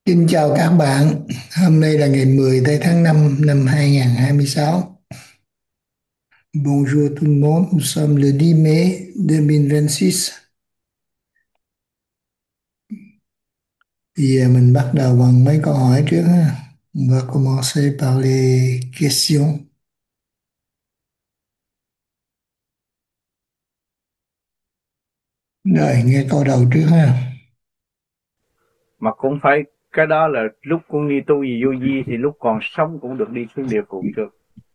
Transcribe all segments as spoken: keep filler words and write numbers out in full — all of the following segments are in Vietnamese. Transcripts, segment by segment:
Xin chào các bạn, hôm nay là ngày mười tây tháng năm năm hai nghìn không trăm hai mươi sáu. Bonjour tout le monde, nous sommes le dix mai deux mille vingt-six. Thì à, mình bắt đầu bằng mấy câu hỏi trước ha. On va commencer par les questions. Rồi, nghe câu đầu trước ha. Mà cũng phải, cái đó là lúc cũng đi tu gì vô vi thì lúc còn sống cũng được đi xuống địa phủ trước,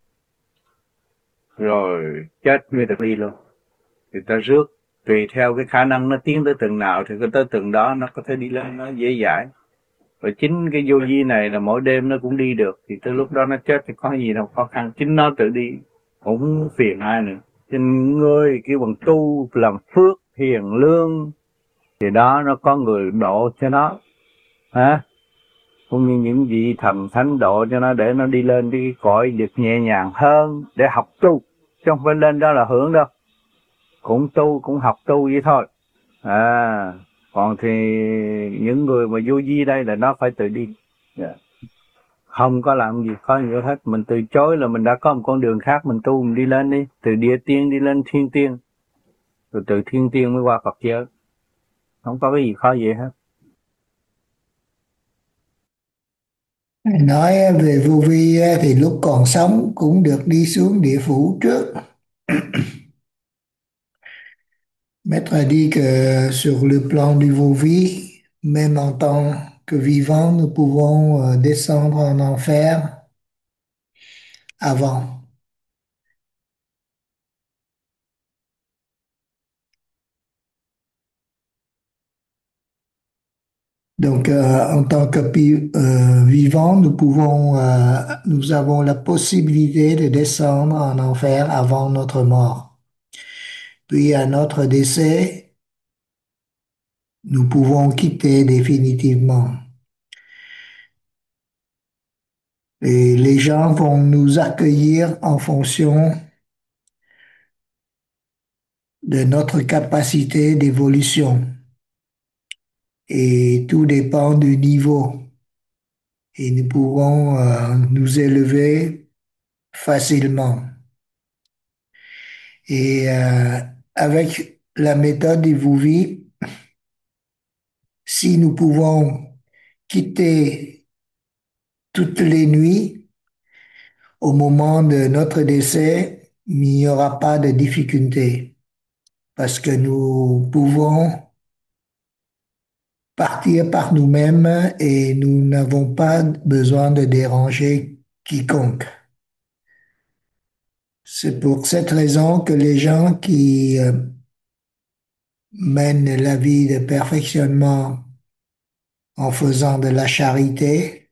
rồi chết mới được đi luôn. Thì ta rước tùy theo cái khả năng nó tiến tới từng nào thì cái tới từng đó nó có thể đi lên nó dễ dãi. Và chính cái vô vi này là mỗi đêm nó cũng đi được, thì tới lúc đó nó chết thì có gì đâu khó khăn, chính nó tự đi cũng phiền ai nữa. Cho nên người kêu bằng tu làm phước hiền lương thì đó nó có người độ cho nó, hả, cũng như những vị thần thánh độ cho nó để nó đi lên cái cõi được nhẹ nhàng hơn để học tu, chứ không phải lên đó là hưởng đâu, cũng tu cũng học tu vậy thôi. À còn thì những người mà vô vi đây là nó phải tự đi. Yeah. Không có làm gì khó gì hết, mình từ chối là mình đã có một con đường khác, mình tu mình đi lên đi, từ địa tiên đi lên thiên tiên, rồi từ thiên tiên mới qua Phật giới, không có cái gì khó vậy hết. Nói về vô vi á, thì lúc còn sống cũng được đi xuống địa phủ trước. Maître a dit que sur le plan du Vauvie, même en tant que vivant, nous pouvons euh, descendre en enfer avant. Donc, euh, en tant que pi- euh, vivant, nous pouvons, euh, nous avons la possibilité de descendre en enfer avant notre mort. Puis, à notre décès, nous pouvons quitter définitivement. Et les gens vont nous accueillir en fonction de notre capacité d'évolution. Et tout dépend du niveau. Et nous pouvons euh, nous élever facilement. Et euh, avec la méthode Evouvie, si nous pouvons quitter toutes les nuits au moment de notre décès, il n'y aura pas de difficulté parce que nous pouvons partir par nous-mêmes et nous n'avons pas besoin de déranger quiconque. C'est pour cette raison que les gens qui euh, mènent la vie de perfectionnement en faisant de la charité,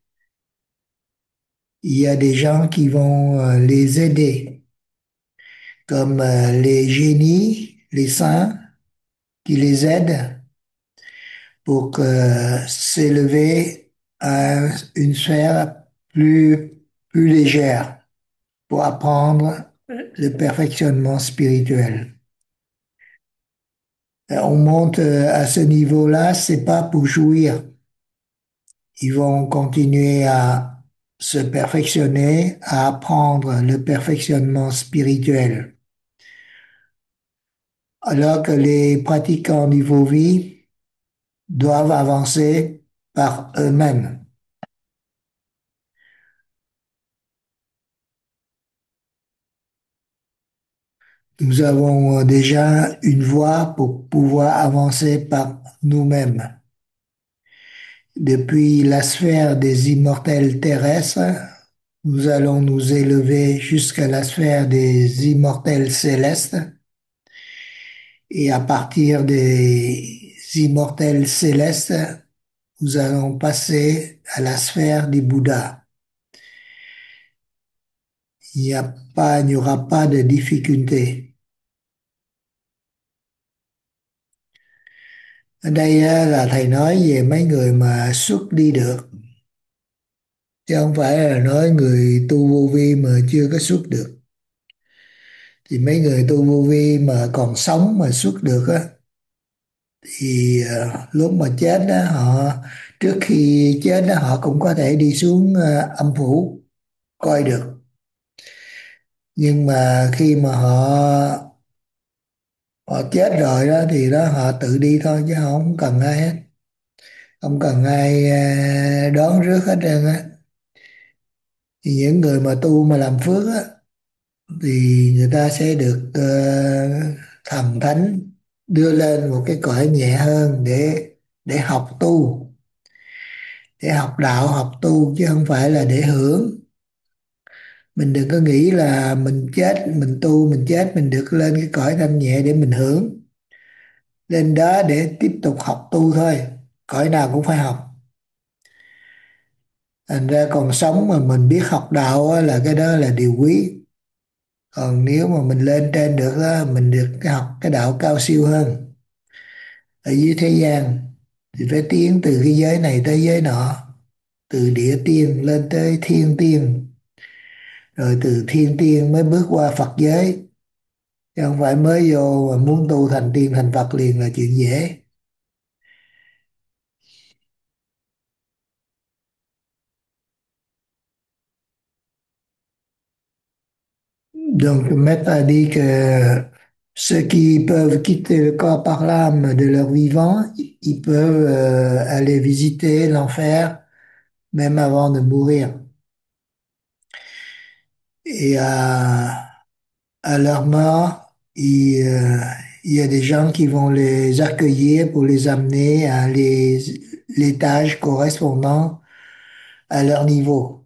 il y a des gens qui vont euh, les aider, comme euh, les génies, les saints, qui les aident pour euh, s'élever à une sphère plus, plus légère, pour apprendre le perfectionnement spirituel. Euh, On monte euh, à ce niveau-là, c'est pas pour jouir. Ils vont continuer à se perfectionner, à apprendre le perfectionnement spirituel. Alors que les pratiquants niveau vie doivent avancer par eux-mêmes. Nous avons déjà une voie pour pouvoir avancer par nous-mêmes. Depuis la sphère des immortels terrestres, nous allons nous élever jusqu'à la sphère des immortels célestes. Et à partir des immortels célestes, nous allons passer à la sphère des Bouddhas. Il n'y a pas, il n'y aura pas de difficulté. Ở đây á, là thầy nói về mấy người mà xuất đi được, chứ không phải là nói người tu vô vi mà chưa có xuất được. Thì mấy người tu vô vi mà còn sống mà xuất được á, thì ờ, lúc mà chết á, họ trước khi chết đó, họ cũng có thể đi xuống ờ, âm phủ coi được. Nhưng mà khi mà họ họ chết rồi đó thì đó họ tự đi thôi, chứ họ không cần ai hết, không cần ai ờ, đón rước hết trơn á. Thì những người mà tu mà làm phước á thì người ta sẽ được ờ, thần thánh đưa lên một cái cõi nhẹ hơn để để học tu, để học đạo học tu, chứ không phải là để hưởng. Mình đừng có nghĩ là mình chết mình tu mình chết mình được lên cái cõi thanh nhẹ để mình hưởng, lên đó để tiếp tục học tu thôi, cõi nào cũng phải học. Thành ra còn sống mà mình biết học đạo á, là cái đó là điều quý. Còn nếu mà mình lên trên được á, mình được cái học cái đạo cao siêu hơn. Ở dưới thế gian thì phải tiến từ cái giới này tới giới nọ, từ địa tiên lên tới thiên tiên, rồi từ thiên tiên mới bước qua Phật giới, chứ không phải mới vô mà muốn tu thành tiên thành Phật liền là chuyện dễ. Donc le maître a dit que ceux qui peuvent quitter le corps par l'âme de leur vivant, ils peuvent euh, aller visiter l'enfer même avant de mourir. Et à, à leur mort, il, euh, il y a des gens qui vont les accueillir pour les amener à les, l'étage correspondant à leur niveau.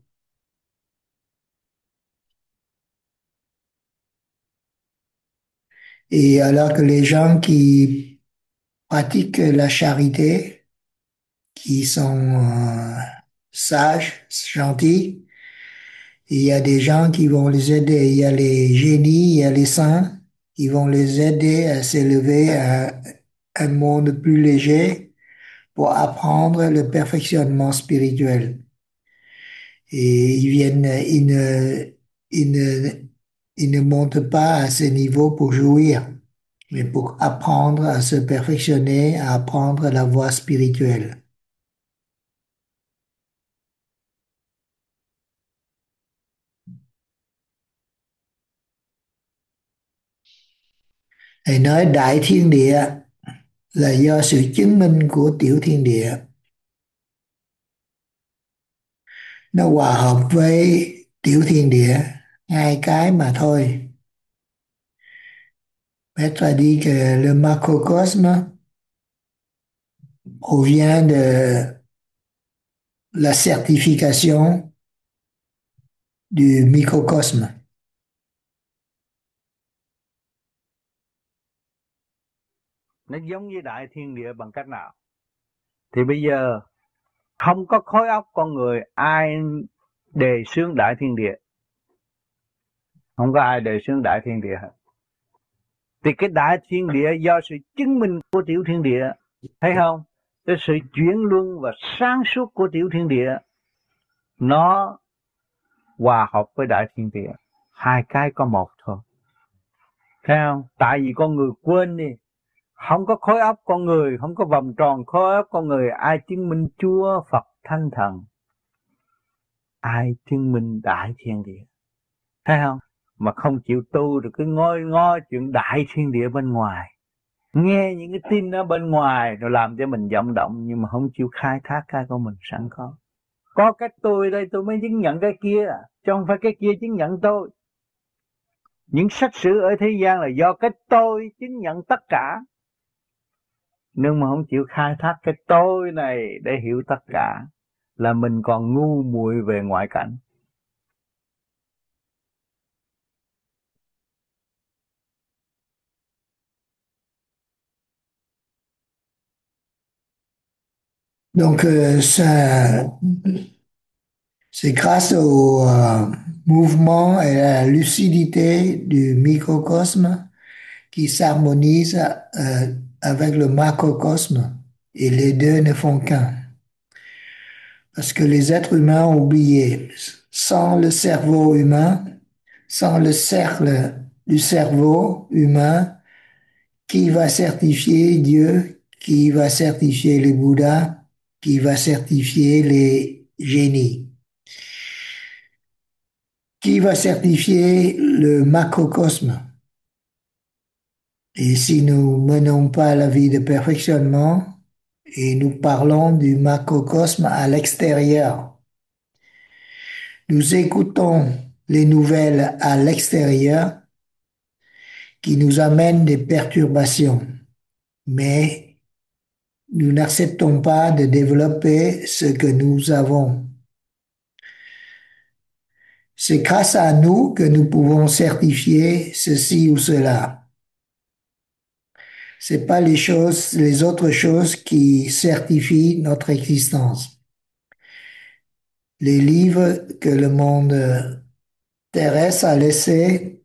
Et alors que les gens qui pratiquent la charité, qui sont euh, sages, gentils, il y a des gens qui vont les aider. Il y a les génies, il y a les saints qui vont les aider à s'élever à un monde plus léger pour apprendre le perfectionnement spirituel. Et ils viennent, ils ne, ils ne, ils ne montent pas à ce niveau pour jouir, mais pour apprendre à se perfectionner, à apprendre la voie spirituelle. Thầy nói đại thiên địa là do sự chứng minh của tiểu thiên địa, nó hòa hợp với tiểu thiên địa, hai cái mà thôi. Maître a dit que le macrocosme provient de la certification du microcosme. Nó giống như đại thiên địa bằng cách nào? Thì bây giờ không có khối óc con người ai đề xướng đại thiên địa, không có ai đề xướng đại thiên địa hết. Thì cái đại thiên địa do sự chứng minh của tiểu thiên địa, thấy không? Cái sự chuyển luân và sáng suốt của tiểu thiên địa, nó hòa hợp với đại thiên địa, hai cái có một thôi, thấy không? Tại vì con người quên đi, không có khối óc con người, không có vòng tròn khối óc con người ai chứng minh Chúa Phật Thánh Thần, ai chứng minh đại thiên địa, thấy không? Mà không chịu tu rồi cứ ngoi ngó chuyện đại thiên địa bên ngoài, nghe những cái tin ở bên ngoài rồi làm cho mình vọng động, nhưng mà không chịu khai thác cái của mình sẵn có. Có cái tôi đây tôi mới chứng nhận cái kia, chứ không phải cái kia chứng nhận tôi. Những sách sử ở thế gian là do cái tôi chứng nhận tất cả, nhưng mà không chịu khai thác cái tôi này để hiểu tất cả, là mình còn ngu muội về ngoại cảnh. Donc euh, ça, c'est grâce au euh, mouvement et à la lucidité du microcosme qui s'harmonise euh, avec le macrocosme, et les deux ne font qu'un. Parce que les êtres humains ont oublié, sans le cerveau humain, sans le cercle du cerveau humain, qui va certifier Dieu, qui va certifier les Bouddhas, qui va certifier les génies, qui va certifier le macrocosme. Et si nous menons pas la vie de perfectionnement et nous parlons du macrocosme à l'extérieur, nous écoutons les nouvelles à l'extérieur qui nous amènent des perturbations, mais nous n'acceptons pas de développer ce que nous avons. C'est grâce à nous que nous pouvons certifier ceci ou cela. C'est pas les choses, les autres choses qui certifient notre existence. Les livres que le monde terrestre a laissés,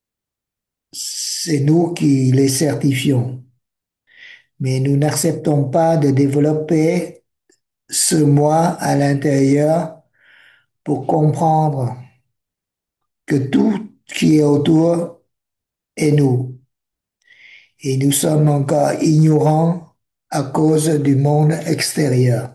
c'est nous qui les certifions. Mais nous n'acceptons pas de développer ce moi à l'intérieur pour comprendre que tout qui est autour est nous. Et nous sommes encore ignorants à cause du monde extérieur.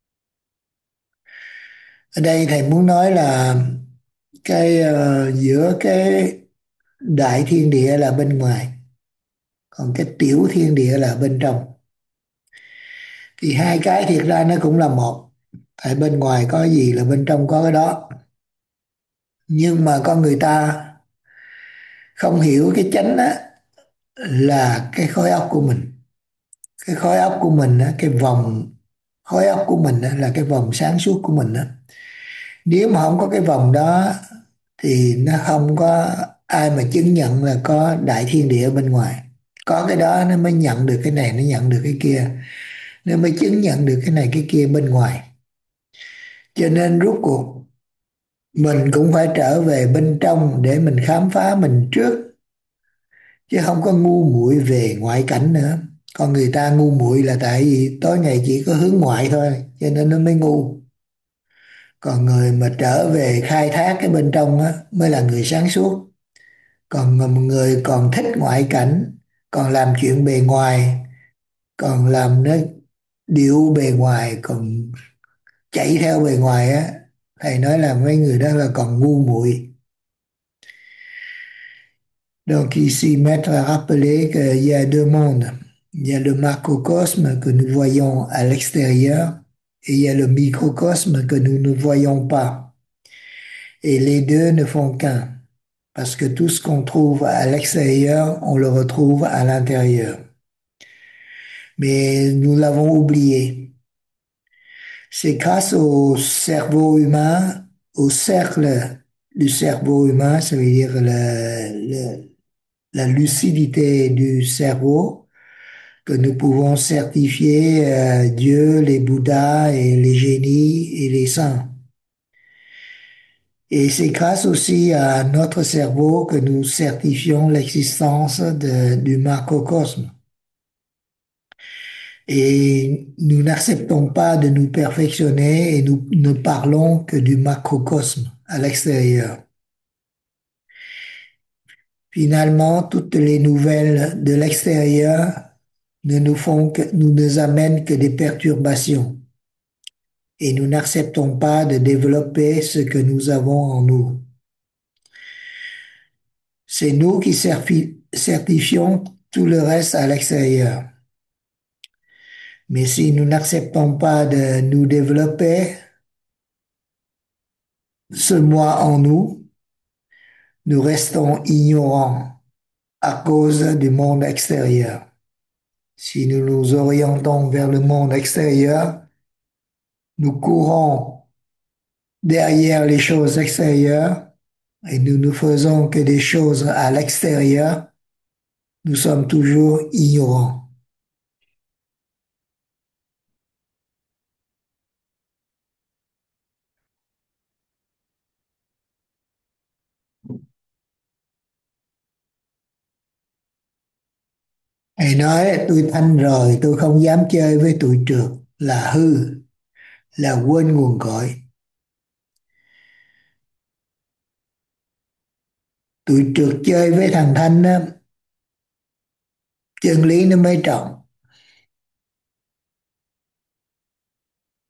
Ở đây thầy muốn nói là cái ờ, giữa cái đại thiên địa là bên ngoài, còn cái tiểu thiên địa là bên trong. Thì hai cái thiệt ra nó cũng là một. Tại bên ngoài có gì là bên trong có cái đó. Nhưng mà con người ta không hiểu cái chánh á, là cái khối óc của mình. Cái khối óc của mình á, cái vòng khối óc của mình á, là cái vòng sáng suốt của mình á. Nếu mà không có cái vòng đó thì nó không có ai mà chứng nhận là có đại thiên địa bên ngoài. Có cái đó nó mới nhận được cái này, nó nhận được cái kia, nó mới chứng nhận được cái này cái kia bên ngoài. Cho nên rốt cuộc mình cũng phải trở về bên trong để mình khám phá mình trước, chứ không có ngu muội về ngoại cảnh nữa. Con người ta ngu muội là tại vì tối ngày chỉ có hướng ngoại thôi, cho nên nó mới ngu. Còn người mà trở về khai thác cái bên trong á mới là người sáng suốt. Còn một người còn thích ngoại cảnh, còn làm chuyện bề ngoài, còn làm nó điệu bề ngoài, còn chạy theo bề ngoài á, thầy nói là mấy người đó là còn ngu muội. Donc ici, Maître a rappelé qu'il y a deux mondes. Il y a le macrocosme que nous voyons à l'extérieur et il y a le microcosme que nous ne voyons pas. Et les deux ne font qu'un, parce que tout ce qu'on trouve à l'extérieur, on le retrouve à l'intérieur. Mais nous l'avons oublié. C'est grâce au cerveau humain, au cercle du cerveau humain, ça veut dire le, le- la lucidité du cerveau, que nous pouvons certifier euh, Dieu, les Bouddhas et les génies et les saints. Et c'est grâce aussi à notre cerveau que nous certifions l'existence de- du macrocosme. Et nous n'acceptons pas de nous perfectionner et nous ne parlons que du macrocosme à l'extérieur. Finalement, toutes les nouvelles de l'extérieur ne nous font que, nous nous amènent que des perturbations. Et nous n'acceptons pas de développer ce que nous avons en nous. C'est nous qui certi- certifions tout le reste à l'extérieur. Mais si nous n'acceptons pas de nous développer ce moi en nous, nous restons ignorants à cause du monde extérieur. Si nous nous orientons vers le monde extérieur, nous courons derrière les choses extérieures et nous ne faisons que des choses à l'extérieur, nous sommes toujours ignorants. Thầy nói tôi thanh rồi, tôi không dám chơi với tụi trượt, là hư, là quên nguồn cội. Tụi trượt chơi với thằng Thanh á, chân lý nó mới trọng.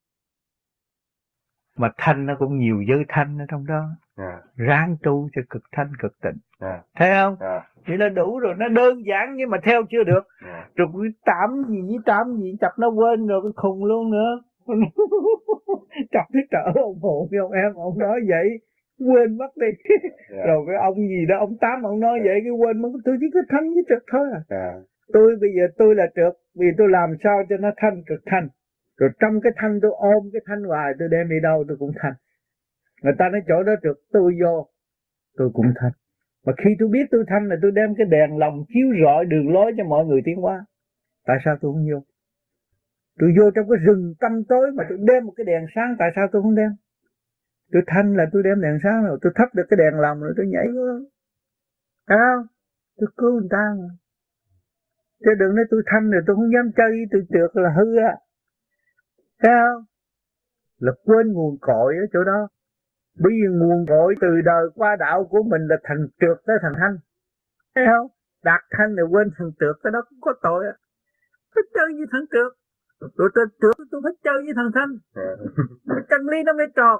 mà thanh nó cũng nhiều giới thanh ở trong đó. Yeah. Ráng tu cho cực thanh cực tịnh. Yeah. Thấy không? Yeah. Thì nó đủ rồi, nó đơn giản nhưng mà theo chưa được. Yeah. Rồi cái tám gì với tám gì chập nó quên rồi, cái khùng luôn nữa. Chập cái trở ông phụ với ông em, ông nói vậy quên mất đi. Yeah. Rồi cái ông gì đó, ông tám ông nói vậy cái quên mất. Tôi chỉ có thanh với trực thôi à. Yeah. Tôi bây giờ tôi là trực, vì tôi làm sao cho nó thanh cực thanh. Rồi trong cái thanh tôi ôm cái thanh hoài, tôi đem đi đâu tôi cũng thanh. Người ta nói chỗ đó trực, tôi vô tôi cũng thanh. Mà khi tôi biết tôi thanh là tôi đem cái đèn lòng chiếu rọi đường lối cho mọi người tiến hóa. Tại sao tôi không vô? Tôi vô trong cái rừng tăm tối mà tôi đem một cái đèn sáng, tại sao tôi không đem? Tôi thanh là tôi đem đèn sáng rồi, tôi thắp được cái đèn lòng rồi tôi nhảy vô. Thấy không? Tôi cứu người ta mà. Chứ đừng nói tôi thanh rồi tôi không dám chơi, tôi trượt là hư á. Thấy không? Là quên nguồn cội ở chỗ đó. Bởi vì nguồn cội từ đời qua đạo của mình là thành trượt tới thành thanh. Thấy không? Đạt thanh rồi quên thành trượt, cái đó cũng có tội á. Phải chơi như thằng trượt. Rồi tôi trượt tôi phải chơi với thằng thanh. Chân lý nó mới tròn.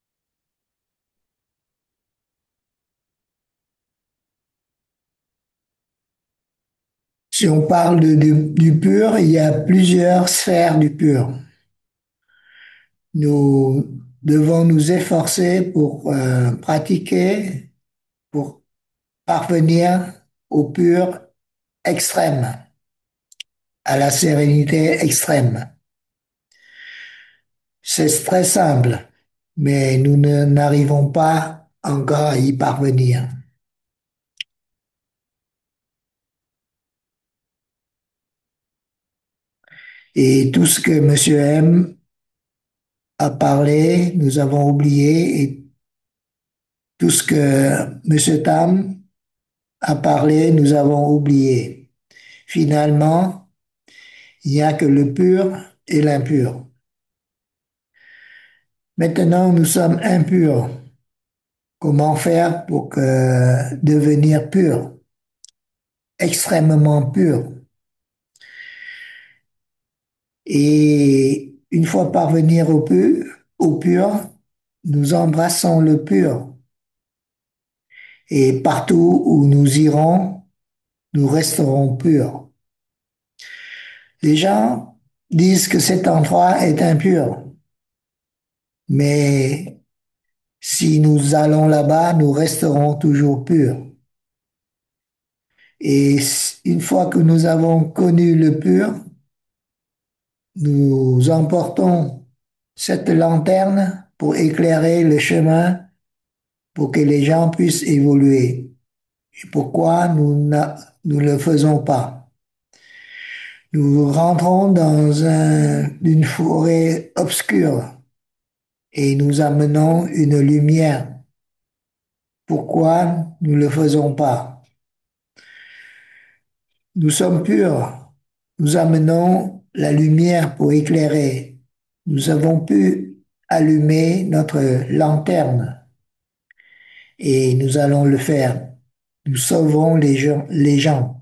Si on parle de, de- du pur, il y a plusieurs sphères du pur. Nous devons nous efforcer pour euh, pratiquer, pour parvenir au pur extrême, à la sérénité extrême. C'est très simple, mais nous ne- n'arrivons pas encore à y parvenir. Et tout ce que Monsieur M a parlé, nous avons oublié, et tout ce que Monsieur Tam a parlé, nous avons oublié. Finalement, il n'y a que le pur et l'impur. Maintenant, nous sommes impurs. Comment faire pour que devenir pur, extrêmement pur? Et une fois parvenir au pur, au pur, nous embrassons le pur. Et partout où nous irons, nous resterons purs. Les gens disent que cet endroit est impur, mais si nous allons là-bas, nous resterons toujours purs. Et une fois que nous avons connu le pur, nous emportons cette lanterne pour éclairer le chemin pour que les gens puissent évoluer. Et pourquoi nous ne le faisons pas? Nous rentrons dans un, une forêt obscure et nous amenons une lumière. Pourquoi nous ne le faisons pas? Nous sommes purs. Nous amenons la lumière pour éclairer. Nous avons pu allumer notre lanterne et nous allons le faire. Nous sauvons les gens. Les gens.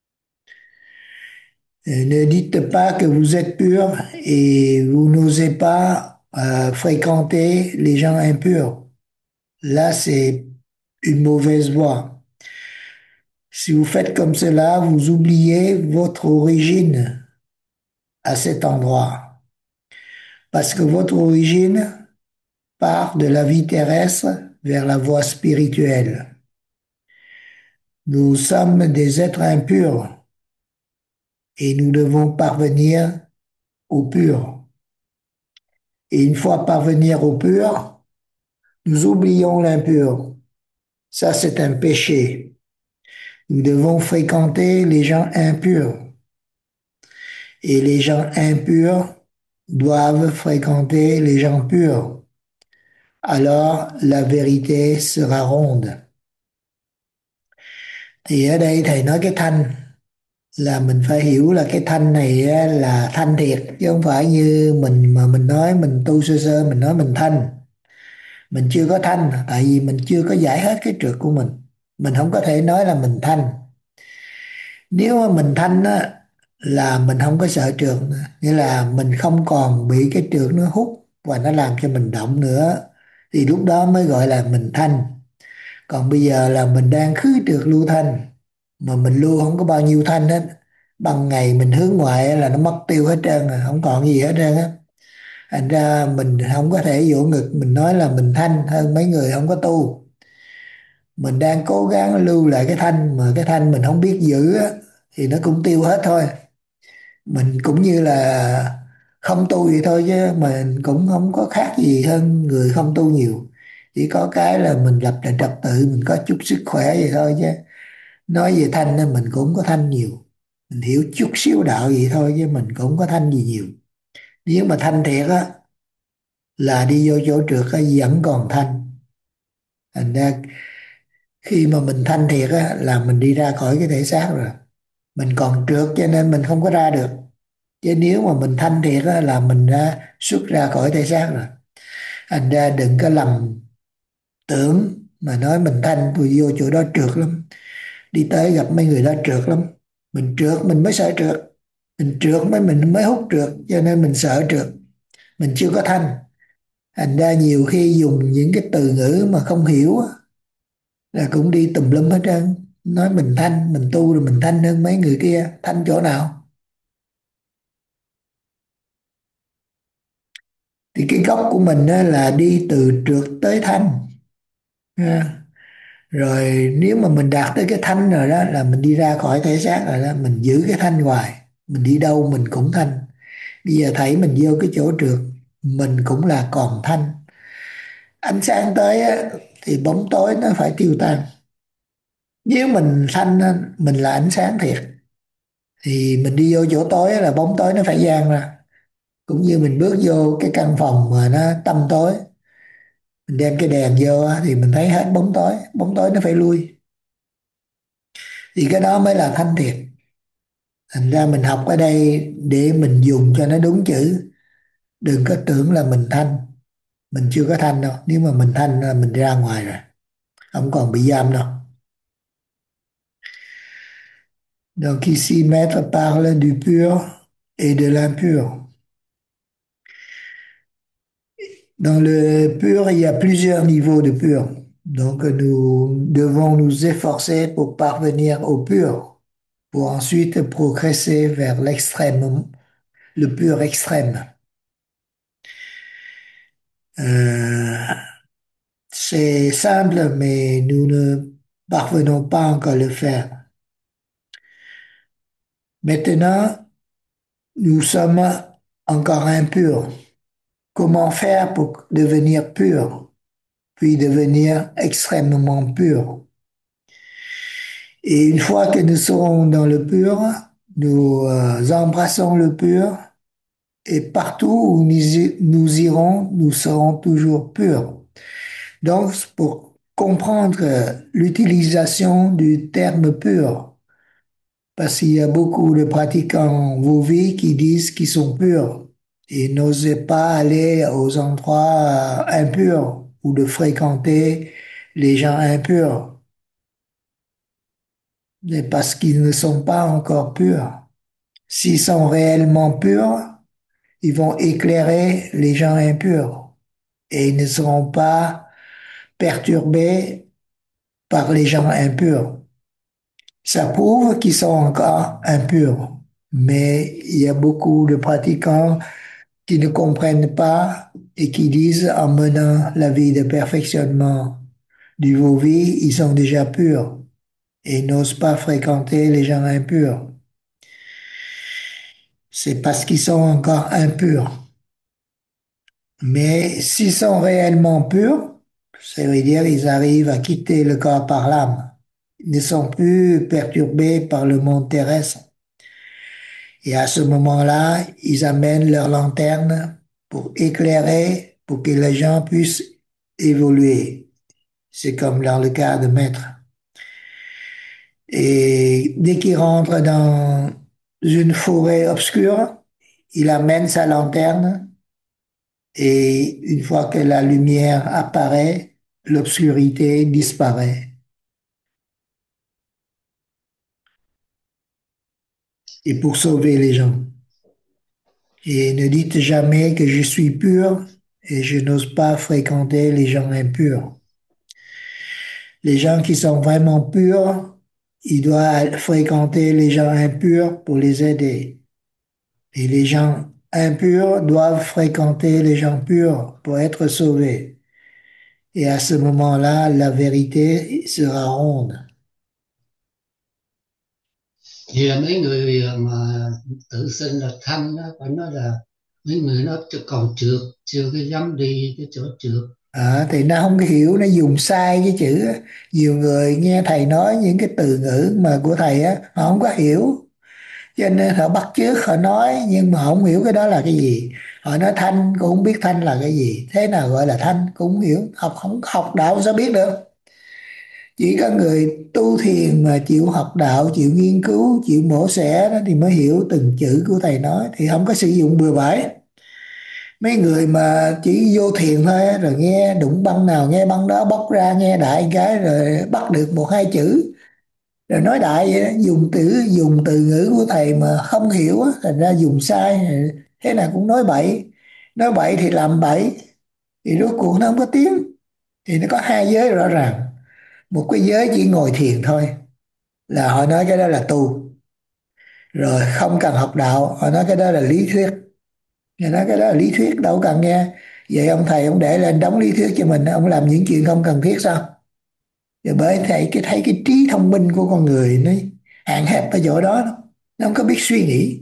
Ne dites pas que vous êtes pur et vous n'osez pas euh, fréquenter les gens impurs. Là, c'est une mauvaise voie. Si vous faites comme cela, vous oubliez votre origine à cet endroit. Parce que votre origine part de la vie terrestre vers la voie spirituelle. Nous sommes des êtres impurs et nous devons parvenir au pur. Et une fois parvenir au pur, nous oublions l'impur. Ça, c'est un péché. Nous devons fréquenter les gens impurs. Et les gens impurs doivent fréquenter les gens purs. Alors, la vérité sera ronde. Thì ở đây thầy nói cái thanh là mình phải hiểu là cái thanh này là thanh thiệt, chứ không phải như mình mà mình nói mình tu sơ sơ mình nói mình thanh. Mình chưa có thanh, tại vì mình chưa có giải hết cái trượt của mình. Mình không có thể nói là mình thanh. Nếu mà mình thanh á, là mình không có sợ trượt nữa. Nghĩa là mình không còn bị cái trượt nó hút và nó làm cho mình động nữa, thì lúc đó mới gọi là mình thanh. Còn bây giờ là mình đang khứ trượt lưu thanh, mà mình lưu không có bao nhiêu thanh hết. Ban ngày mình hướng ngoại là nó mất tiêu hết trơn rồi, không còn gì hết trơn á. Thành ra mình không có thể vỗ ngực mình nói là mình thanh hơn mấy người không có tu. Mình đang cố gắng lưu lại cái thanh, mà cái thanh mình không biết giữ á, thì nó cũng tiêu hết thôi. Mình cũng như là không tu vậy thôi, chứ mình cũng không có khác gì hơn người không tu nhiều. Chỉ có cái là mình lập lại trật tự, mình có chút sức khỏe vậy thôi, chứ nói về thanh nên mình cũng không có thanh nhiều. Mình hiểu chút xíu đạo vậy thôi, chứ mình cũng không có thanh gì nhiều. Nếu mà thanh thiệt á, là đi vô chỗ trượt á vẫn còn thanh. Thành ra khi mà mình thanh thiệt á là mình đi ra khỏi cái thể xác rồi. Mình còn trượt cho nên mình không có ra được. Chứ nếu mà mình thanh thiệt á là mình đã xuất ra khỏi thể xác rồi. Thành ra đừng có lầm tưởng mà nói mình thanh tôi vô chỗ đó trượt lắm. Đi tới gặp mấy người đó trượt lắm. Mình trượt mình mới sợ trượt. Mình trượt mới mình mới hút trượt, cho nên mình sợ trượt. Mình chưa có thanh. Thành ra nhiều khi dùng những cái từ ngữ mà không hiểu á, là cũng đi tùm lum hết trơn. Nói mình thanh, mình tu rồi mình thanh hơn mấy người kia. Thanh chỗ nào? Thì cái gốc của mình á, là đi từ trượt tới thanh ha. Rồi nếu mà mình đạt tới cái thanh rồi đó là mình đi ra khỏi thể xác rồi đó. Mình giữ cái thanh hoài, mình đi đâu mình cũng thanh. Bây giờ thấy mình vô cái chỗ trượt, mình cũng là còn thanh. Ánh sáng tới á, thì bóng tối nó phải tiêu tan. Nếu mình thanh á, mình là ánh sáng thiệt, thì mình đi vô chỗ tối á, là bóng tối nó phải gian ra. Cũng như mình bước vô cái căn phòng mà nó tăm tối, mình đem cái đèn vô á, thì mình thấy hết bóng tối, bóng tối nó phải lui. Thì cái đó mới là thanh thiệt. Thành ra mình học ở đây để mình dùng cho nó đúng chữ. Đừng có tưởng là mình thanh. Mình chưa có thanh đâu. Nếu mà mình thanh là mình ra ngoài rồi, không còn bị giam đâu. Donc ici, maître parle du pur et de l'impur. Dans le pur, il y a plusieurs niveaux de pur. Donc nous devons nous efforcer pour parvenir au pur, pour ensuite progresser vers l'extrême, le pur extrême. Euh, c'est simple, mais nous ne parvenons pas encore à le faire. Maintenant, nous sommes encore impurs. Comment faire pour devenir pur, puis devenir extrêmement pur? Et une fois que nous serons dans le pur, nous euh, embrassons le pur, et partout où nous, nous irons, nous serons toujours purs. Donc, pour comprendre l'utilisation du terme pur, parce qu'il y a beaucoup de pratiquants Vovi qui disent qu'ils sont purs et n'osent pas aller aux endroits euh, impurs ou de fréquenter les gens impurs, mais parce qu'ils ne sont pas encore purs. S'ils sont réellement purs, ils vont éclairer les gens impurs et ils ne seront pas perturbés par les gens impurs. Ça prouve qu'ils sont encore impurs. Mais il y a beaucoup de pratiquants qui ne comprennent pas et qui disent en menant la vie de perfectionnement du Vovi, ils sont déjà purs et n'osent pas fréquenter les gens impurs. C'est parce qu'ils sont encore impurs. Mais s'ils sont réellement purs, ça veut dire qu'ils arrivent à quitter le corps par l'âme. Ils ne sont plus perturbés par le monde terrestre. Et à ce moment-là, ils amènent leur lanterne pour éclairer, pour que les gens puissent évoluer. C'est comme dans le cas de maître. Et dès qu'il rentre dans une forêt obscure, il amène sa lanterne et une fois que la lumière apparaît, l'obscurité disparaît. Et pour sauver les gens. Et ne dites jamais que je suis pur et je n'ose pas fréquenter les gens impurs. Les gens qui sont vraiment purs, ils doivent fréquenter les gens impurs pour les aider. Et les gens impurs doivent fréquenter les gens purs pour être sauvés. Et à ce moment-là, la vérité sera ronde. Thì là mấy người mà tự xưng là thanh đó, phải nói là mấy người nó còn trượt, chưa có dám đi cái chỗ trượt. À, thì nó không có hiểu, nó dùng sai cái chữ á. Nhiều người nghe thầy nói những cái từ ngữ mà của thầy á, họ không có hiểu, cho nên họ bắt chước họ nói nhưng mà họ không hiểu cái đó là cái gì. Họ nói thanh cũng không biết thanh là cái gì, thế nào gọi là thanh cũng không hiểu, học không học đạo sao biết được. Chỉ có người tu thiền mà chịu học đạo, chịu nghiên cứu, chịu mổ xẻ đó thì mới hiểu từng chữ của thầy nói, thì không có sử dụng bừa bãi. Mấy người mà chỉ vô thiền thôi á, rồi nghe đụng băng nào nghe băng đó, bóc ra nghe đại cái rồi bắt được một hai chữ rồi nói đại vậy đó. Dùng từ dùng từ ngữ của thầy mà không hiểu á, thành ra dùng sai, thế nào cũng nói bậy. Nói bậy thì làm bậy, thì rốt cuộc nó không có tiếng. Thì nó có hai giới rõ ràng. Một cái giới chỉ ngồi thiền thôi là họ nói cái đó là tu, rồi không cần học đạo họ nói cái đó là lý thuyết. Người nói cái đó là lý thuyết đâu cần nghe. Vậy ông thầy ông để lên đóng lý thuyết cho mình, ông làm những chuyện không cần thiết sao? Rồi bởi thầy cái thấy cái trí thông minh của con người nó hạn hẹp ở chỗ đó, nó không có biết suy nghĩ.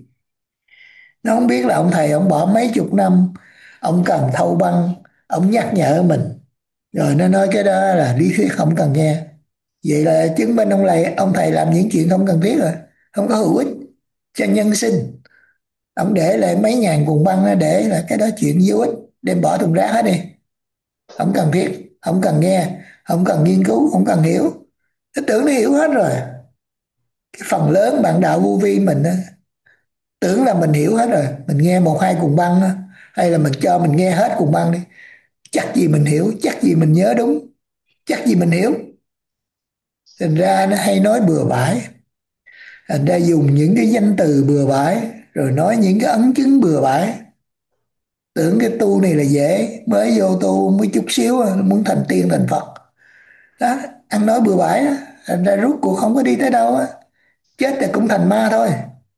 Nó không biết là ông thầy ông bỏ mấy chục năm ông cần thâu băng, ông nhắc nhở mình, rồi nó nói cái đó là lý thuyết không cần nghe. Vậy là chứng minh ông này ông thầy làm những chuyện không cần thiết rồi, không có hữu ích cho nhân sinh. Ông để lại mấy ngàn cuộn băng đó, để là cái đó chuyện vô ích, đem bỏ thùng rác hết đi, không cần thiết, không cần nghe, không cần nghiên cứu, không cần hiểu. Nó tưởng nó hiểu hết rồi. Cái phần lớn bạn đạo vô vi mình á, tưởng là mình hiểu hết rồi, mình nghe một hai cuộn băng á, hay là mình cho mình nghe hết cuộn băng đi, chắc gì mình hiểu, chắc gì mình nhớ đúng, chắc gì mình hiểu. Thành ra nó hay nói bừa bãi, thành ra dùng những cái danh từ bừa bãi, rồi nói những cái ấn chứng bừa bãi. Tưởng cái tu này là dễ, mới vô tu mới chút xíu muốn thành tiên thành Phật. Đó, ăn nói bừa bãi đó, thành ra rút cuộc không có đi tới đâu á, chết thì cũng thành ma thôi.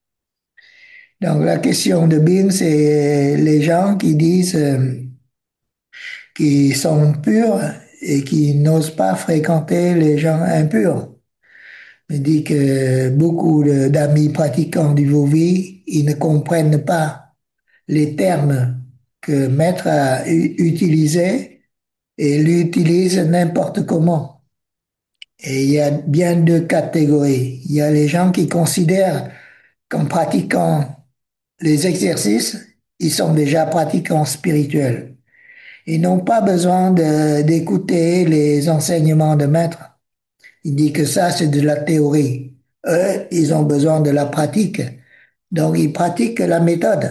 Donc la question de bien, c'est les gens qui disent euh, qu'ils sont purs et qui n'osent pas fréquenter les gens impurs. Il dit que beaucoup de- d'amis pratiquants du Vovi, ils ne comprennent pas les termes que Maître a u- utilisés et l'utilisent n'importe comment. Et il y a bien deux catégories. Il y a les gens qui considèrent qu'en pratiquant les exercices, ils sont déjà pratiquants spirituels. Ils n'ont pas besoin de- d'écouter les enseignements de maître. Il dit que ça, c'est de la théorie. Eux, ils ont besoin de la pratique. Donc, ils pratiquent la méthode.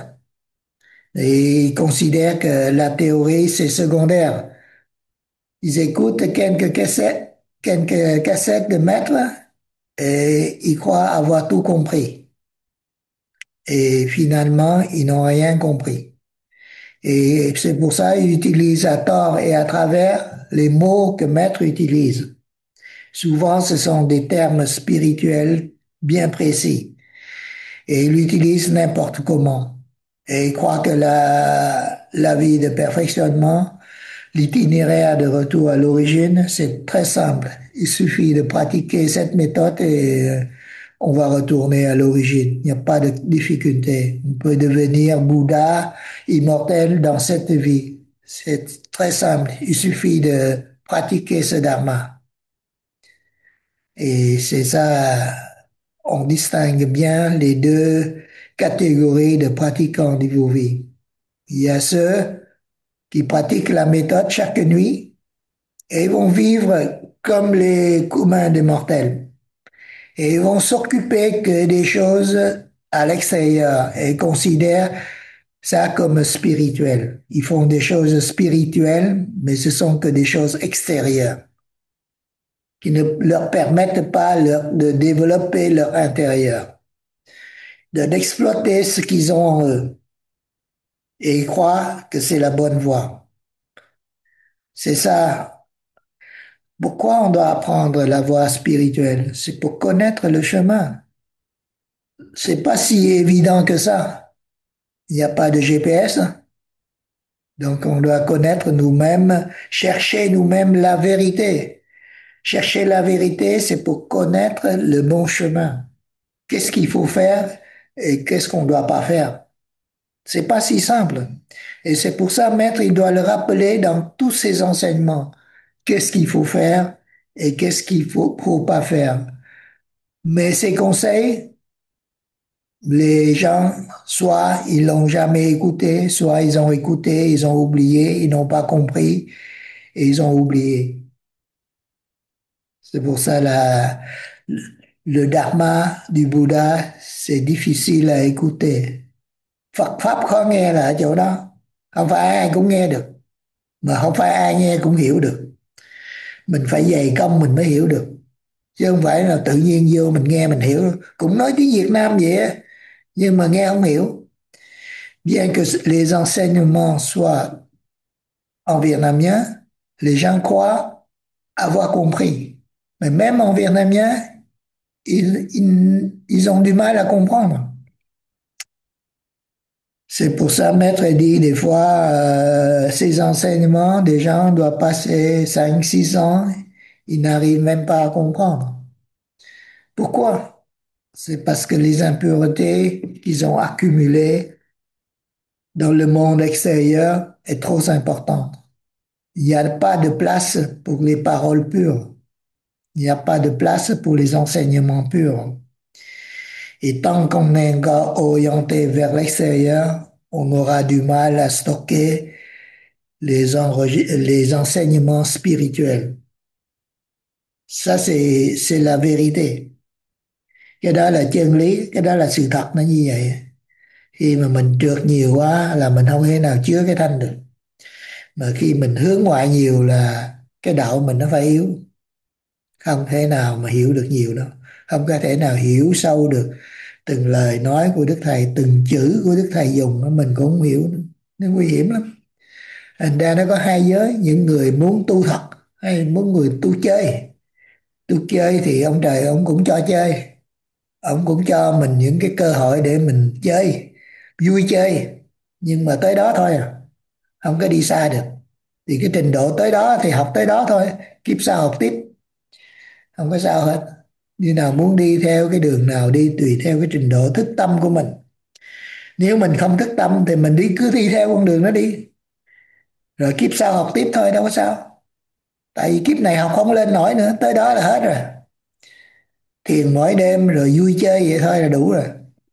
Et ils considèrent que la théorie, c'est secondaire. Ils écoutent quelques cassettes, quelques cassettes de maître et ils croient avoir tout compris. Et finalement, ils n'ont rien compris. Et c'est pour ça qu'ils utilisent à tort et à travers les mots que maître utilise. Souvent, ce sont des termes spirituels bien précis. Et ils l'utilisent n'importe comment. Et ils croient que la, la vie de perfectionnement, l'itinéraire de retour à l'origine, c'est très simple. Il suffit de pratiquer cette méthode et euh, on va retourner à l'origine. Il n'y a pas de difficulté. On peut devenir Bouddha, immortel dans cette vie. C'est très simple. Il suffit de pratiquer ce dharma. Et c'est ça, on distingue bien les deux catégories de pratiquants du Vovi. Il y a ceux qui pratiquent la méthode chaque nuit et ils vont vivre comme les communs des mortels. Et ils vont s'occuper que des choses à l'extérieur et considèrent ça comme spirituel. Ils font des choses spirituelles, mais ce sont que des choses extérieures qui ne leur permettent pas leur- de développer leur intérieur, de d'exploiter ce qu'ils ont en eux. Et ils croient que c'est la bonne voie. C'est ça. Pourquoi on doit apprendre la voie spirituelle? C'est pour connaître le chemin. C'est pas si évident que ça. Il n'y a pas de G P S. Donc on doit connaître nous-mêmes, chercher nous-mêmes la vérité. Chercher la vérité, c'est pour connaître le bon chemin. Qu'est-ce qu'il faut faire et qu'est-ce qu'on ne doit pas faire? C'est pas si simple. Et c'est pour ça, maître, il doit le rappeler dans tous ses enseignements. Qu'est-ce qu'il faut faire et qu'est-ce qu'il faut, faut pas faire. Mais ses conseils, les gens, soit ils l'ont jamais écouté, soit ils ont écouté, ils ont oublié, ils n'ont pas compris et ils ont oublié. C'est pour ça la, le dharma du Bouddha, c'est difficile à écouter. Phật Pháp khó nghe là ở chỗ đó. Không phải ai cũng nghe được, mà không phải ai nghe cũng hiểu được. Mình phải dày công mình mới hiểu được. Chứ không phải là tự nhiên vô mình nghe mình hiểu. Cũng nói tiếng Việt Nam vậy á, nhưng mà nghe không hiểu. Bien que les enseignements soient en vietnamien, les gens croient avoir compris. Mais même en vietnamien, ils, ils, ils ont du mal à comprendre. C'est pour ça, maître dit des fois, euh, ces enseignements, des gens doivent passer cinq six ans, ils n'arrivent même pas à comprendre. Pourquoi? C'est parce que les impuretés qu'ils ont accumulées dans le monde extérieur est trop importante. Il n'y a pas de place pour les paroles pures. Il n'y a pas de place pour les enseignements purs. Et tant qu'on est encore orienté vers l'extérieur, on aura du mal à stocker les, les enseignements spirituels. Ça, c'est, c'est la vérité. Cái đó là chân lý, cái đó là sự thật nó như vậy. Khi mà mình trượt nhiều quá là mình không thể nào chứa cái thanh được. Mà khi mình hướng ngoại nhiều là cái đạo mình nó phải yếu. Không thể nào mà hiểu được nhiều đâu. Không có thể nào hiểu sâu được từng lời nói của Đức Thầy, từng chữ của Đức Thầy dùng mình cũng không hiểu nữa. Nó nguy hiểm lắm. Thành ra nó có hai giới, những người muốn tu thật hay muốn người tu chơi. Tu chơi thì ông trời ông cũng cho chơi, ông cũng cho mình những cái cơ hội để mình chơi, vui chơi, nhưng mà tới đó thôi à, không có đi xa được. Thì cái trình độ tới đó thì học tới đó thôi, kiếp sau học tiếp, không có sao hết. Như nào muốn đi theo cái đường nào đi tùy theo cái trình độ thức tâm của mình. Nếu mình không thức tâm thì mình đi cứ đi theo con đường đó đi, rồi kiếp sau học tiếp thôi, đâu có sao. Tại vì kiếp này học không lên nổi nữa, tới đó là hết rồi. Thiền mỗi đêm rồi vui chơi vậy thôi là đủ rồi.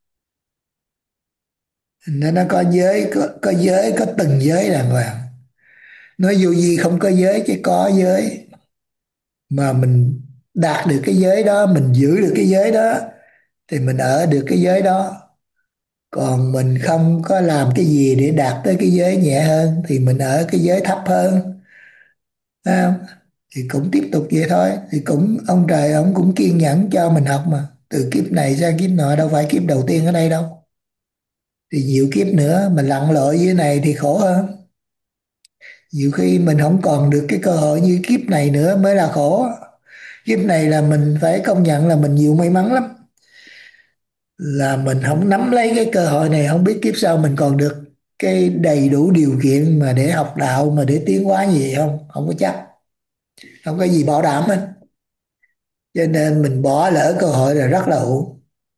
Nên nó có giới, có, có giới, có từng giới đàng hoàng. Nói dù gì không có giới chứ có giới. Mà mình đạt được cái giới đó, mình giữ được cái giới đó thì mình ở được cái giới đó. Còn mình không có làm cái gì để đạt tới cái giới nhẹ hơn thì mình ở cái giới thấp hơn. Thấy không? Thì cũng tiếp tục vậy thôi. Thì cũng ông trời ông cũng kiên nhẫn cho mình học mà. Từ kiếp này sang kiếp nọ, đâu phải kiếp đầu tiên ở đây đâu. Thì nhiều kiếp nữa mình lặn lội dưới này thì khổ hơn. Nhiều khi mình không còn được cái cơ hội như kiếp này nữa mới là khổ. Kiếp này là mình phải công nhận là mình nhiều may mắn lắm. Là mình không nắm lấy cái cơ hội này, không biết kiếp sau mình còn được cái đầy đủ điều kiện mà để học đạo mà để tiến hóa như vậy không? Không có chắc. Không có gì bảo đảm hết. Cho nên mình bỏ lỡ cơ hội là rất là uổng.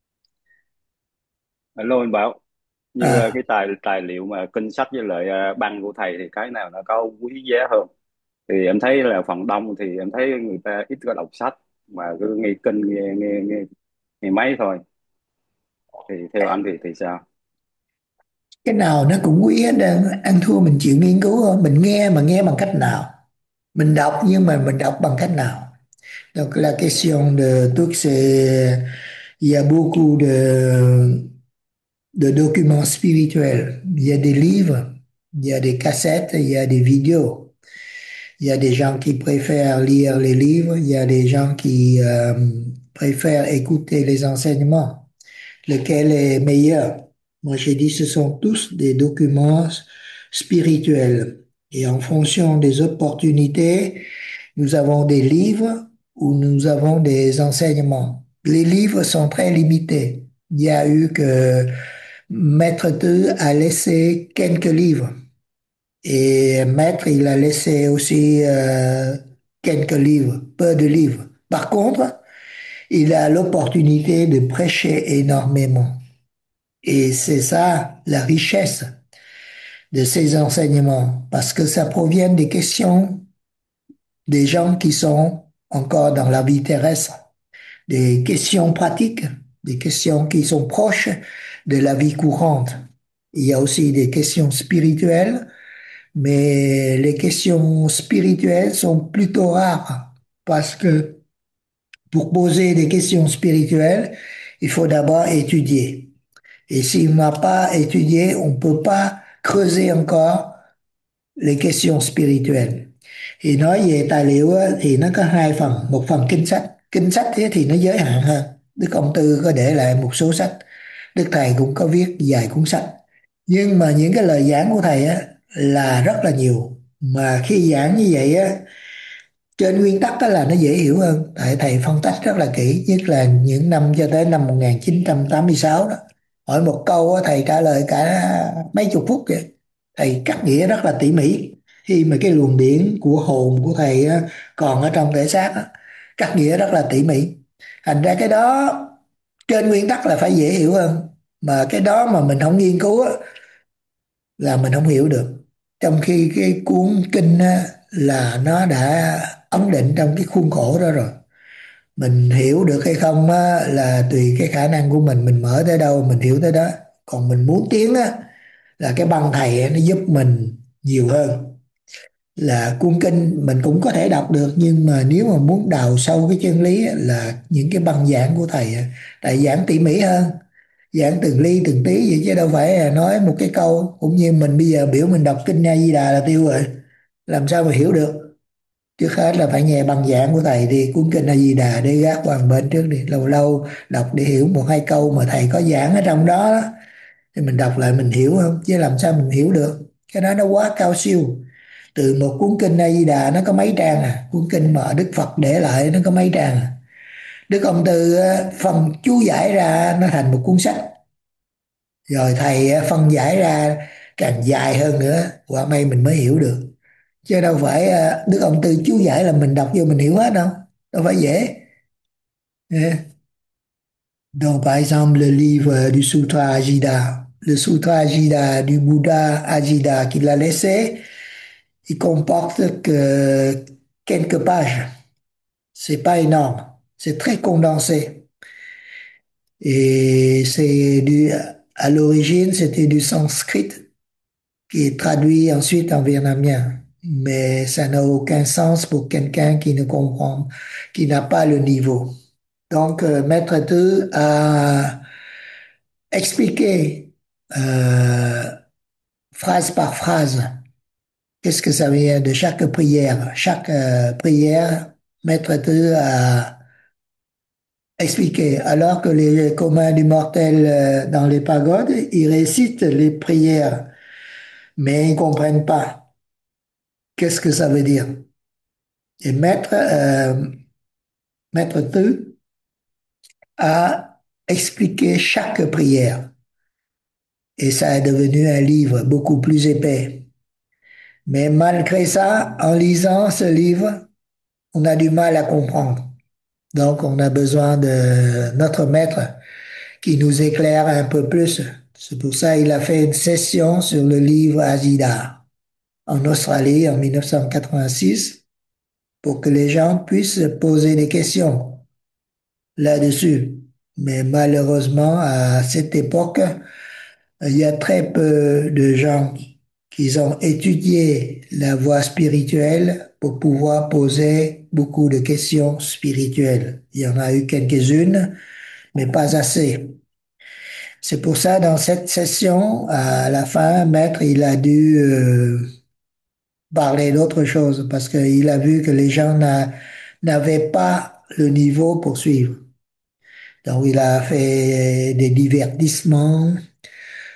Alo anh Bảo, như ờ, À, cái tài tài liệu mà kinh sách với lại ờ, băng của thầy thì cái nào nó có quý giá hơn? Thì em thấy là phần đông thì em thấy người ta ít có đọc sách mà cứ nghe kinh nghe nghe nghe, nghe máy thôi. Thì theo anh thì thì sao? cái nào nó cũng quý hết trơn. Ăn thua mình chịu nghiên cứu thôi. Mình nghe mà nghe bằng cách nào? Mình đọc nhưng mà mình đọc bằng cách nào? Donc la question de tout c'est il y a beaucoup de de documents spirituels. Il y a des livres, il y a des cassettes, il y a des vidéos. Il y a des gens qui préfèrent lire les livres, il y a des gens qui euh, préfèrent écouter les enseignements. Lequel est meilleur? Moi, j'ai dit ce sont tous des documents spirituels. Et en fonction des opportunités, nous avons des livres ou nous avons des enseignements. Les livres sont très limités. Il y a eu que Maître Deux a laissé quelques livres et Maître, il a laissé aussi euh, quelques livres, peu de livres. Par contre, il a l'opportunité de prêcher énormément. Et c'est ça la richesse de ces enseignements, parce que ça provient des questions des gens qui sont encore dans la vie terrestre, des questions pratiques, des questions qui sont proches de la vie courante. Il y a aussi des questions spirituelles, mais les questions spirituelles sont plutôt rares parce que pour poser des questions spirituelles, il faut d'abord étudier. Et si on n'a pas étudié, on ne peut pas creuser encore les questions spirituelles. Thì nói về tài liệu á, thì nó có hai phần, một phần kinh sách. Kinh sách thế thì nó giới hạn hơn. Đức Ông Tư có để lại một số sách. Đức Thầy cũng có viết vài cuốn sách. Nhưng mà những cái lời giảng của Thầy á, là rất là nhiều. Mà khi giảng như vậy á, trên nguyên tắc đó là nó dễ hiểu hơn. Tại Thầy phân tích rất là kỹ, nhất là những năm cho tới năm một nghìn chín trăm tám mươi sáu đó. Hỏi một câu á, Thầy trả lời cả mấy chục phút vậy. Thầy cắt nghĩa rất là tỉ mỉ. Khi mà cái luồng điển của hồn của Thầy á, còn ở trong thể xác á, cắt nghĩa rất là tỉ mỉ. Thành ra cái đó trên nguyên tắc là phải dễ hiểu hơn. Mà cái đó mà mình không nghiên cứu á, là mình không hiểu được. Trong khi cái cuốn kinh á, là nó đã ấn định trong cái khuôn khổ đó rồi. Mình hiểu được hay không á, là tùy cái khả năng của mình, mình mở tới đâu mình hiểu tới đó. Còn mình muốn tiến á, là cái băng Thầy á, nó giúp mình nhiều hơn. Là cuốn kinh mình cũng có thể đọc được, nhưng mà nếu mà muốn đào sâu cái chân lý á, là những cái băng giảng của Thầy á. Thầy giảng tỉ mỉ hơn, giảng từng ly từng tí vậy, chứ đâu phải là nói một cái câu. Cũng như mình bây giờ biểu mình đọc kinh A Di Đà là tiêu rồi, làm sao mà hiểu được. Trước hết là phải nghe băng giảng của Thầy đi, cuốn kinh A Di Đà để gác qua một bên trước đi, lâu lâu đọc để hiểu một hai câu mà Thầy có giảng ở trong đó, đó thì mình đọc lại mình hiểu không, chứ làm sao mình hiểu được. Cái đó nó quá cao siêu. Từ một cuốn kinh A Di Đà nó có mấy trang à, cuốn kinh mà Đức Phật để lại nó có mấy trang à. Đức Ông Tư á, phân chú giải ra nó thành một cuốn sách, rồi Thầy á, phân giải ra càng dài hơn nữa, quả may mình mới hiểu được. Chứ đâu phải à, Đức Ông Tư chú giải là mình đọc vô mình hiểu hết đâu, đâu phải dễ. Ê. Donc par exemple le livre du Sutra Ajita, le Sutra Ajita du Bouddha Ajita qu'il a laissé, il comporte que quelques pages. C'est pas énorme, c'est très condensé. Et c'est du, à l'origine, c'était du sanskrit qui est traduit ensuite en vietnamien. Mais ça n'a aucun sens pour quelqu'un qui ne comprend, qui n'a pas le niveau. Donc, euh, Maître Deux a expliqué euh, phrase par phrase qu'est-ce que ça vient de chaque prière. Chaque euh, prière, Maître Deux a expliqué. Alors que les communs du mortel euh, dans les pagodes, ils récitent les prières, mais ils ne comprennent pas qu'est-ce que ça veut dire. Et Maître, euh, Maître Deux a expliqué chaque prière. Et ça est devenu un livre beaucoup plus épais. Mais malgré ça, en lisant ce livre, on a du mal à comprendre. Donc, on a besoin de notre maître qui nous éclaire un peu plus. C'est pour ça qu'il a fait une session sur le livre Azida en Australie en mille neuf cent quatre-vingt-six pour que les gens puissent poser des questions là-dessus. Mais malheureusement, à cette époque, il y a très peu de gens qui ont étudié la voie spirituelle pour pouvoir poser beaucoup de questions spirituelles. Il y en a eu quelques-unes, mais pas assez. C'est pour ça, dans cette session, à la fin, Maître, il a dû euh, parler d'autre chose parce qu'il a vu que les gens n'a- n'avaient pas le niveau pour suivre. Donc, il a fait des divertissements,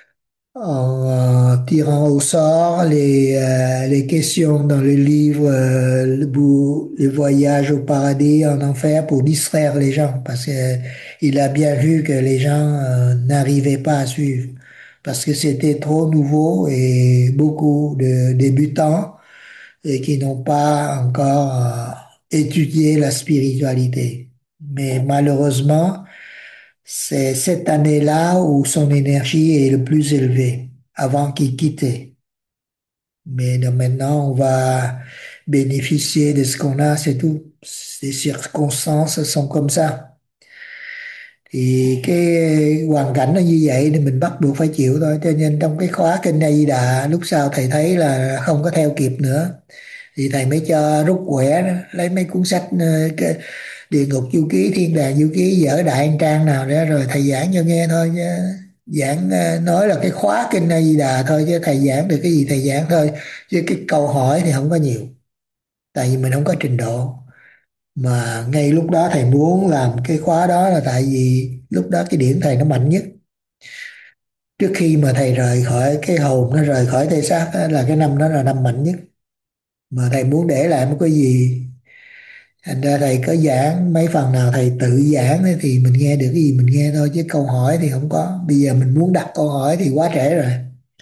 en euh, tirant au sort les, euh, les questions dans le livre euh, le, bou- le voyage au paradis, en enfer pour distraire les gens parce que euh, il a bien vu que les gens euh, n'arrivaient pas à suivre parce que c'était trop nouveau et beaucoup de débutants et qui n'ont pas encore euh, étudié la spiritualité. Mais malheureusement, c'est cette année-là où son énergie est le plus élevée, avant qu'il quitte. Mais de maintenant, on va bénéficier de ce qu'on a, c'est tout. Les circonstances sont comme ça. Thì cái hoàn cảnh nó như vậy thì mình bắt buộc phải chịu thôi. Cho nên trong cái khóa Kinh A Di Đà, lúc sau thầy thấy là không có theo kịp nữa. Thì thầy mới cho rút quẻ đó, lấy mấy cuốn sách ờ, cái địa ngục du ký, thiên đàng du ký, dở đại anh trang nào đó rồi thầy giảng cho nghe thôi chứ. Giảng ờ, nói là cái khóa Kinh A Di Đà thôi chứ thầy giảng được cái gì thầy giảng thôi, chứ cái câu hỏi thì không có nhiều, tại vì mình không có trình độ. Mà ngay lúc đó thầy muốn làm cái khóa đó là tại vì lúc đó cái điển thầy nó mạnh nhất. Trước khi mà thầy rời khỏi cái hồn, nó rời khỏi thể xác á, là cái năm đó là năm mạnh nhất, mà thầy muốn để lại một cái gì. Thành ra thầy có giảng mấy phần nào thầy tự giảng ấy, thì mình nghe được cái gì mình nghe thôi, chứ câu hỏi thì không có. Bây giờ mình muốn đặt câu hỏi thì quá trễ rồi.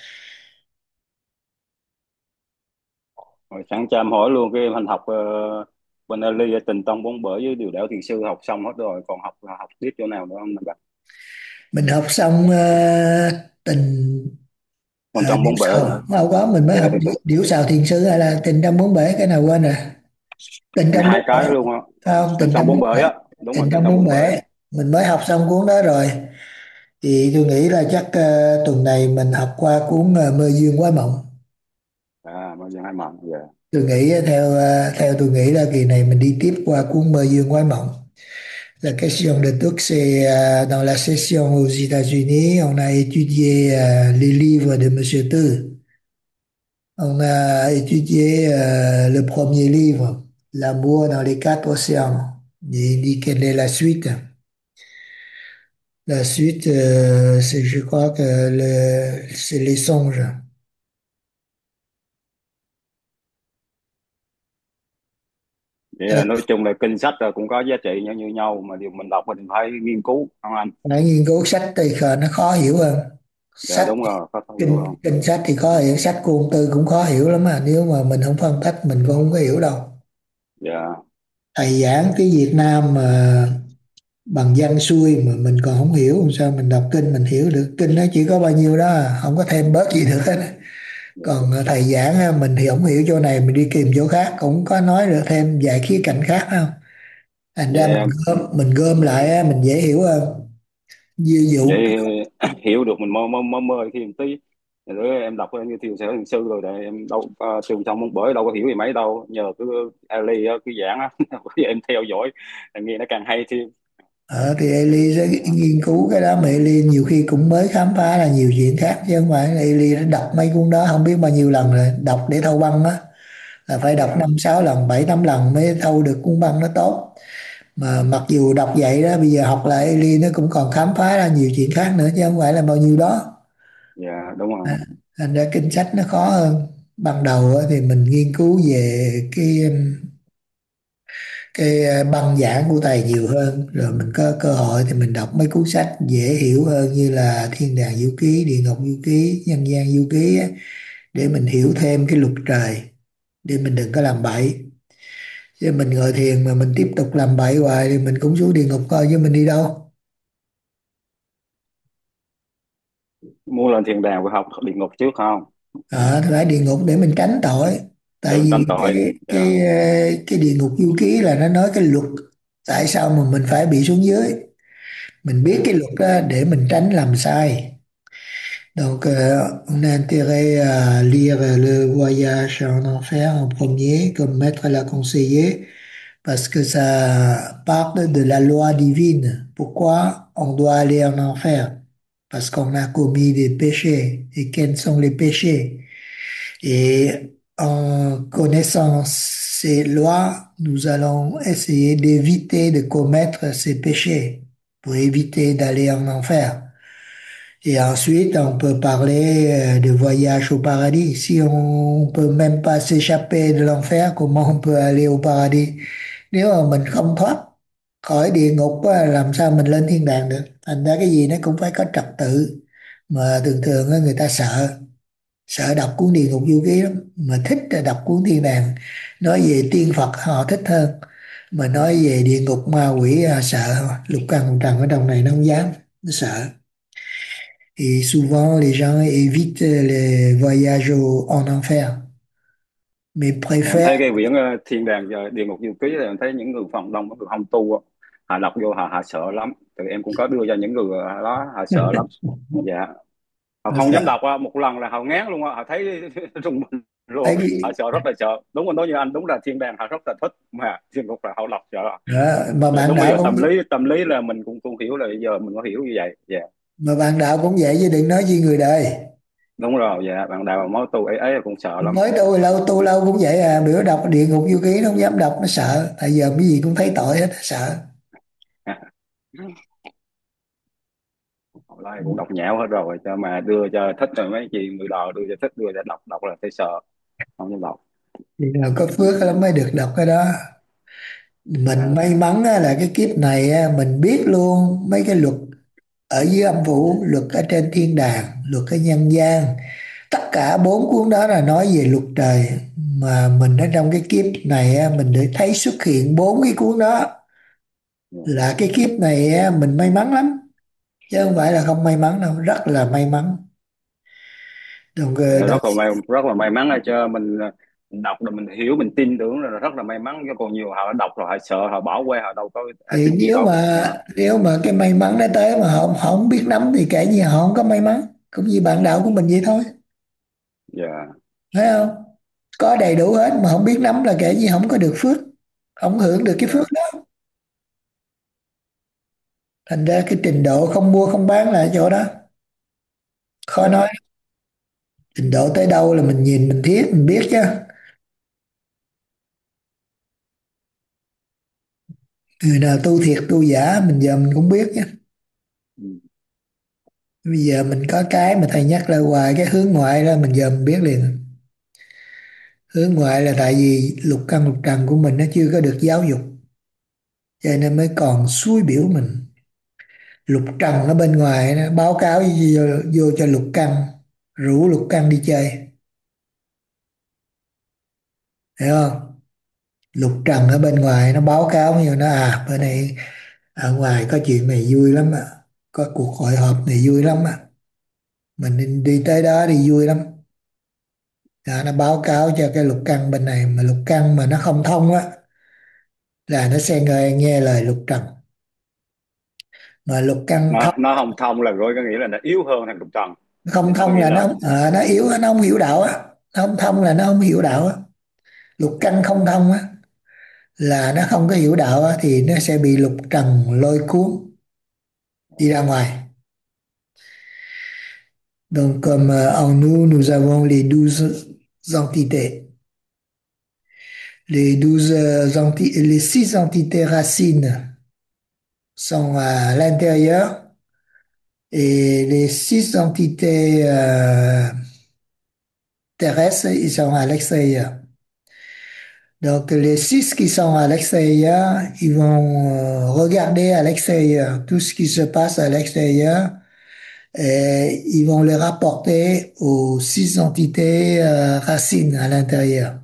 Rồi sẵn cho em hỏi luôn cái anh học ờ, bên Ali ở Tình Tông Bốn Bể với Điều Đảo Thiền Sư học xong hết rồi, còn học học tiếp chỗ nào nữa không anh Bạch? Mình học xong ờ, tình Còn uh, trong điểu Bốn Bể hả? sào không có, mình mới Dạ học thiệt sự. điểu, điểu sào thiền sư hay là tình trong bốn bể, cái nào quên rồi. Tình trong Hai bốn bể. cái luôn á. Không, Tình tình trong trong Bốn bốn Bể bể. á, đúng rồi, Tình Tình trong trong bốn Bốn Bể. bể mình mới học xong cuốn đó rồi. Thì tôi nghĩ là chắc ờ, tuần này mình học qua cuốn ờ, Mơ Dương Quái Mộng. À bao giờ hai mộng. Dạ. Tôi nghĩ theo ờ, theo tôi nghĩ là kỳ này mình đi tiếp qua cuốn Mơ Dương Quái Mộng. La question de Tuck, c'est euh, dans la session aux États-Unis, on a étudié euh, les livres de Monsieur Tuck. On a étudié euh, le premier livre, L'amour dans les quatre océans. Il dit quelle est la suite. La suite, euh, c'est, je crois que le, c'est les songes. Vậy Euh, là nói chung là kinh sách là cũng có giá trị như, như nhau, mà điều mình đọc mình phải nghiên cứu không anh? Nãy nghiên cứu sách thì khờ nó khó hiểu hơn. Dạ Sách đúng rồi, có có hiểu kinh không? kinh sách thì khó hiểu, sách của ông Tư cũng khó hiểu lắm mà nếu mà mình không phân tích mình cũng không có hiểu đâu. Dạ. Thầy giảng cái Việt Nam mà bằng văn xuôi mà mình còn không hiểu, làm sao mình đọc kinh mình hiểu được. Kinh nó chỉ có bao nhiêu đó à, không có thêm bớt gì được hết á. Còn à, thầy giảng á, mình thì không hiểu chỗ này mình đi tìm chỗ khác cũng có nói được thêm vài khía cạnh khác không. Thành ra mình Vậy gom mình gom lại á, mình dễ hiểu hơn. Ví dụ vậy hiểu được mình mơ mơ mơ mơ thêm một tí. Rồi em đọc như thiền sư thiền sư rồi để em đâu uh, trường trong môn bởi đâu có hiểu gì mấy đâu, nhờ cứ Ali á, cứ giảng á bây giờ em theo dõi nghe nó càng hay thêm. ờ, thì Eli sẽ nghiên cứu cái đó, mà Eli nhiều khi cũng mới khám phá là nhiều chuyện khác chứ không phải là Eli đã đọc mấy cuốn đó không biết bao nhiêu lần rồi. Đọc để thâu băng á là phải đọc Dạ. năm sáu lần bảy tám lần mới thâu được cuốn băng nó tốt. Mà mặc dù đọc vậy đó, bây giờ học lại Eli nó cũng còn khám phá ra nhiều chuyện khác nữa chứ không phải là bao nhiêu đó. Dạ đúng à, rồi. Thành ra kinh sách nó khó hơn. Ban đầu á, thì mình nghiên cứu về cái cái ờ, băng giảng của thầy nhiều hơn, rồi mình có cơ hội thì mình đọc mấy cuốn sách dễ hiểu hơn như là Thiên đàng du ký, Địa ngục du ký, Nhân gian du ký á, để mình hiểu thêm cái luật trời, để mình đừng có làm bậy. Chứ mình ngồi thiền mà mình tiếp tục làm bậy hoài thì mình cũng xuống địa ngục coi chứ mình đi đâu. Muốn lên thiên đàng phải học địa ngục trước không? À, thì phải địa ngục để mình tránh tội. Để Tại mình tránh vì tội. cái Dạ. cái ờ, cái địa ngục du ký là nó nói cái luật tại sao mà mình phải bị xuống dưới. Mình biết cái luật đó để mình tránh làm sai. Donc, euh, on a intérêt à lire Le Voyage en Enfer en premier, comme Maître l'a conseillé, parce que ça parle de la loi divine. Pourquoi on doit aller en enfer? Parce qu'on a commis des péchés. Et quels sont les péchés? Et en connaissant ces lois, nous allons essayer d'éviter de commettre ces péchés pour éviter d'aller en enfer. Et ensuite, on peut parler euh, de voyage au paradis. Si on peut même pas s'échapper de l'enfer, comment on peut aller au paradis? Nếu mà mình không thoát khỏi địa ngục á, làm sao mình lên thiên đàng được? Thành ra cái gì nó cũng phải có trật tự. Mà thường thường á, người ta sợ, sợ đọc cuốn địa ngục du ký lắm. Mà thích là đọc cuốn thiên đàng. Nói về tiên Phật họ thích hơn. Mà nói về địa ngục ma quỷ à, sợ. Lục căn lục trần ở trong này nó không dám, nó sợ. Et souvent, les gens évitent les voyages au- en enfer, mais Em thấy préfèrent. cái quyển ờ, Thiên đàng và Địa ngục du ký thì em thấy những người phần đông, những người không tu á, họ đọc vô họ họ sợ lắm. Thì em cũng có đưa cho những người đó, họ sợ lắm. Dạ, họ Nó không dám sợ. đọc á, một lần là họ ngán luôn á, họ thấy rùng mình Tại luôn, họ vì sợ, rất là sợ. Đúng, anh nói như anh, đúng là thiên đàng họ rất là thích, mà địa ngục là họ đọc sợ. đó, mà Dạ, bạn đúng, bây đạo giờ cũng tâm lý tâm lý là mình cũng cũng hiểu, là bây giờ mình có hiểu như vậy. Dạ, mà bạn đạo cũng vậy chứ đừng nói gì người đời. đúng rồi. Dạ, bạn đạo máu tu ấy ấy cũng sợ lắm. Mới tu lâu tu lâu cũng vậy à, biểu đọc địa ngục du ký nó không dám đọc, nó sợ. Tại giờ cái gì cũng thấy tội hết, nó sợ. Hồi lại cũng đọc nhẽo hết rồi, cho mà đưa cho thích rồi mấy chị người đò đưa cho thích, đưa cho đọc, đọc là thấy sợ, không dám đọc. Thì là có phước lắm mới được đọc cái đó. Mình Dạ. may mắn á, là cái kiếp này á, mình biết luôn mấy cái luật ở dưới âm phủ, luật ở trên thiên đàng, luật ở nhân gian. Tất cả bốn cuốn đó là nói về luật trời. Mà mình ở trong cái kiếp này á, mình được thấy xuất hiện bốn cái cuốn đó. Dạ. Là cái kiếp này á, mình may mắn lắm. Chứ không phải là không may mắn đâu, rất là may mắn. Donc, euh, Dạ, dans- rất là may rất là may mắn là cho mình, mình đọc rồi mình hiểu, mình tin tưởng rồi, là rất là may mắn. Chứ còn nhiều họ đọc rồi họ sợ, họ bỏ qua, họ đâu có ai thì tin gì nếu đâu. mà Dạ. nếu mà cái may mắn đó tới mà họ, họ không biết nắm thì kể như họ không có may mắn. Cũng như bạn đạo của mình vậy thôi, Dạ. phải không? Có đầy đủ hết mà không biết nắm là kể như không có được phước, không hưởng được cái phước Dạ. đó. Thành ra cái trình độ không mua không bán là ở chỗ đó. Khó nói. Dạ. Trình độ tới đâu là mình nhìn mình thiết mình biết chứ. Người nào tu thiệt tu giả mình giờ mình cũng biết chứ. Ừ. Bây giờ mình có cái mà thầy nhắc lại hoài, cái hướng ngoại đó mình giờ mình biết liền. Hướng ngoại là tại vì lục căn lục trần của mình nó chưa có được giáo dục, cho nên mới còn xuôi biểu mình. Lục trần ở bên ngoài nó báo cáo vô, vô cho lục căn, rủ lục căn đi chơi, hiểu không? Lục trần ở bên ngoài nó báo cáo như nó à bữa nay ở ngoài có chuyện này vui lắm á, có cuộc hội họp này vui lắm á, mình đi, đi tới đó đi vui lắm. Đó, nó báo cáo cho cái lục căn bên này, mà lục căn mà nó không thông á là nó sẽ nghe, nghe lời lục trần. Mà lục căn nó thông, nó không thông là rồi, có nghĩa là nó yếu hơn thằng trục trần. không Thì nó có thông nghĩa là nó là, không- à, nó yếu, nó không hiểu đạo á. Nó không thông là nó không hiểu đạo á. Lục căn không thông á là nó không có hiểu đạo á, thì nó sẽ bị lục trần lôi cuốn đi ra ngoài. Donc comme euh, en nous nous avons les douze entités, les douze euh, enti- les six entités racines sont à l'intérieur et les six entités euh, terrestres ils sont à l'extérieur. Donc, les six qui sont à l'extérieur, ils vont euh, regarder à l'extérieur tout ce qui se passe à l'extérieur et ils vont le rapporter aux six entités euh, racines à l'intérieur.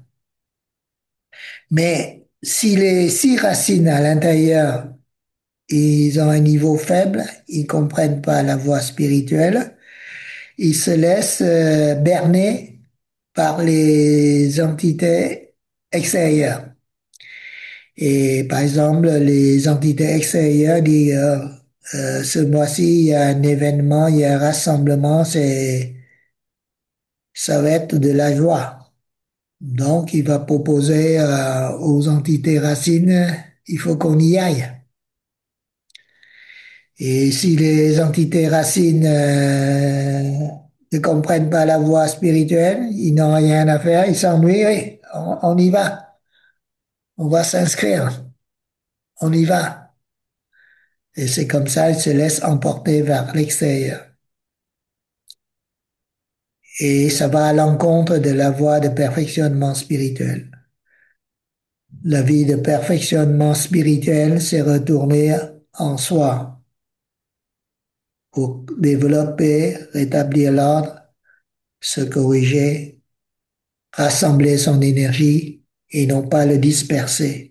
Mais si les six racines à l'intérieur, ils ont un niveau faible, ils comprennent pas la voie spirituelle, ils se laissent euh, berner par les entités extérieures. Et par exemple, les entités extérieures disent euh, euh, ce mois-ci, il y a un événement, il y a un rassemblement, c'est, ça va être de la joie. Donc, il va proposer euh, aux entités racines, il faut qu'on y aille. Et si les entités racines euh, ne comprennent pas la voie spirituelle, ils n'ont rien à faire, ils s'ennuient, oui, on, on y va, on va s'inscrire, on y va. Et c'est comme ça, ils se laissent emporter vers l'extérieur. et ça va à l'encontre de la voie de perfectionnement spirituel. La vie de perfectionnement spirituel, c'est retourner en soi pour développer, rétablir l'ordre, se corriger, rassembler son énergie et non pas le disperser.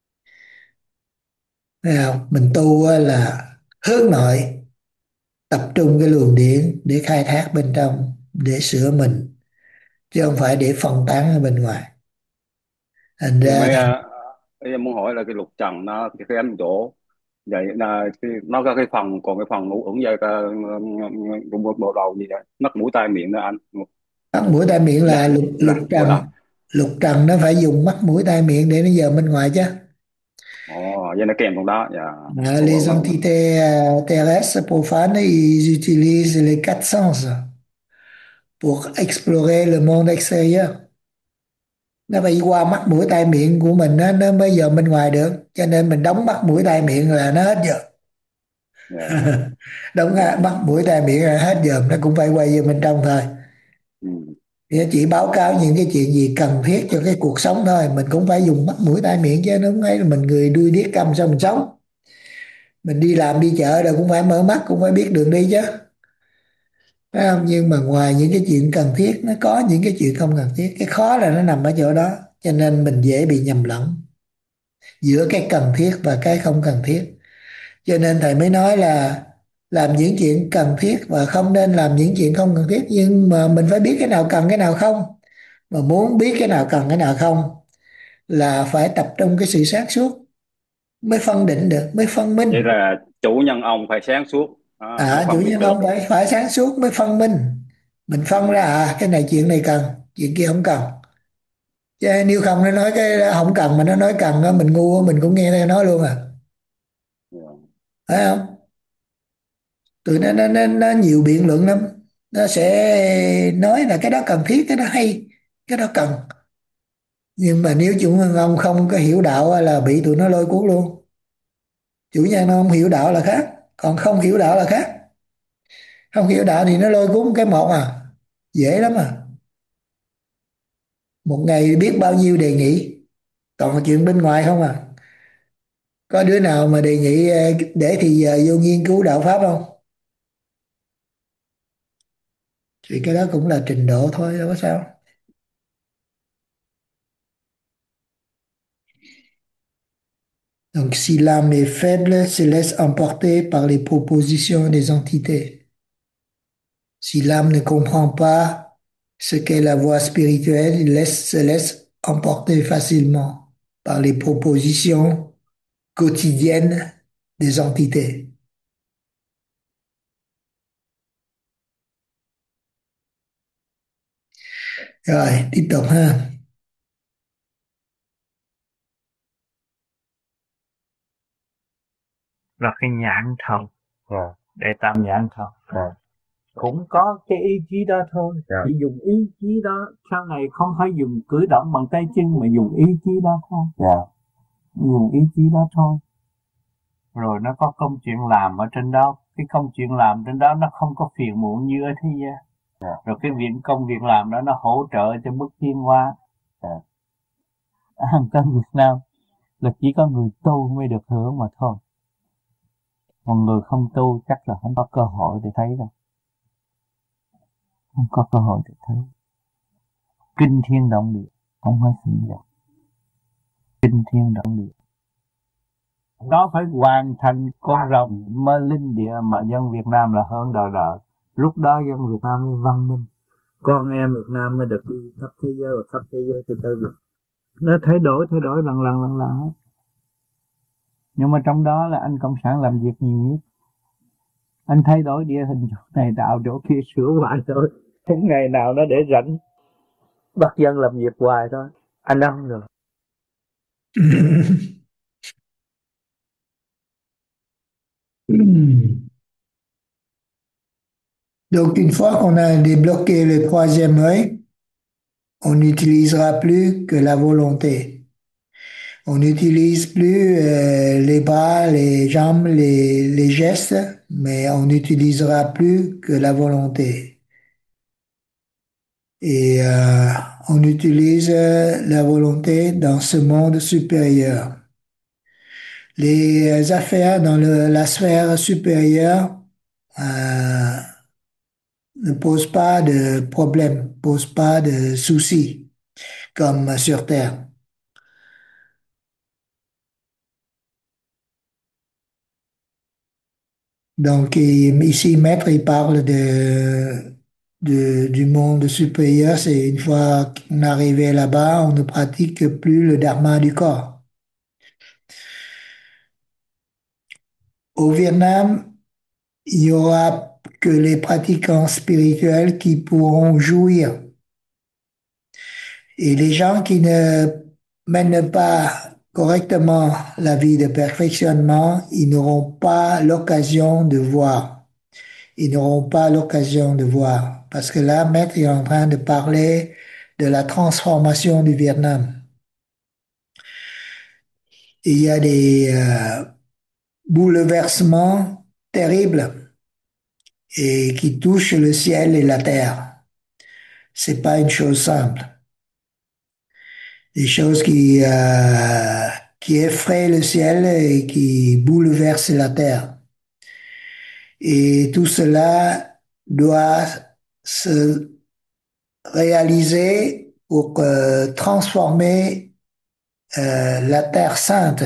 Thấy không? Mình tu á là hướng nội, tập trung cái luồng điển để khai thác bên trong, để sửa mình, chứ không phải để phân tán ở bên ngoài. Thành Thì ra mấy à, em muốn hỏi là cái lục trần nó cái cái ấn chỗ vậy là cái, nó có cái phần, còn cái phần ngũ uẩn với cái bộ, bộ đầu gì đấy, mắt mũi tai miệng đó anh. mắt mũi tai miệng là Dạ, lục lục dạ, bộ trần. đầu. Lục trần nó phải dùng mắt mũi tai miệng để nó dời bên ngoài chứ. Ồ, vậy nó kèm trong đó. Dạ. À, Vâng, les vâng, vâng, vâng. entités euh, terrestres profanes, ils utilisent les quatre sens pour explorer le monde extérieur. Nó phải qua mắt mũi tai miệng của mình á, nó mới dòm bên ngoài được, cho nên mình đóng mắt mũi tai miệng là nó hết dòm. Dạ. Đóng mắt mũi tai miệng là hết dòm, nó cũng phải quay vô bên trong thôi. Ừ. Thì nó chỉ báo cáo những cái chuyện gì cần thiết cho cái cuộc sống thôi, mình cũng phải dùng mắt mũi tai miệng chứ, nó không phải là mình người đuôi điếc câm sao mình sống. Mình đi làm đi chợ đâu cũng phải mở mắt, cũng phải biết đường đi chứ, phải không? Nhưng mà ngoài những cái chuyện cần thiết, nó có những cái chuyện không cần thiết. Cái khó là nó nằm ở chỗ đó, cho nên mình dễ bị nhầm lẫn giữa cái cần thiết và cái không cần thiết. Cho nên thầy mới nói là làm những chuyện cần thiết và không nên làm những chuyện không cần thiết. Nhưng mà mình phải biết cái nào cần cái nào không. Mà muốn biết cái nào cần cái nào không là phải tập trung cái sự sáng suốt, mới phân định được, mới phân Vậy minh. là chủ nhân ông phải sáng suốt đó, mới À, chủ phân biệt nhân được. ông phải phải sáng suốt mới phân minh. Mình phân ra Ừ. à, cái này chuyện này cần, chuyện kia không cần. Chứ nếu không nó nói cái đó không cần mà nó nói cần á, mình ngu á, mình cũng nghe theo nó luôn à, Dạ. phải không? Tụi nó nó nó, nó nhiều biện luận lắm. Nó sẽ nói là cái đó cần thiết, cái đó hay, cái đó cần. Nhưng mà nếu chủ nhân ông không có hiểu đạo á, là bị tụi nó lôi cuốn luôn. Chủ nhân ông hiểu đạo là khác, còn không hiểu đạo là khác. Không hiểu đạo thì nó lôi cuốn cái một à, dễ lắm à. Một ngày biết bao nhiêu đề nghị, toàn là chuyện bên ngoài không à. Có đứa nào mà đề nghị ờ, để thì giờ vô nghiên cứu đạo pháp không? Thì cái đó cũng là trình độ thôi, đâu có sao. Donc si l'âme est faible, se laisse emporter par les propositions des entités. Si l'âme ne comprend pas ce qu'est la voie spirituelle, il laisse, se laisse emporter facilement par les propositions quotidiennes des entités. Rồi, tiếp tục ha. Là cái nhãn thần, Dạ. để tam nhãn thần Dạ. cũng có cái ý chí đó thôi. Dạ. Chỉ dùng ý chí đó, sau này không phải dùng cử động bằng tay chân mà dùng ý chí đó thôi. Dạ. Dùng ý chí đó thôi. Rồi nó có công chuyện làm ở trên đó. Cái công chuyện làm trên đó nó không có phiền muộn như ở thế gian. Dạ. Rồi cái việc công việc làm đó nó hỗ trợ cho bước tiến hóa. Dạ. À, có Việt Nam là chỉ có người tu mới được hưởng mà thôi. Còn người không tu chắc là không có cơ hội để thấy đâu. Không có cơ hội để thấy. Kinh thiên động địa, không phải sự vật. Kinh thiên động địa. Nó phải hoàn thành con rồng mới linh địa mà dân Việt Nam là hơn đời đời. Lúc đó dân Việt Nam mới văn minh. Con em Việt Nam mới được đi khắp thế giới và khắp thế giới từ từ được. Nó thay đổi, thay đổi lần lần lần lần hết. Nhưng mà trong đó là anh Cộng sản làm việc nhiều nhất. Anh thay đổi địa hình chỗ này tạo chỗ kia sửa hoài thôi. Không ngày nào nó để rảnh. Bắt dân làm việc hoài thôi. Anh ăn được. Donc une fois qu'on a débloqué le troisième œil, on n'utilisera plus que la volonté. On n'utilise plus euh, les bras, les jambes, les, les gestes, mais on n'utilisera plus que la volonté. et euh, on utilise la volonté dans ce monde supérieur. Les affaires dans le- la sphère supérieure euh, ne posent pas de problème, posent pas de soucis comme sur Terre. Donc il- ici, Maître, il parle de, de- du monde supérieur. C'est une fois qu'on est arrivé là-bas, on ne pratique plus le dharma du corps. Au Vietnam, il y aura que les pratiquants spirituels qui pourront jouir. Et les gens qui ne mènent pas correctement la vie de perfectionnement, ils n'auront pas l'occasion de voir. Ils n'auront pas l'occasion de voir. Parce que là, Maître est en train de parler de la transformation du Vietnam. Il y a des euh, bouleversements terribles et qui touchent le ciel et la terre. C'est pas une chose simple. Des choses qui, euh, qui effraient le ciel et qui bouleversent la terre. Et tout cela doit se réaliser pour que- transformer euh, la terre sainte,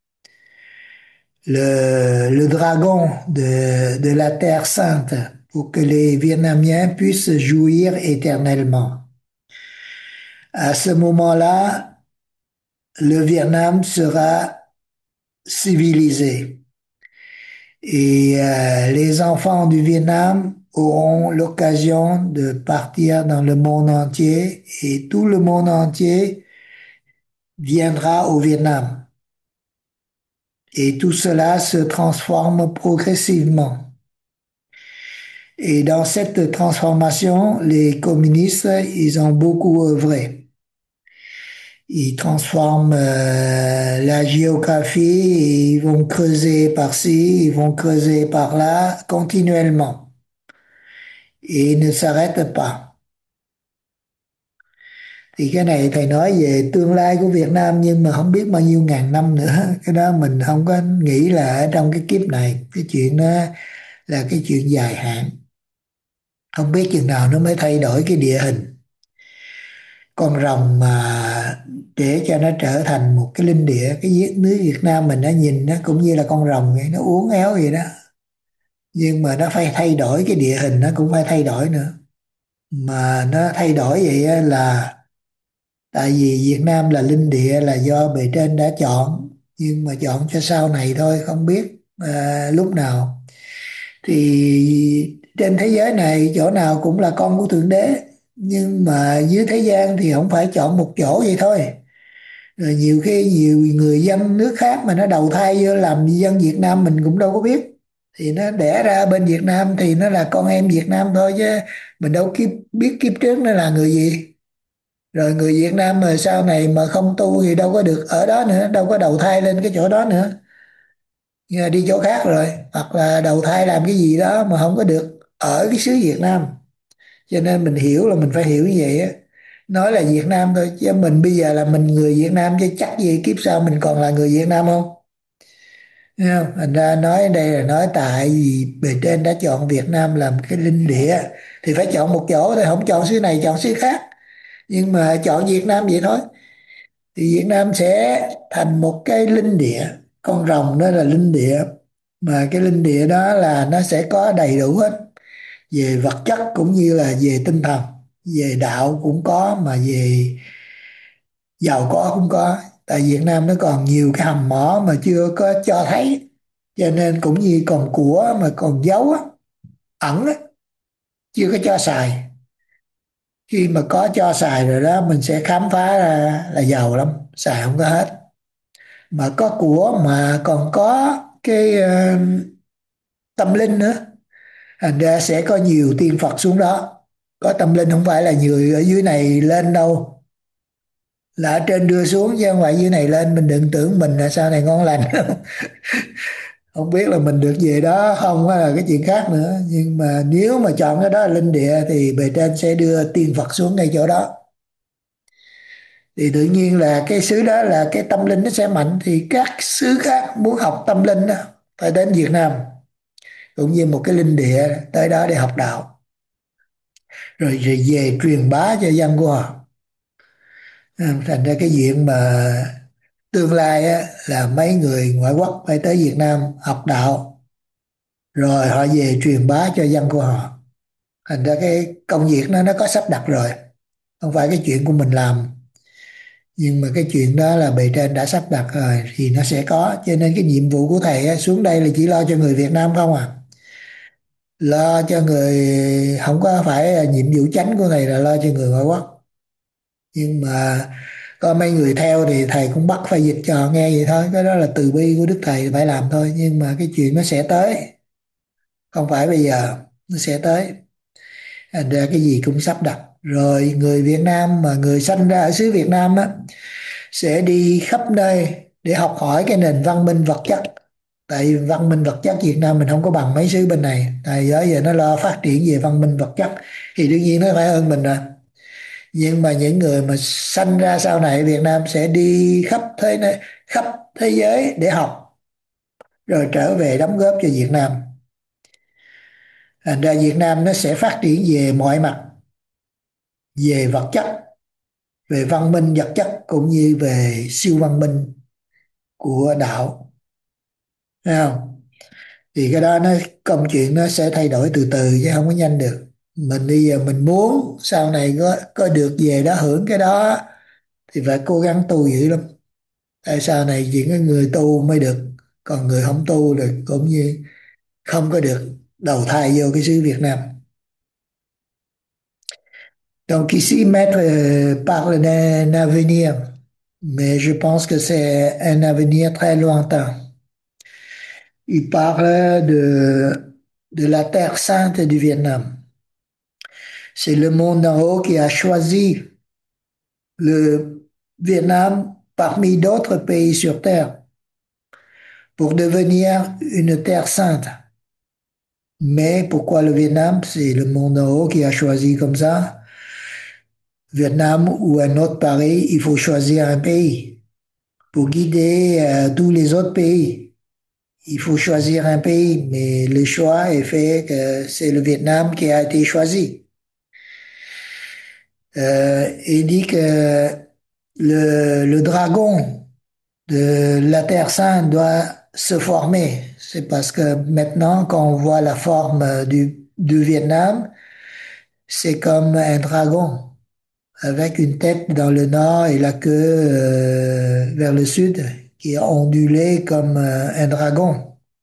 le, le dragon de, de la terre sainte, pour que les Vietnamiens puissent jouir éternellement. À ce moment-là, le Vietnam sera civilisé. Et euh, les enfants du Vietnam auront l'occasion de partir dans le monde entier et tout le monde entier viendra au Vietnam. Et tout cela se transforme progressivement. Et dans cette transformation, les communistes, ils ont beaucoup œuvré. Ils transforment euh, la géographie, ils vont creuser par-ci, ils vont creuser par-là, continuellement. Et ils ne s'arrêtent pas. Thì cái này thầy nói về tương lai của Việt Nam nhưng mà không biết bao nhiêu ngàn năm nữa. Cái đó mình không có nghĩ là ở trong cái kiếp này. Cái chuyện đó là cái chuyện dài hạn. Không biết chừng nào nó mới thay đổi cái địa hình. Con rồng mà để cho nó trở thành một cái linh địa, cái nước Việt Nam mình nó nhìn nó cũng như là con rồng vậy, nó uốn éo vậy đó. Nhưng mà nó phải thay đổi cái địa hình, nó cũng phải thay đổi nữa. Mà nó thay đổi vậy á là tại vì Việt Nam là linh địa là do bề trên đã chọn, nhưng mà chọn cho sau này thôi, không biết à, lúc nào. Thì trên thế giới này chỗ nào cũng là con của Thượng Đế, nhưng mà dưới thế gian thì không phải chọn một chỗ vậy thôi. Rồi nhiều khi nhiều người dân nước khác mà nó đầu thai vô làm dân Việt Nam mình cũng đâu có biết. Thì nó đẻ ra bên Việt Nam thì nó là con em Việt Nam thôi, chứ mình đâu kiếp, biết kiếp trước nó là người gì. Rồi người Việt Nam mà sau này mà không tu thì đâu có được ở đó nữa, đâu có đầu thai lên cái chỗ đó nữa. Nhưng mà đi chỗ khác rồi, hoặc là đầu thai làm cái gì đó mà không có được ở cái xứ Việt Nam. Cho nên mình hiểu là mình phải hiểu như vậy á. Nói là Việt Nam thôi, chứ mình bây giờ là mình người Việt Nam, chứ chắc gì kiếp sau mình còn là người Việt Nam không? Thấy không? Thành ra nói ở đây là nói tại vì bề trên đã chọn Việt Nam làm cái linh địa thì phải chọn một chỗ thôi, không chọn xứ này chọn xứ khác. Nhưng mà chọn Việt Nam vậy thôi. Thì Việt Nam sẽ thành một cái linh địa. Con rồng đó là linh địa, mà cái linh địa đó là nó sẽ có đầy đủ hết, về vật chất cũng như là về tinh thần, về đạo cũng có, mà về giàu có cũng có. Tại Việt Nam nó còn nhiều cái hầm mỏ mà chưa có cho thấy, cho nên cũng như còn của mà còn giấu á, ẩn á, chưa có cho xài. Khi mà có cho xài rồi đó mình sẽ khám phá ra là giàu lắm, xài không có hết. Mà có của mà còn có cái ờ, tâm linh nữa, thành ra sẽ có nhiều tiên Phật xuống đó. Có tâm linh không phải là người ở dưới này lên đâu, là ở trên đưa xuống chứ không phải dưới này lên. Mình đừng tưởng mình là sau này ngon lành. Không biết là mình được về đó không hay là cái chuyện khác nữa, nhưng mà nếu mà chọn cái đó là linh địa thì bề trên sẽ đưa tiên Phật xuống ngay chỗ đó, thì tự nhiên là cái xứ đó là cái tâm linh nó sẽ mạnh, thì các xứ khác muốn học tâm linh đó phải đến Việt Nam cũng như một cái linh địa tới đó để học đạo, rồi, rồi về truyền bá cho dân của họ. À, thành ra cái chuyện mà tương lai á, là mấy người ngoại quốc phải tới Việt Nam học đạo rồi họ về truyền bá cho dân của họ. Thành ra cái công việc nó nó có sắp đặt rồi, không phải cái chuyện của mình làm, nhưng mà cái chuyện đó là bề trên đã sắp đặt rồi thì nó sẽ có. Cho nên cái nhiệm vụ của thầy á, xuống đây là chỉ lo cho người Việt Nam không à, lo cho người, không có phải là nhiệm vụ chính của thầy là lo cho người ngoại quốc. Nhưng mà có mấy người theo thì thầy cũng bắt phải dịch cho nghe vậy thôi, cái đó là từ bi của đức thầy phải làm thôi, nhưng mà cái chuyện nó sẽ tới, không phải bây giờ, nó sẽ tới. Thành ra cái gì cũng sắp đặt rồi. Người Việt Nam mà người sanh ra ở xứ Việt Nam á sẽ đi khắp nơi để học hỏi cái nền văn minh vật chất, tại vì văn minh vật chất Việt Nam mình không có bằng mấy xứ bên này, tại đó giờ nó lo phát triển về văn minh vật chất thì đương nhiên nó phải hơn mình rồi. Nhưng mà những người mà sanh ra sau này ở Việt Nam sẽ đi khắp thế nơi, khắp thế giới để học rồi trở về đóng góp cho Việt Nam. Thành ra Việt Nam nó sẽ phát triển về mọi mặt, về vật chất, về văn minh vật chất cũng như về siêu văn minh của đạo, thấy không? Thì cái đó nó, công chuyện nó sẽ thay đổi từ từ chứ không có nhanh được. Mình bây giờ mình muốn sau này có có được về đó hưởng cái đó thì phải cố gắng tu dữ lắm. Tại sau này chỉ có người tu mới được, còn người không tu được cũng như không có được đầu thai vô cái xứ Việt Nam. Donc ici, Maître euh, parle d'un avenir, mais je pense que c'est un avenir très lointain. Il parle de, de la terre sainte du Vietnam. C'est le monde en haut qui a choisi le Vietnam parmi d'autres pays sur Terre pour devenir une terre sainte. Mais pourquoi le Vietnam? C'est le monde en haut qui a choisi comme ça. Vietnam ou un autre pareil, il faut choisir un pays pour guider euh, tous les autres pays. Il faut choisir un pays, mais le choix est fait que c'est le Vietnam qui a été choisi. Euh, il dit que le, le dragon de la Terre Sainte doit se former. C'est parce que maintenant, quand on voit la forme du, du Vietnam, c'est comme un dragon avec une tête dans le nord et la queue euh, vers le sud qui est ondulée comme euh, un dragon.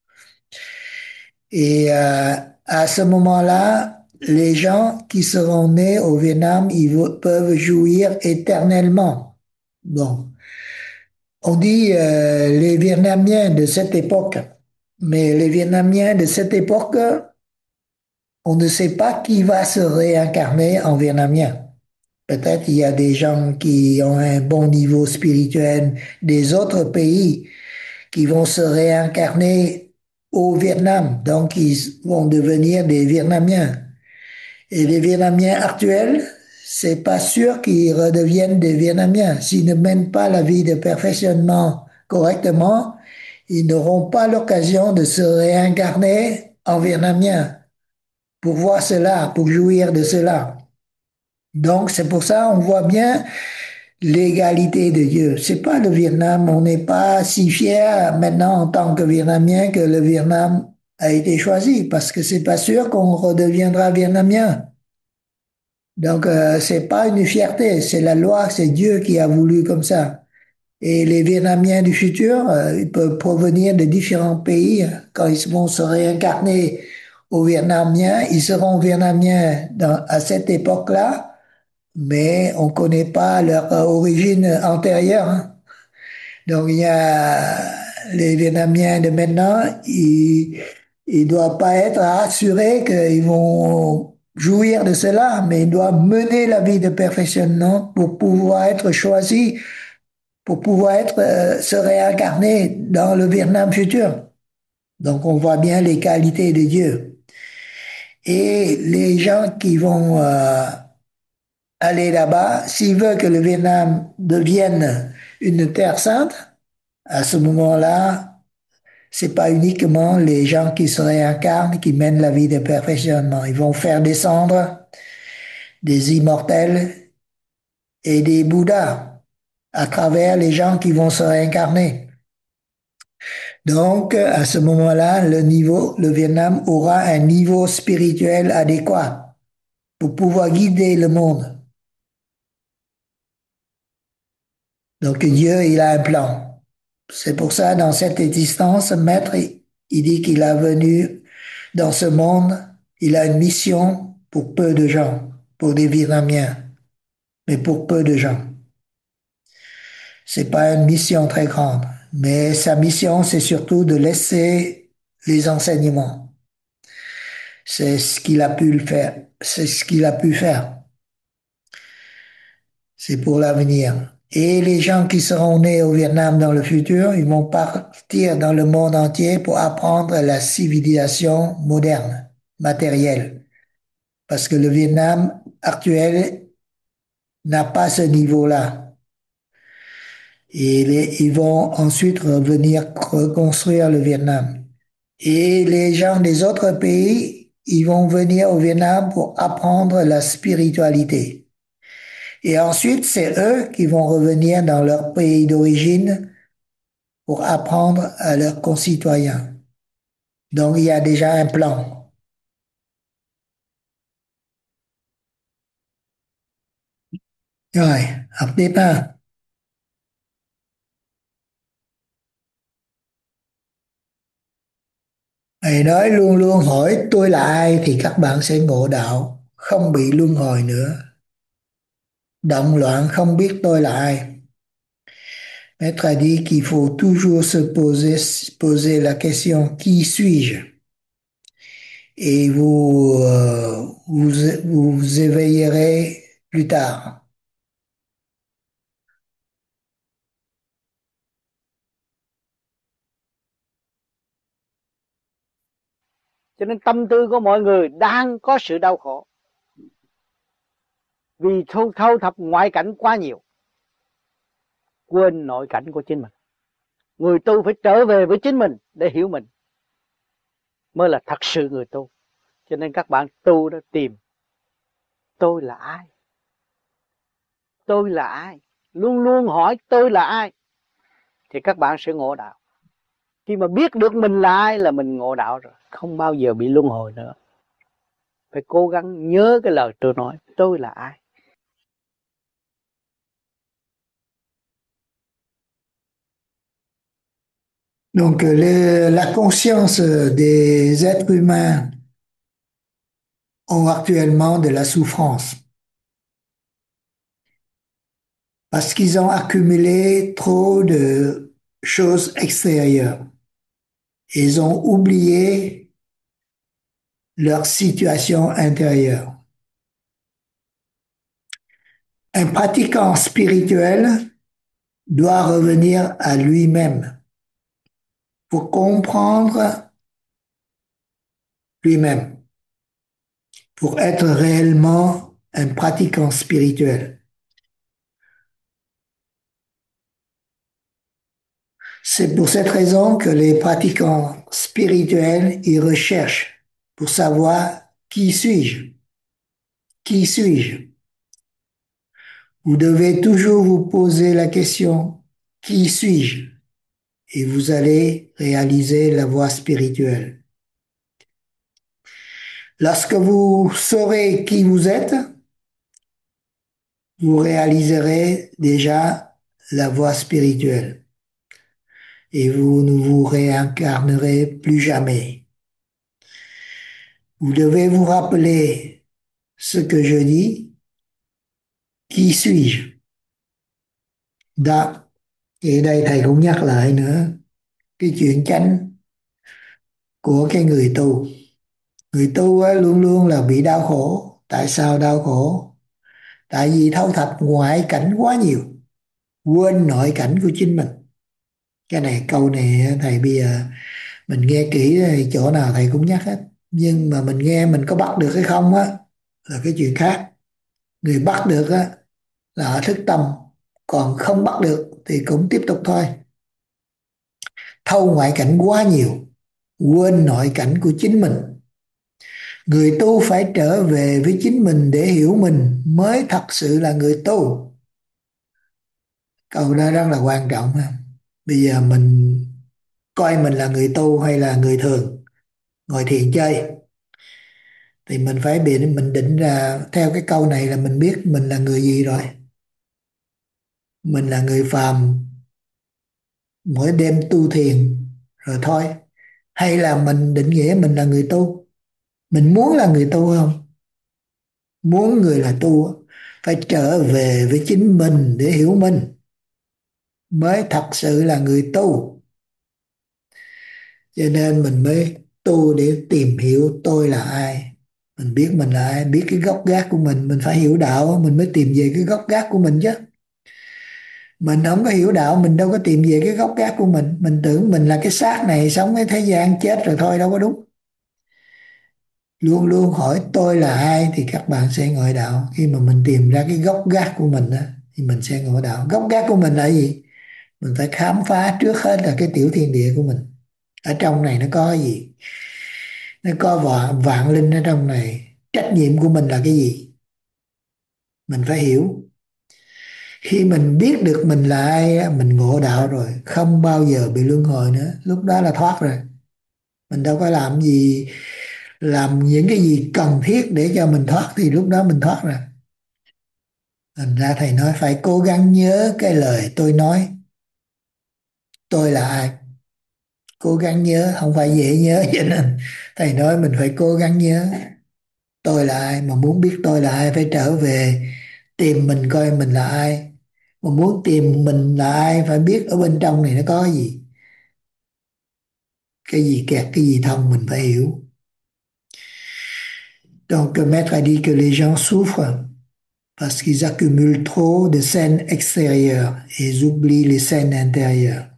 Et euh, à ce moment-là, les gens qui seront nés au Vietnam, ils vo- peuvent jouir éternellement. Bon, on dit euh, les Vietnamiens de cette époque, mais les Vietnamiens de cette époque, on ne sait pas qui va se réincarner en Vietnamien. Peut-être il y a des gens qui ont un bon niveau spirituel des autres pays qui vont se réincarner au Vietnam, donc ils vont devenir des Vietnamiens. Et les Vietnamiens actuels, c'est pas sûr qu'ils redeviennent des Vietnamiens. S'ils ne mènent pas la vie de perfectionnement correctement, ils n'auront pas l'occasion de se réincarner en Vietnamien pour voir cela, pour jouir de cela. Donc c'est pour ça on voit bien l'égalité de Dieu. C'est pas le Vietnam, on n'est pas si fier maintenant en tant que Vietnamien que le Vietnam a été choisi parce que c'est pas sûr qu'on redeviendra Vietnamien. Donc euh, c'est pas une fierté, c'est la loi, c'est Dieu qui a voulu comme ça. Et les Vietnamiens du futur, euh, ils peuvent provenir de différents pays. Quand ils vont se réincarner aux Vietnamiens, ils seront Vietnamiens dans, à cette époque-là, mais on ne connaît pas leur euh, origine antérieure, hein. Donc il y a les Vietnamiens de maintenant, ils ils doivent pas être assurés qu'ils vont jouir de cela, mais ils doivent mener la vie de perfectionnement pour pouvoir être choisis, pour pouvoir être euh, se réincarner dans le Vietnam futur. Donc on voit bien les qualités de Dieu. Et les gens qui vont euh, aller là-bas, s'ils veulent que le Vietnam devienne une terre sainte, à ce moment-là, c'est pas uniquement les gens qui se réincarnent qui mènent la vie de perfectionnement. Ils vont faire descendre des immortels et des Bouddhas à travers les gens qui vont se réincarner. Donc, à ce moment-là, le niveau, le Vietnam aura un niveau spirituel adéquat pour pouvoir guider le monde. Donc, Dieu, il a un plan. C'est pour ça, dans cette existence, Maître, il dit qu'il est venu dans ce monde, il a une mission pour peu de gens, pour des Vietnamiens, mais pour peu de gens. C'est pas une mission très grande, mais sa mission, c'est surtout de laisser les enseignements. C'est ce qu'il a pu le faire. C'est ce qu'il a pu faire. C'est pour l'avenir. Et les gens qui seront nés au Vietnam dans le futur, ils vont partir dans le monde entier pour apprendre la civilisation moderne, matérielle. Parce que le Vietnam actuel n'a pas ce niveau-là. Et les- ils vont ensuite revenir reconstruire le Vietnam. Et les gens des autres pays, ils vont venir au Vietnam pour apprendre la spiritualité. Et ensuite, c'est eux qui vont revenir dans leur pays d'origine pour apprendre à leurs concitoyens. Donc, il y a déjà un plan. Ouais, học tiếp ha. Thầy nói luôn luôn hỏi tôi là ai thì các bạn sẽ ngộ đạo, không bị luân hồi nữa. Động loạn không biết tôi là ai. Maître a dit qu'il faut toujours se poser, poser la question qui suis-je? Et vous, euh, vous vous éveillerez plus tard. Cho nên tâm tư của mọi người đang có sự đau khổ, vì thâu thâu thập ngoại cảnh quá nhiều, quên nội cảnh của chính mình. Người tu phải trở về với chính mình để hiểu mình, mới là thật sự người tu. Cho nên các bạn tu đó, tìm tôi là ai, tôi là ai, luôn luôn hỏi tôi là ai, thì các bạn sẽ ngộ đạo. Khi mà biết được mình là ai là mình ngộ đạo rồi, không bao giờ bị luân hồi nữa. Phải cố gắng nhớ cái lời tôi nói, tôi là ai. Donc, le- la conscience des êtres humains ont actuellement de la souffrance parce qu'ils ont accumulé trop de choses extérieures. Ils ont oublié leur situation intérieure. Un pratiquant spirituel doit revenir à lui-même pour comprendre lui-même, pour être réellement un pratiquant spirituel. C'est pour cette raison que les pratiquants spirituels, ils recherchent pour savoir qui suis-je? Qui suis-je? Vous devez toujours vous poser la question, qui suis-je? Et vous allez réaliser la voie spirituelle. Lorsque vous saurez qui vous êtes, vous réaliserez déjà la voie spirituelle et vous ne vous réincarnerez plus jamais. Vous devez vous rappeler ce que je dis, qui suis-je? Đó, thì đây thầy cũng nhắc lại nữa cái chuyện chánh của cái người tu. Người tu á, luôn luôn là bị đau khổ. Tại sao đau khổ? Tại vì thâu thập ngoại cảnh quá nhiều, quên nội cảnh của chính mình. Cái này câu này thầy bây giờ Mình nghe kỹ thì chỗ nào thầy cũng nhắc hết, nhưng mà mình nghe mình có bắt được hay không á là cái chuyện khác. Người bắt được á là họ thức tâm, còn không bắt được thì cũng tiếp tục thôi. Thâu ngoại cảnh quá nhiều, quên nội cảnh của chính mình. Người tu phải trở về với chính mình để hiểu mình mới thật sự là người tu. Câu đó rất là quan trọng ha. Bây giờ mình coi mình là người tu hay là người thường ngồi thiền chơi, thì mình phải bị mình định ra theo cái câu này là mình biết mình là người gì rồi. Mình là người phàm mỗi đêm tu thiền rồi thôi, hay là mình định nghĩa mình là người tu. Mình muốn là người tu không? Muốn người là tu phải trở về với chính mình để hiểu mình mới thật sự là người tu. Cho nên mình mới tu để tìm hiểu tôi là ai. Mình biết mình là ai, biết cái gốc gác của mình. Mình phải hiểu đạo mình mới tìm về cái gốc gác của mình chứ. Mình không có hiểu đạo mình đâu có tìm về cái gốc gác của mình. Mình tưởng mình là cái xác này sống cái thế gian chết rồi thôi, đâu có đúng. Luôn luôn hỏi tôi là ai thì các bạn sẽ ngộ đạo. Khi mà mình tìm ra cái gốc gác của mình á, thì mình sẽ ngộ đạo. Gốc gác của mình là gì? Mình phải khám phá trước hết là cái tiểu thiên địa của mình. Ở trong này nó có gì? Nó có vạn, vạn linh ở trong này. Trách nhiệm của mình là cái gì? Mình phải hiểu. Khi mình biết được mình là ai á, mình ngộ đạo rồi, không bao giờ bị luân hồi nữa. Lúc đó là thoát rồi. Mình đâu có làm gì, làm những cái gì cần thiết để cho mình thoát, thì lúc đó mình thoát rồi. Thành ra thầy nói phải cố gắng nhớ cái lời tôi nói. Tôi là ai? Cố gắng nhớ, không phải dễ nhớ, cho nên thầy nói mình phải cố gắng nhớ. Tôi là ai? Mà muốn biết tôi là ai phải trở về tìm mình coi mình là ai. Mà muốn tìm mình là ai phải biết ở bên trong này nó có gì. Cái gì kẹt, cái gì thông mình phải hiểu. Donc maître a dit que les gens souffrent parce qu'ils accumulent trop de scènes extérieures et ils oublient les scènes intérieures.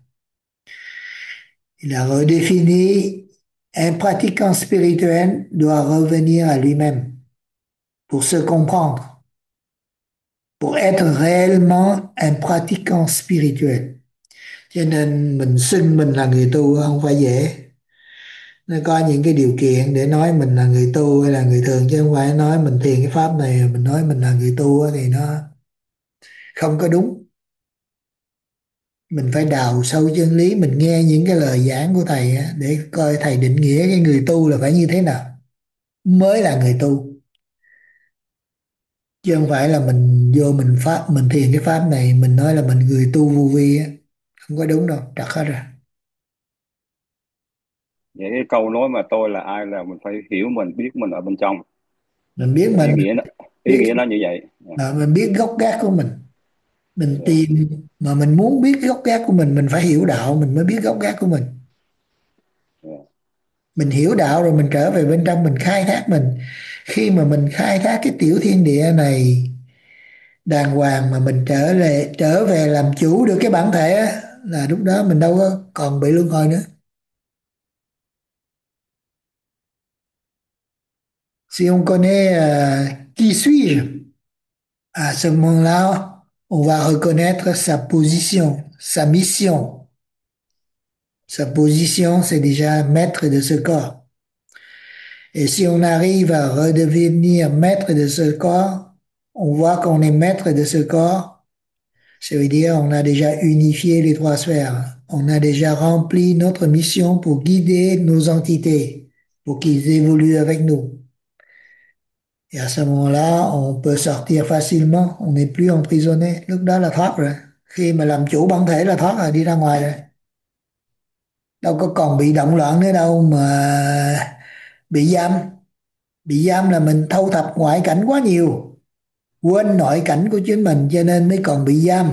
Il a redéfini: un pratiquant spirituel doit revenir à lui-même pour se comprendre, pour être réellement un pratiquant spirituel. Cho nên mình xưng mình là người tu không phải dễ. Nó có những cái điều kiện để nói mình là người tu hay là người thường, chứ không phải nói mình thiền cái pháp này mình nói mình là người tu thì nó không có đúng. Mình phải đào sâu chân lý, mình nghe những cái lời giảng của thầy á, để coi thầy định nghĩa cái người tu là phải như thế nào mới là người tu. Chứ không phải là mình vô mình pháp mình thiền cái pháp này mình nói là mình người tu vô vi á, không có đúng đâu, trật hết rồi. Vậy cái câu nói mà tôi là ai là mình phải hiểu mình, biết mình ở bên trong. Mình biết Ý mình nghĩa nó, ý biết nghĩa nó như vậy. Dạ, mà mình biết gốc gác của mình. Mình dạ, tìm, mà mình muốn biết gốc gác của mình mình phải hiểu đạo mình mới biết gốc gác của mình. dạ. Mình hiểu đạo rồi mình trở về bên trong mình khai thác mình. Khi mà mình khai thác cái tiểu thiên địa này đàng hoàng, mà mình trở về trở về làm chủ được cái bản thể á, là lúc đó mình đâu có còn bị luân hồi nữa. Si on connaît euh, qui suis-je, à ce moment-là, on va reconnaître sa position, sa mission. Sa position, c'est déjà maître de ce corps. Et si on arrive à redevenir maître de ce corps, on voit qu'on est maître de ce corps. Ça veut dire on a déjà unifié les trois sphères. On a déjà rempli notre mission pour guider nos entités, pour qu'ils évoluent avec nous. Et à ce moment-là, on peut sortir facilement, on n'est plus emprisonné. Lúc đó là thoát rồi. Khi mà làm chủ bản thể là thoát rồi, đi ra ngoài rồi. Đâu có còn bị động loạn nữa đâu mà bị giam. Bị giam là mình thâu thập ngoại cảnh quá nhiều, quên nội cảnh của chính mình cho nên mới còn bị giam.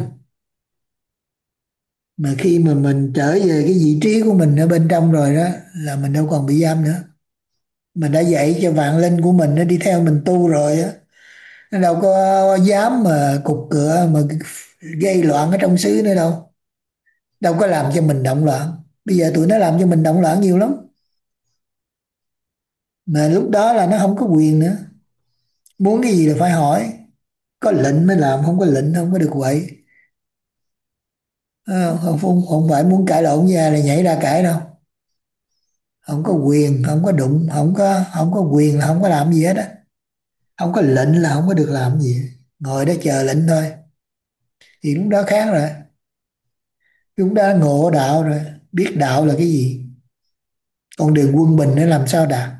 Mà khi mà mình trở về cái vị trí của mình ở bên trong rồi đó là mình đâu còn bị giam nữa. Mình đã dạy cho vạn linh của mình nó đi theo mình tu rồi á, nó đâu có dám mà cục cửa mà gây loạn ở trong xứ nữa đâu, đâu có làm cho mình động loạn. Bây giờ tụi nó làm cho mình động loạn nhiều lắm, mà lúc đó là nó không có quyền nữa, muốn cái gì là phải hỏi, có lệnh mới làm, không có lệnh không có được quậy. Ờ, không, không, không phải muốn cãi lộn với ai là nhảy ra cãi đâu, không có quyền, không có đụng, không có không có quyền là không có làm gì hết á, không có lệnh là không có được làm gì, ngồi đó chờ lệnh thôi. Thì lúc đó khác rồi, lúc đó ngộ đạo rồi, biết đạo là cái gì, con đường quân bình để làm sao đạt.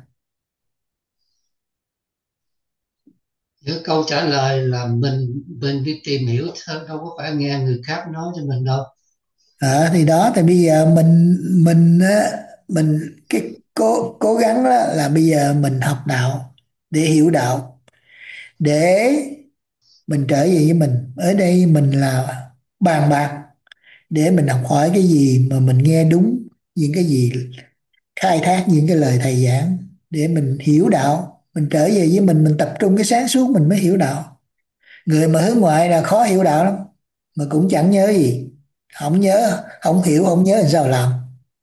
Với câu trả lời là mình mình đi tìm hiểu thôi, đâu có phải nghe người khác nói cho mình đâu. À, thì đó, thì bây giờ mình mình á, mình cái cố cố gắng đó là bây giờ mình học đạo để hiểu đạo, để mình trở về với mình. Ở đây mình là bàn bạc để mình học hỏi cái gì mà mình nghe đúng, những cái gì khai thác những cái lời thầy giảng để mình hiểu đạo, mình trở về với mình mình tập trung cái sáng suốt mình mới hiểu đạo. Người mà hướng ngoại là khó hiểu đạo lắm, mà cũng chẳng nhớ gì, không nhớ, không hiểu, không nhớ làm sao làm.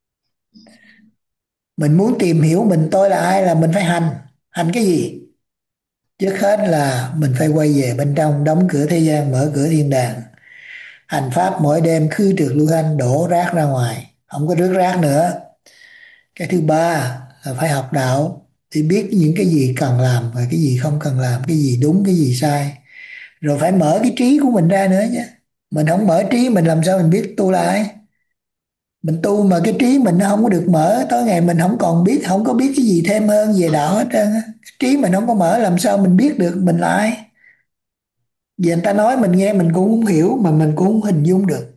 Mình muốn tìm hiểu mình tôi là ai là mình phải hành. Hành cái gì? Trước hết là mình phải quay về bên trong, đóng cửa thế gian, mở cửa thiên đàng, hành pháp mỗi đêm, khứ trượt lưu thanh, đổ rác ra ngoài, không có rước rác nữa. Cái thứ ba là phải học đạo để biết những cái gì cần làm và cái gì không cần làm, cái gì đúng cái gì sai, rồi phải mở cái trí của mình ra nữa chứ. Mình không mở trí mình làm sao mình biết tôi là ai? Mình tu mà cái trí mình nó không có được mở, tới ngày mình không còn biết, không có biết cái gì thêm hơn về đạo hết trơn á. Trí mình không có mở làm sao mình biết được mình là ai? Vì người ta nói mình nghe mình cũng không hiểu, mà mình cũng không hình dung được.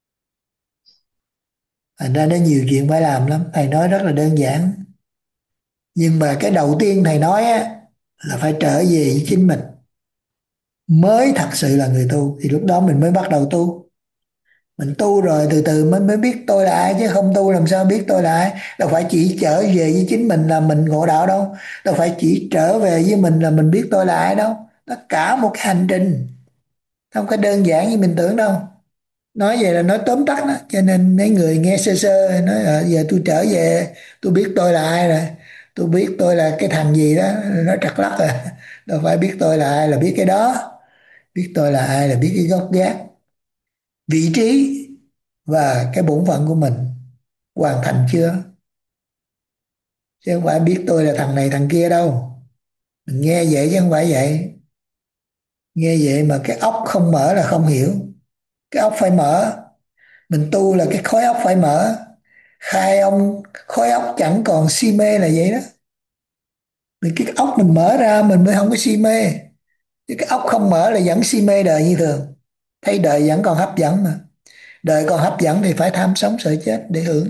Thành ra nó nhiều chuyện phải làm lắm. Thầy nói rất là đơn giản, nhưng mà cái đầu tiên thầy nói á là phải trở về với chính mình mới thật sự là người tu, thì lúc đó mình mới bắt đầu tu. Mình tu rồi từ từ mới mới biết tôi là ai, chứ không tu làm sao biết tôi là ai. Đâu phải chỉ trở về với chính mình là mình ngộ đạo đâu, đâu phải chỉ trở về với mình là mình biết tôi là ai đâu. Tất cả một cái hành trình, không có đơn giản như mình tưởng đâu. Nói vậy là nói tóm tắt đó, cho nên mấy người nghe sơ sơ nói à, giờ tôi trở về tôi biết tôi là ai rồi, tôi biết tôi là cái thằng gì đó, nó trật lắc rồi. Đâu phải biết tôi là ai là biết cái đó, biết tôi là ai là biết cái gốc gác, vị trí và cái bổn phận của mình hoàn thành chưa, chứ không phải biết tôi là thằng này thằng kia đâu. Mình nghe vậy chứ không phải vậy. Nghe vậy mà cái óc không mở là không hiểu. Cái óc phải mở. Mình tu là cái khối óc phải mở. Khai ông khối óc chẳng còn si mê là vậy đó. Vì cái óc mình mở ra mình mới không có si mê, chứ cái óc không mở là vẫn si mê đời như thường. Thấy đời vẫn còn hấp dẫn mà. Đời còn hấp dẫn thì phải tham sống sợ chết để hưởng.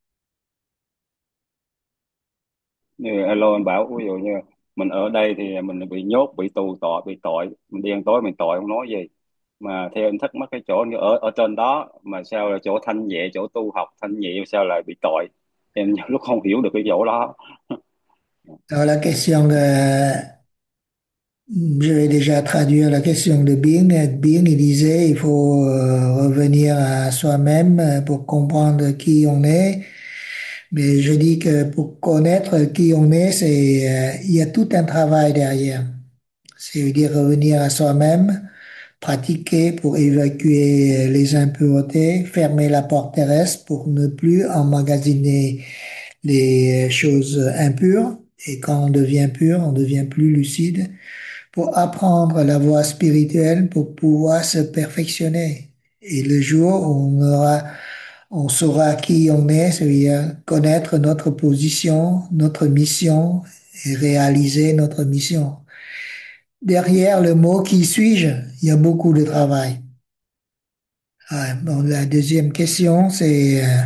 Như alo anh bảo, ví dụ như mình ở đây thì mình bị nhốt, bị tù tội, bị tội, mình đen tối mình tội không nói gì, mà theo anh thắc mắc cái chỗ như ở ở trên đó mà sao là chỗ thanh nhẹ, chỗ tu học thanh nhẹ sao lại bị tội? Em nhiều lúc không hiểu được cái chỗ đó. Alors la question de, je vais déjà traduire la question de Bing. Bing, il disait, il faut euh, revenir à soi-même euh, pour comprendre qui on est. Mais je dis que pour connaître qui on est, c'est, euh, il y a tout un travail derrière. C'est-à-dire revenir à soi-même, pratiquer pour évacuer les impuretés, fermer la porte terrestre pour ne plus emmagasiner les choses impures. Et quand on devient pur, on devient plus lucide pour apprendre la voie spirituelle, pour pouvoir se perfectionner. Et le jour où on aura, on saura qui on est, c'est-à-dire connaître notre position, notre mission et réaliser notre mission. Derrière le mot qui suis-je, il y a beaucoup de travail. Ouais, bon, la deuxième question, c'est euh,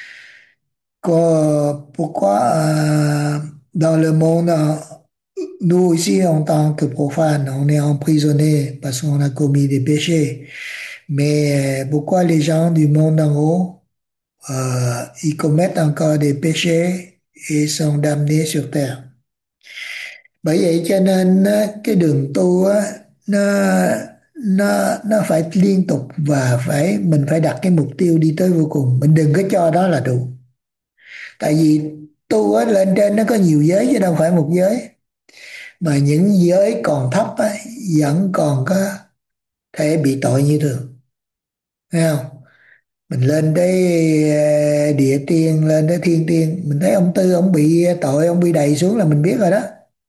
quoi- pourquoi euh, dans le monde, euh, nous ici en tant que profanes, on est emprisonnés parce qu'on a commis des péchés. Mais euh, pourquoi les gens du monde en haut, euh, ils commettent encore des péchés et sont damnés sur terre? Bởi vậy cho nên á, cái đường tu á, nó nó nó phải liên tục và phải mình phải đặt cái mục tiêu đi tới vô cùng, mình đừng có cho đó là đủ. Tại vì tu á, lên trên nó có nhiều giới chứ đâu phải một giới, mà những giới còn thấp á, vẫn còn có thể bị tội như thường, thấy không? Mình lên tới ờ, địa tiên, lên tới thiên tiên, mình thấy ông Tư ông bị tội, ông bị đầy xuống là mình biết rồi đó.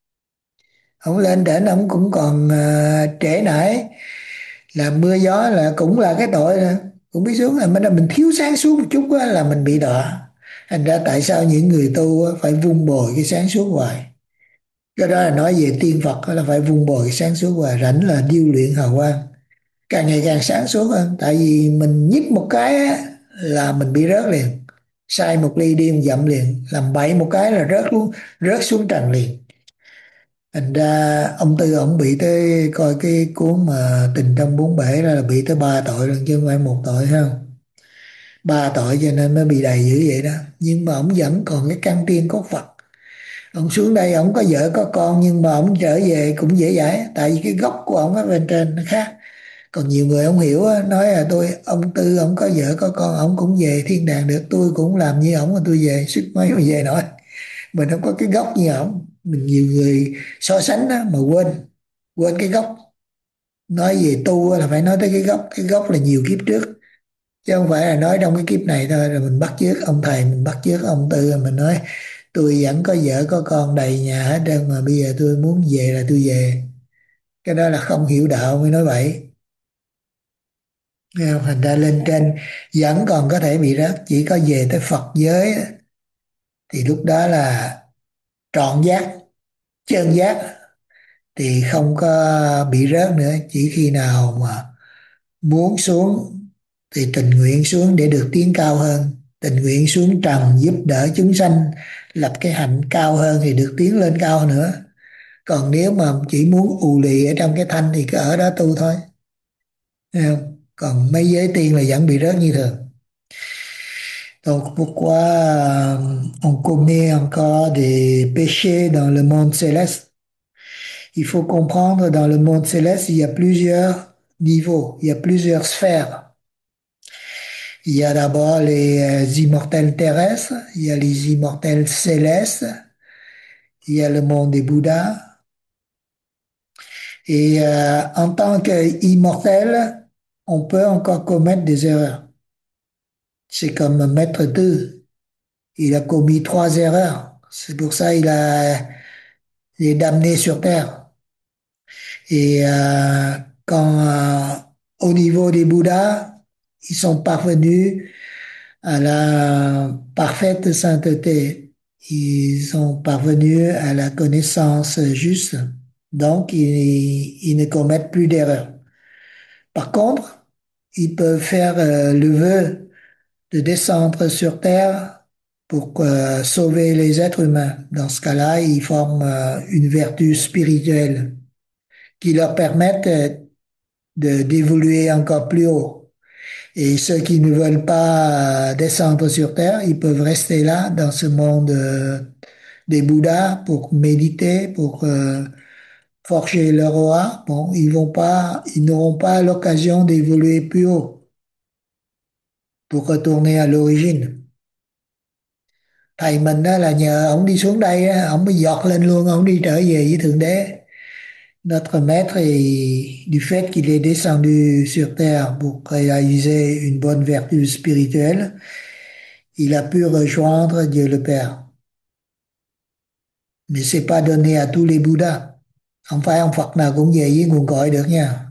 Ông lên trển ông cũng còn ờ, trễ nải, làm mưa gió là cũng là cái tội nè, cũng biết xuống là mình mình thiếu sáng suốt một chút á, là mình bị đọa. Thành ra tại sao những người tu á, phải vun bồi cái sáng suốt hoài. Cái đó là nói về tiên Phật á, là phải vun bồi cái sáng suốt hoài, rảnh là điêu luyện hào quang, càng ngày càng sáng suốt hơn. Tại vì mình nhích một cái á, là mình bị rớt liền, sai một ly đi một dặm liền, làm bậy một cái là rớt luôn, rớt xuống trần liền. Thành ra ông Tư ổng bị tới, coi cái cuốn mà Tình Trong Bốn Bể ra là bị tới ba tội lần chứ không phải một tội, thấy không? Ba tội cho nên mới bị đầy dữ vậy đó. Nhưng mà ổng vẫn còn cái căn tiên cốt Phật. Ông xuống đây ổng có vợ có con, nhưng mà ổng trở về cũng dễ dãi, tại vì cái gốc của ổng ở bên trên nó khác. Còn nhiều người không hiểu á, nói là tôi ông Tư ổng có vợ có con ổng cũng về thiên đàng được, tôi cũng làm như ổng mà tôi về, sức mấy mà về nổi. Mình không có cái gốc như ổng. Mình nhiều người so sánh đó mà quên quên cái gốc. Nói về tu á là phải nói tới cái gốc, cái gốc là nhiều kiếp trước, chứ không phải là nói trong cái kiếp này thôi rồi mình bắt chước ông thầy, mình bắt chước ông Tư rồi mình nói tôi vẫn có vợ có con đầy nhà hết trơn mà bây giờ tôi muốn về là tôi về. Cái đó là không hiểu đạo mới nói vậy. Nghe không? Thành ra lên trên vẫn còn có thể bị rớt, chỉ có về tới Phật giới á, thì lúc đó là trọn giác, chân giác, thì không có bị rớt nữa. Chỉ khi nào mà muốn xuống thì tình nguyện xuống để được tiến cao hơn, tình nguyện xuống trần giúp đỡ chúng sanh, lập cái hạnh cao hơn thì được tiến lên cao nữa. Còn nếu mà chỉ muốn ù lì ở trong cái thanh thì cứ ở đó tu thôi. Thấy không? Còn mấy giới tiên là vẫn bị rớt như thường. Donc pourquoi euh, on commet encore des péchés dans le monde céleste? Il faut comprendre, dans le monde céleste, il y a plusieurs niveaux, il y a plusieurs sphères. Il y a d'abord les euh, immortels terrestres, il y a les immortels célestes, il y a le monde des Bouddhas. Et euh, en tant qu'immortel, on peut encore commettre des erreurs. C'est comme Maître deux. Il a commis trois erreurs. C'est pour ça il a, il est damné sur terre. Et euh, quand euh, au niveau des Bouddhas, ils sont parvenus à la parfaite sainteté. Ils sont parvenus à la connaissance juste. Donc, ils, ils ne commettent plus d'erreurs. Par contre, ils peuvent faire euh, le vœu de descendre sur Terre pour euh, sauver les êtres humains. Dans ce cas-là, ils forment euh, une vertu spirituelle qui leur permettent euh, de d'évoluer encore plus haut. Et ceux qui ne veulent pas euh, descendre sur Terre, ils peuvent rester là, dans ce monde euh, des Bouddhas, pour méditer, pour euh, forger leur aura. Bon, ils vont pas, ils n'auront pas l'occasion d'évoluer plus haut pour retourner à l'origine. Thầy mình đó là nhờ ổng đi xuống đây á, ổng mới giọt lên luôn, ổng đi trở về với Thượng Đế. Notre maître, est- du fait qu'il est descendu sur Terre pour réaliser une bonne vertu spirituelle, il a pu rejoindre Dieu le Père. Mais c'est pas donné à tous les Bouddhas. Không phải ông Phật nào cũng về với nguồn cội được nha.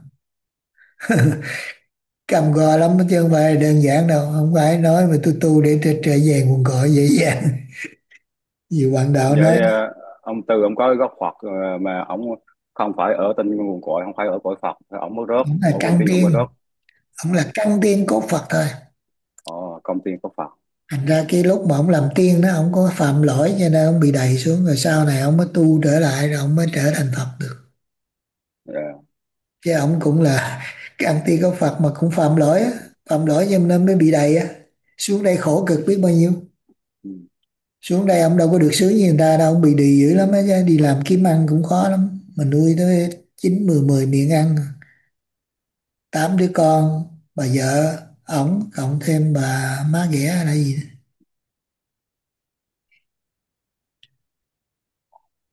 Cam go lắm chứ không phải là đơn giản đâu. Không phải nói mà tôi tu để trở trở về nguồn cội dễ dàng. Nhiều bạn đạo nói Vậy ờ, ông Tư ông có cái gốc Phật ờ, mà ông không phải ở trên nguồn cội, không phải ở cõi Phật, ông mới rớt, ông là mỗi căn tiếng ông mới tiên, rớt. ông là căn tiên cốt Phật thôi. Ồ, công tiên có Phật. Thành ra cái lúc mà ông làm tiên đó, ông có phạm lỗi cho nên ông bị đày xuống, rồi sau này ông mới tu trở lại, rồi ông mới trở thành Phật được. Dạ. Chứ ông cũng là cái anh tiên có Phật mà cũng phạm lỗi á, phạm lỗi cho nên mới bị đày á. Xuống đây khổ cực biết bao nhiêu. Ừ. Xuống đây ông đâu có được sướng như người ta đâu, ông bị đì dữ lắm á, chứ đi làm kiếm ăn cũng khó lắm. Mà nuôi tới chín mười mười miệng ăn, tám đứa con, bà vợ ổng cộng thêm bà má ghẻ là gì.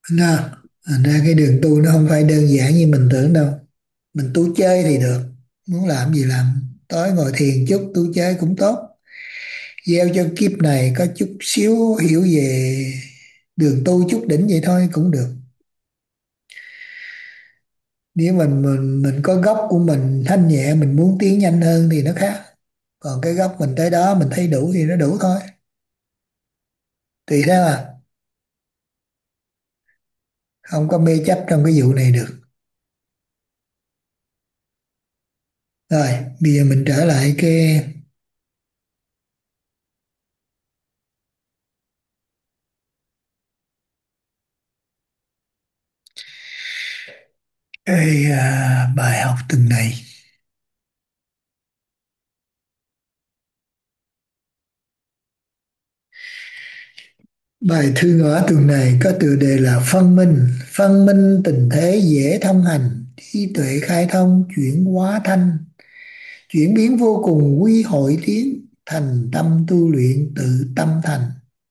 Nó, thành ra cái đường tu nó không phải đơn giản như mình tưởng đâu. Mình tu chơi thì được, muốn làm gì làm, tối ngồi thiền chút tu chơi cũng tốt, gieo cho kiếp này có chút xíu hiểu về đường tu chút đỉnh vậy thôi cũng được. Nếu mình mình mình có gốc của mình thanh nhẹ, mình muốn tiến nhanh hơn thì nó khác. Còn cái gốc mình tới đó mình thấy đủ thì nó đủ thôi, tùy theo à, không có mê chấp trong cái vụ này được. Rồi bây giờ mình trở lại cái cái à, bài học tuần này. Bài thư ngõ tuần này có tựa đề là phân minh. Phân minh tình thế dễ thông hành, trí tuệ khai thông chuyển hóa thanh, chuyển biến vô cùng quy hội tiến, thành tâm tu luyện tự tâm thành.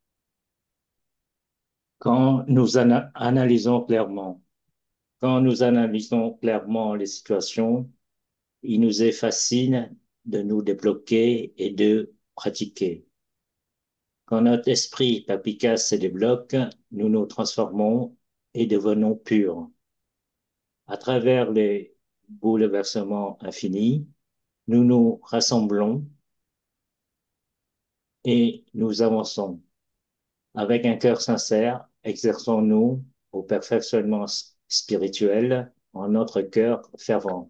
Quand nous ana- analysons clairement, quand nous analysons clairement les situations, il nous est facile de nous débloquer et de pratiquer. Quand notre esprit papicasse se débloque, nous nous transformons et devenons purs. À travers les bouleversements infinis, nous nous rassemblons et nous avançons. Avec un cœur sincère, exerçons-nous au perfectionnement spirituel en notre cœur fervent.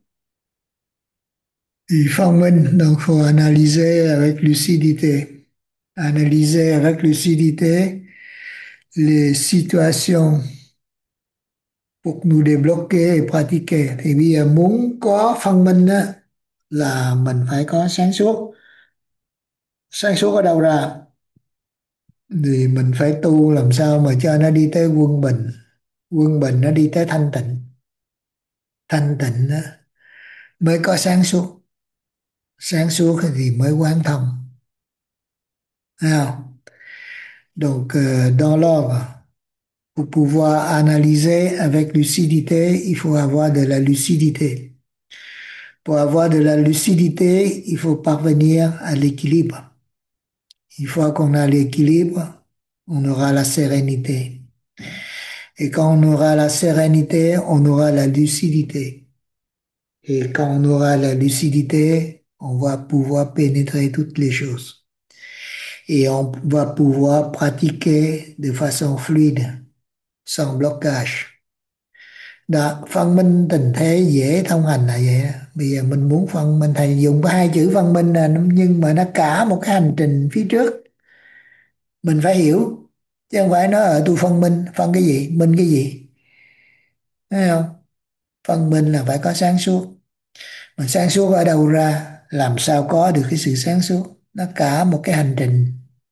Thì phân minh, donc faut analyser avec lucidité. Analyser avec lucidité les situations pour nous débloquer et pratiquer. Thì bây giờ muốn có phân minh á, là mình phải có sáng suốt. Sáng suốt ở đâu ra? Thì mình phải tu làm sao mà cho nó đi tới quân bình. Quân bình nó đi tới thanh tịnh. Thanh tịnh á, mới có sáng suốt. Sáng suốt thì mới quán thông. Thấy không? Donc, euh, dans l'ordre, pour pouvoir analyser avec lucidité, il faut avoir de la lucidité. Pour avoir de la lucidité, il faut parvenir à l'équilibre. Une fois qu'on a l'équilibre, on aura la sérénité. Et quand on aura la sérénité, on aura la lucidité. Et quand on aura la lucidité, on va pouvoir pénétrer toutes les choses. Et on va pouvoir pratiquer de façon fluide, sans blocage. Đó, phân minh tình thế dễ thông hành là vậy đó. Bây giờ mình muốn phân minh, thầy dùng có hai chữ phân minh là nhưng mà nó cả một cái hành trình phía trước. Mình phải hiểu, chứ không phải nói ở tôi phân minh, phân cái gì, minh cái gì. Thấy không? Phân minh là phải có sáng suốt. Mà sáng suốt ở đâu ra? Làm sao có được cái sự sáng suốt? Nó cả một cái hành trình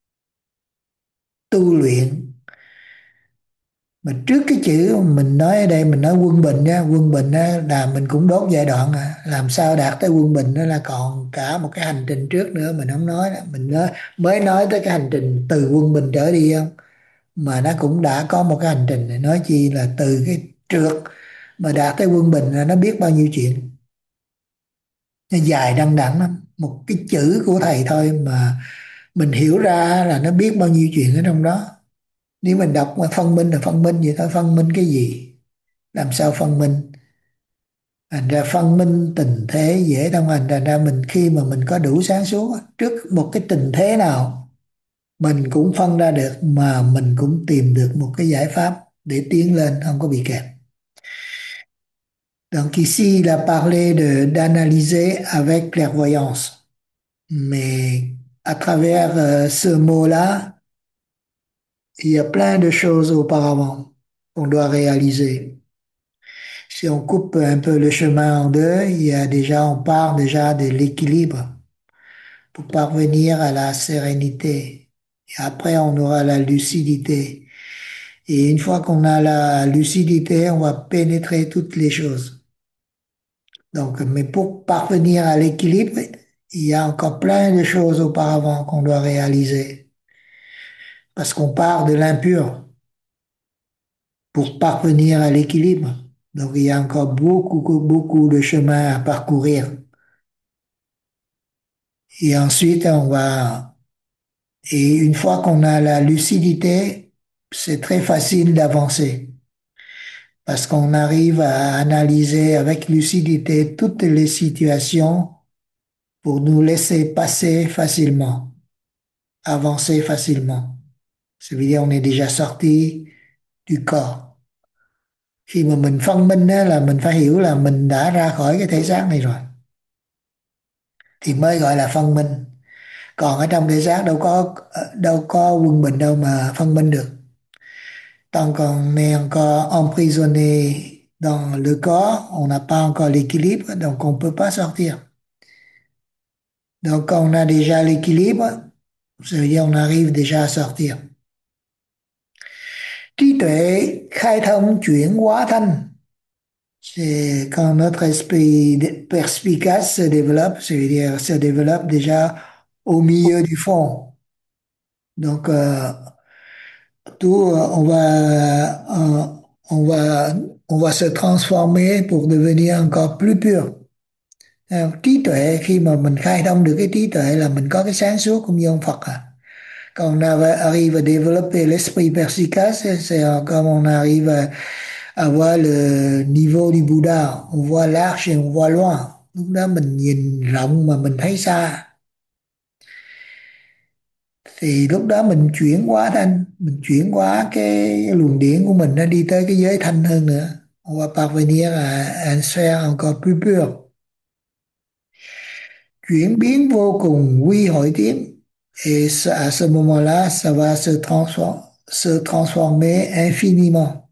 tu luyện. Mà trước cái chữ mình nói ở đây, mình nói quân bình nha, quân bình á, là mình cũng đốt giai đoạn à. Làm sao đạt tới quân bình đó là còn cả một cái hành trình trước nữa, mình không nói đó. Mình nói, mới nói tới cái hành trình từ quân bình trở đi không, mà nó cũng đã có một cái hành trình này, nói chi là từ cái trượt mà đạt tới quân bình là nó biết bao nhiêu chuyện. Nó dài đăng đẵng lắm, một cái chữ của thầy thôi mà mình hiểu ra là nó biết bao nhiêu chuyện ở trong đó. Nếu mình đọc mà phân minh là phân minh vậy thôi, phân minh cái gì, làm sao phân minh? Thành ra phân minh tình thế dễ thông hành. Thành ra mình khi mà mình có đủ sáng suốt trước một cái tình thế nào, mình cũng phân ra được, mà mình cũng tìm được một cái giải pháp để tiến lên, không có bị kẹt. Donc ici, il a parlé de d'analyser avec clairvoyance. Mais à travers euh, ce mot-là, il y a plein de choses auparavant qu'on doit réaliser. Si on coupe un peu le chemin en deux, il y a déjà, on part déjà de l'équilibre pour parvenir à la sérénité. Et après, on aura la lucidité. Et une fois qu'on a la lucidité, on va pénétrer toutes les choses. Donc, mais pour parvenir à l'équilibre, il y a encore plein de choses auparavant qu'on doit réaliser. Parce qu'on part de l'impur. pour parvenir à l'équilibre. Donc il y a encore beaucoup, beaucoup de chemin à parcourir. Et ensuite, on va, et une fois qu'on a la lucidité, c'est très facile d'avancer parce qu'on arrive à analyser avec lucidité toutes les situations pour nous laisser passer facilement, avancer facilement. Ça veut dire on est déjà sorti du corps. Khi mà mình phân minh á, là mình phải hiểu là mình đã ra khỏi cái thể xác này rồi thì mới gọi là phân minh. Còn ở trong thể xác đâu có đâu có quân bình đâu mà phân minh được. Tant qu'on est encore emprisonné dans le corps, on n'a pas encore l'équilibre, donc on ne peut pas sortir. Donc quand on a déjà l'équilibre, ça veut dire on arrive déjà à sortir. Trí tuệ khai thông chuyển hóa thanh. C'est quand notre esprit perspicace se développe, ça veut dire se développe déjà au milieu du fond. Donc, euh, tout, euh, on va, euh, on va, on va se transformer pour devenir encore plus pur. À, trí tuệ, khi mà mình khai thông được cái trí tuệ là mình có cái sáng suốt cũng như ông Phật à. Quand on arrive à développer l'esprit perspicace, c'est comme on arrive à avoir le niveau du Bouddha. On voit large et on voit loin. Lúc đó mình nhìn rộng mà mình thấy xa. Thì lúc đó mình chuyển hóa thanh, mình chuyển hóa cái luồng điển của mình nó đi tới cái giới thanh hơn nữa. On va parvenir à un sphère encore plus pur. Chuyển biến vô cùng quy hội tiến. Et à ce moment-là, ça va se transformer, se transformer infiniment.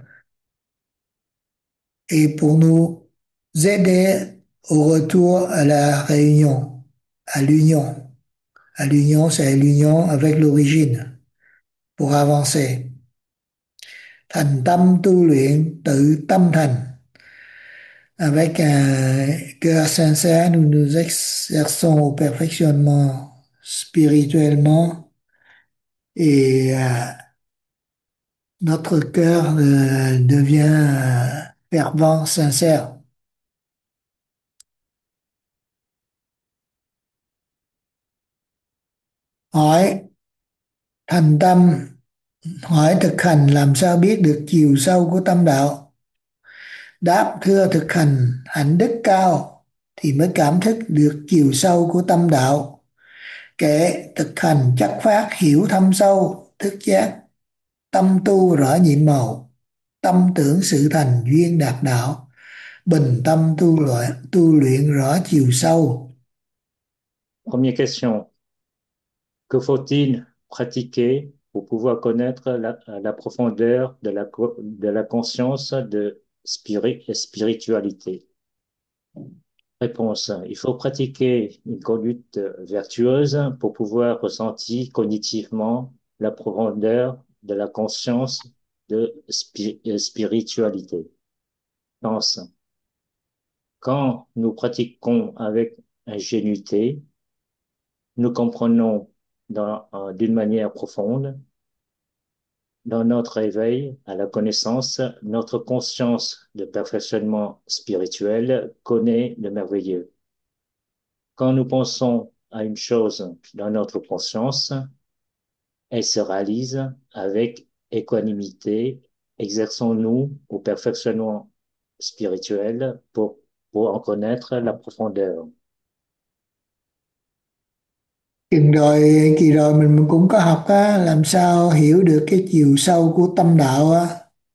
Et pour nous aider au retour à la réunion, à l'union. À l'union, c'est l'union avec l'origine pour avancer. Thành tâm tu luyện tự tâm thành. Avec un cœur sincère, nous nous exerçons au perfectionnement spirituellement et euh, notre cœur euh, devient euh, fervent, sincère. Hỏi thành tâm, hỏi thực hành làm sao biết được chiều sâu của tâm đạo? Đáp: thưa thực hành hạnh đức cao thì mới cảm thức được chiều sâu của tâm đạo. Kẻ thực hành chất phát hiểu thâm sâu, thức giác, tâm tu rõ nhiệm màu, tâm tưởng sự thành duyên đạt đạo, bình tâm tu luyện, tu luyện rõ chiều sâu. Première question. Que faut-il pratiquer pour pouvoir connaître la, la profondeur de la, de la conscience de spirit, spiritualité? Réponse. Il faut pratiquer une conduite vertueuse pour pouvoir ressentir cognitivement la profondeur de la conscience de spiritualité. Pense. Quand nous pratiquons avec ingénuité, nous comprenons d'une manière profonde, dans notre éveil à la connaissance, notre conscience de perfectionnement spirituel connaît le merveilleux. Quand nous pensons à une chose dans notre conscience, elle se réalise avec équanimité. Exerçons-nous au perfectionnement spirituel pour, pour en connaître la profondeur. Chừng rồi kỳ rồi mình cũng có học á, làm sao hiểu được cái chiều sâu của tâm đạo á.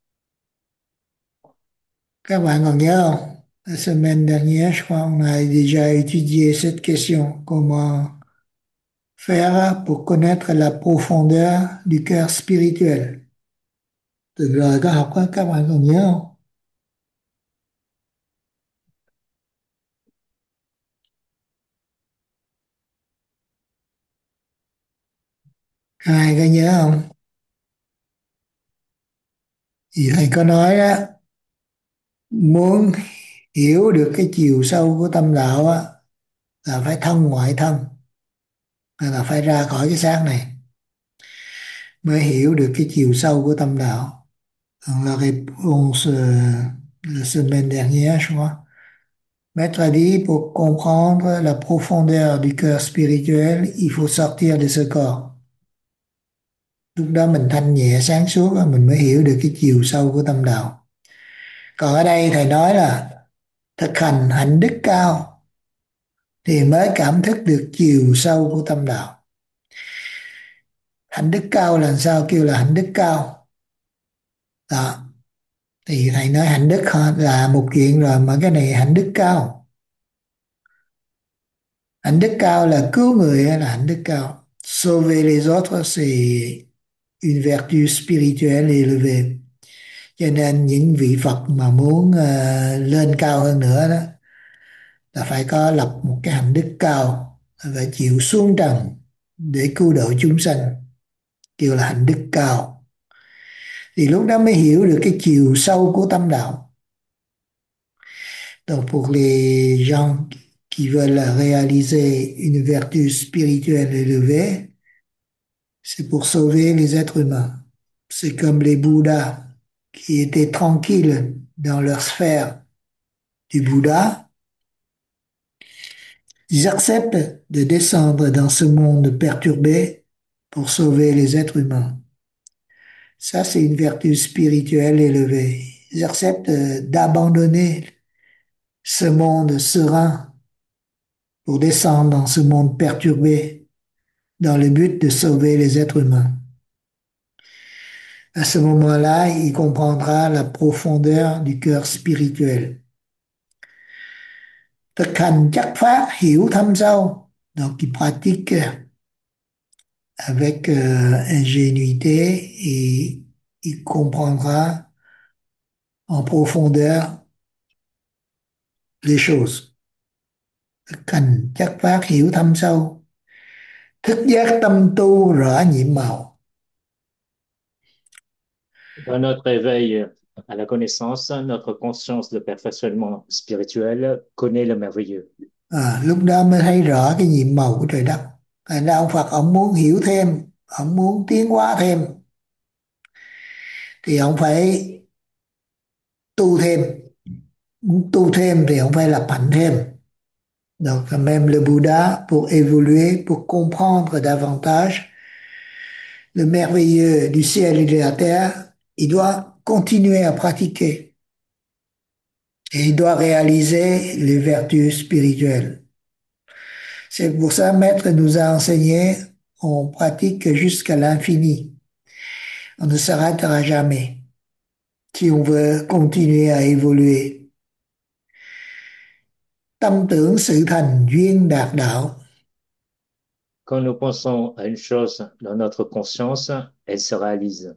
Các bạn còn nhớ không? La semaine dernière, je crois, on a déjà étudié cette question. Comment faire pour connaître la profondeur du cœur spirituel? Từ rồi có học á, các bạn còn nhớ không? Ai có nhớ không? Thì thầy có nói đó, muốn hiểu được cái chiều sâu của tâm đạo á, là phải thân ngoại thân, là phải ra khỏi cái xác này mới hiểu được cái chiều sâu của tâm đạo. dans la réponse euh, la semaine dernière, je crois. Maître a dit, pour comprendre la profondeur du cœur spirituel, il faut sortir de ce corps. Lúc đó mình thanh nhẹ sáng suốt á, mình mới hiểu được cái chiều sâu của tâm đạo. Còn ở đây thầy nói là thực hành hạnh đức cao thì mới cảm thức được chiều sâu của tâm đạo. Hạnh đức cao là sao kêu là hạnh đức cao? Đó. Thì thầy nói hạnh đức là một chuyện rồi, mà cái này hạnh đức cao. Hạnh đức cao là cứu người hay là hạnh đức cao? Sauver les autres c'est une vertu spirituelle élevée. Cho nên những vị Phật mà muốn uh, lên cao hơn nữa đó là phải có lập một cái hạnh đức cao, và chịu xuống trần để cứu độ chúng sanh, kêu là hạnh đức cao. Thì lúc đó mới hiểu được cái chiều sâu của tâm đạo. Donc pour les gens qui veulent réaliser une vertu spirituelle élevée, c'est pour sauver les êtres humains. C'est comme les Bouddhas qui étaient tranquilles dans leur sphère du Bouddha. Ils acceptent de descendre dans ce monde perturbé pour sauver les êtres humains. Ça, c'est une vertu spirituelle élevée. Ils acceptent d'abandonner ce monde serein pour descendre dans ce monde perturbé dans le but de sauver les êtres humains. À ce moment-là, il comprendra la profondeur du cœur spirituel. Thực hành chắc phát, hiểu thâm sâu. Donc, il pratique avec euh, ingénuité et il comprendra en profondeur les choses. Thực hành chắc phát, hiểu thâm sâu. Thức giác tâm tu rõ nhiệm màu. Dans notre éveil à la connaissance, notre conscience de perfectionnement spirituel connaît le merveilleux. À, lúc đó mới thấy rõ cái nhiệm màu của trời đất. Thành ra ông Phật ông muốn hiểu thêm, ông muốn tiến hóa thêm, thì ông phải tu thêm. Muốn tu thêm thì ông phải lập hạnh thêm. Donc même le Bouddha, pour évoluer, pour comprendre davantage le merveilleux du ciel et de la terre, il doit continuer à pratiquer. Et il doit réaliser les vertus spirituelles. C'est pour ça que Maître nous a enseigné, on pratique jusqu'à l'infini. On ne s'arrêtera jamais si on veut continuer à évoluer. Tâm tưởng sự thành duyên đạt đạo. Quand nous pensons à une chose dans notre conscience, elle se réalise.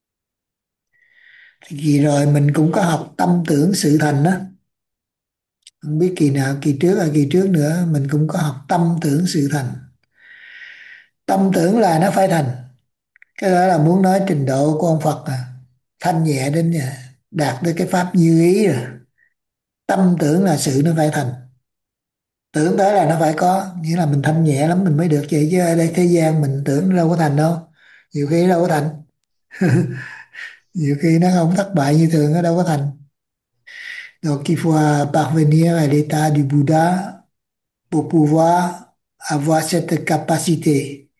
Thì kỳ rồi mình cũng có học tâm tưởng sự thành đó. Không biết kỳ nào, kỳ trước hay kỳ trước nữa, mình cũng có học tâm tưởng sự thành. Tâm tưởng là nó phải thành. Cái đó là muốn nói trình độ của ông Phật à. Thanh nhẹ đến đạt tới cái pháp như ý rồi. Tâm tưởng là sự nó phải thành. Tưởng tới là nó phải có, nghĩa là mình thanh nhẹ lắm mình mới được vậy, chứ ở đây thế gian mình tưởng đâu có thành đâu. Nhiều khi đâu có thành. Nhiều khi nó không thất bại như thường, nó đâu có thành. Donc il faut parvenir à l'état du Bouddha pour pouvoir avoir cette capacité.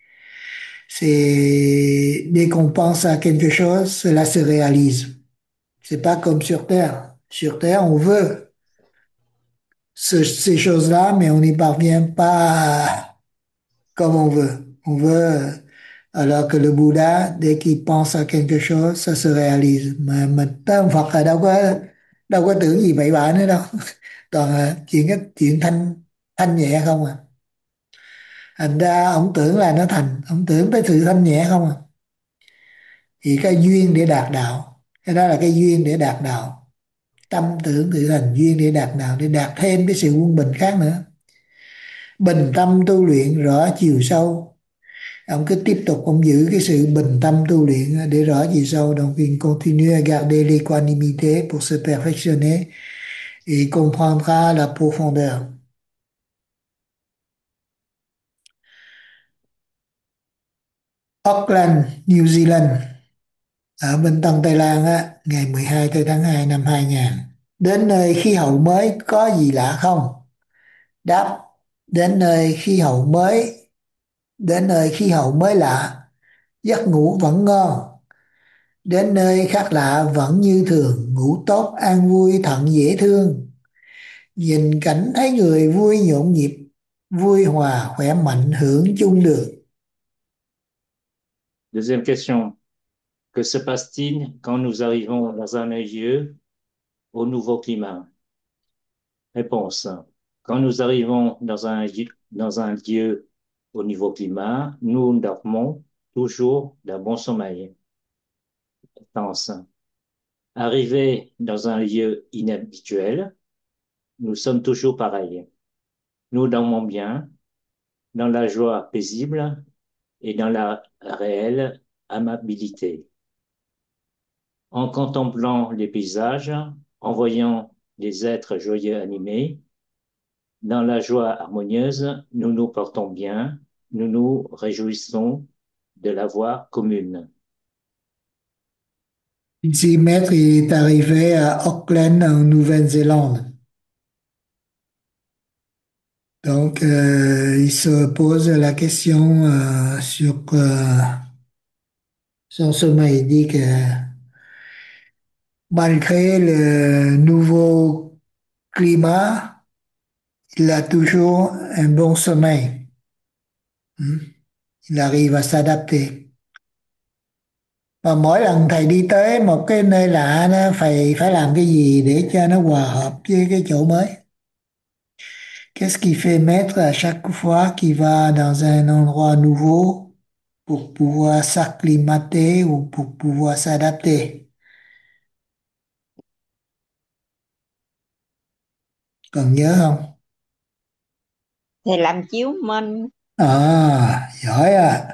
C'est dès qu'on pense à quelque chose, cela se réalise. C'est pas comme sur Terre. Sur Terre, on veut ce- ces choses-là, mais on n'y parvient pas comme on veut. On veut, alors que le Bouddha, dès qu'il pense à quelque chose, ça se réalise. Mà mình tới ông Phật là đâu có đâu có tưởng gì bậy bạ nữa đâu. Toàn là chuyện cái chuyện thanh thanh nhẹ không à. Thành ra ông tưởng là nó thành, ông tưởng tới sự thanh nhẹ không à. Thì cái duyên để đạt đạo, cái đó là cái duyên để đạt đạo. Tâm tưởng tự thành duyên để đạt đạo, để đạt thêm cái sự quân bình khác nữa. Bình tâm tu luyện rõ chiều sâu. Ông cứ tiếp tục ông giữ cái sự bình tâm tu luyện để rõ chiều sâu. Donc il continue à garder l'équanimité pour se perfectionner et comprendra la profondeur. Auckland, New Zealand. ở bên Tân Tây Lan á, ngày mười hai tới tháng hai năm hai nghìn. Đến nơi khí hậu mới có gì lạ không? Đáp: đến nơi khí hậu mới, đến nơi khí hậu mới lạ, giấc ngủ vẫn ngon. Đến nơi khác lạ vẫn như thường, ngủ tốt, an vui, thận dễ thương. Nhìn cảnh thấy người vui nhộn nhịp, vui hòa, khỏe mạnh, hưởng chung được. Deuxième question. Que se passe-t-il quand nous arrivons dans un lieu au nouveau climat? Réponse. Quand nous arrivons dans un, dans un lieu au nouveau climat, nous dormons toujours d'un bon sommeil. Réponse. Arrivé dans un lieu inhabituel, nous sommes toujours pareils. Nous dormons bien, dans la joie paisible et dans la réelle amabilité. En contemplant les paysages, en voyant les êtres joyeux animés, dans la joie harmonieuse, nous nous portons bien, nous nous réjouissons de la voie commune. Ici, Maître est arrivé à Auckland, en Nouvelle-Zélande. Donc, euh, il se pose la question euh, sur euh, son sommeil. Il dit que malgré le nouveau climat, il a toujours un bon sommeil. Hmm. Il arrive à s'adapter. Và mỗi lần thầy đi tới một cái nơi lạ đó, phải phải làm cái gì để cho nó hòa hợp với cái chỗ mới? Qu'est-ce qui fait Maître à chaque fois qu'il va dans un endroit nouveau pour pouvoir s'acclimater ou pour pouvoir s'adapter? Còn nhớ không? Thầy làm chiếu minh. À, giỏi à.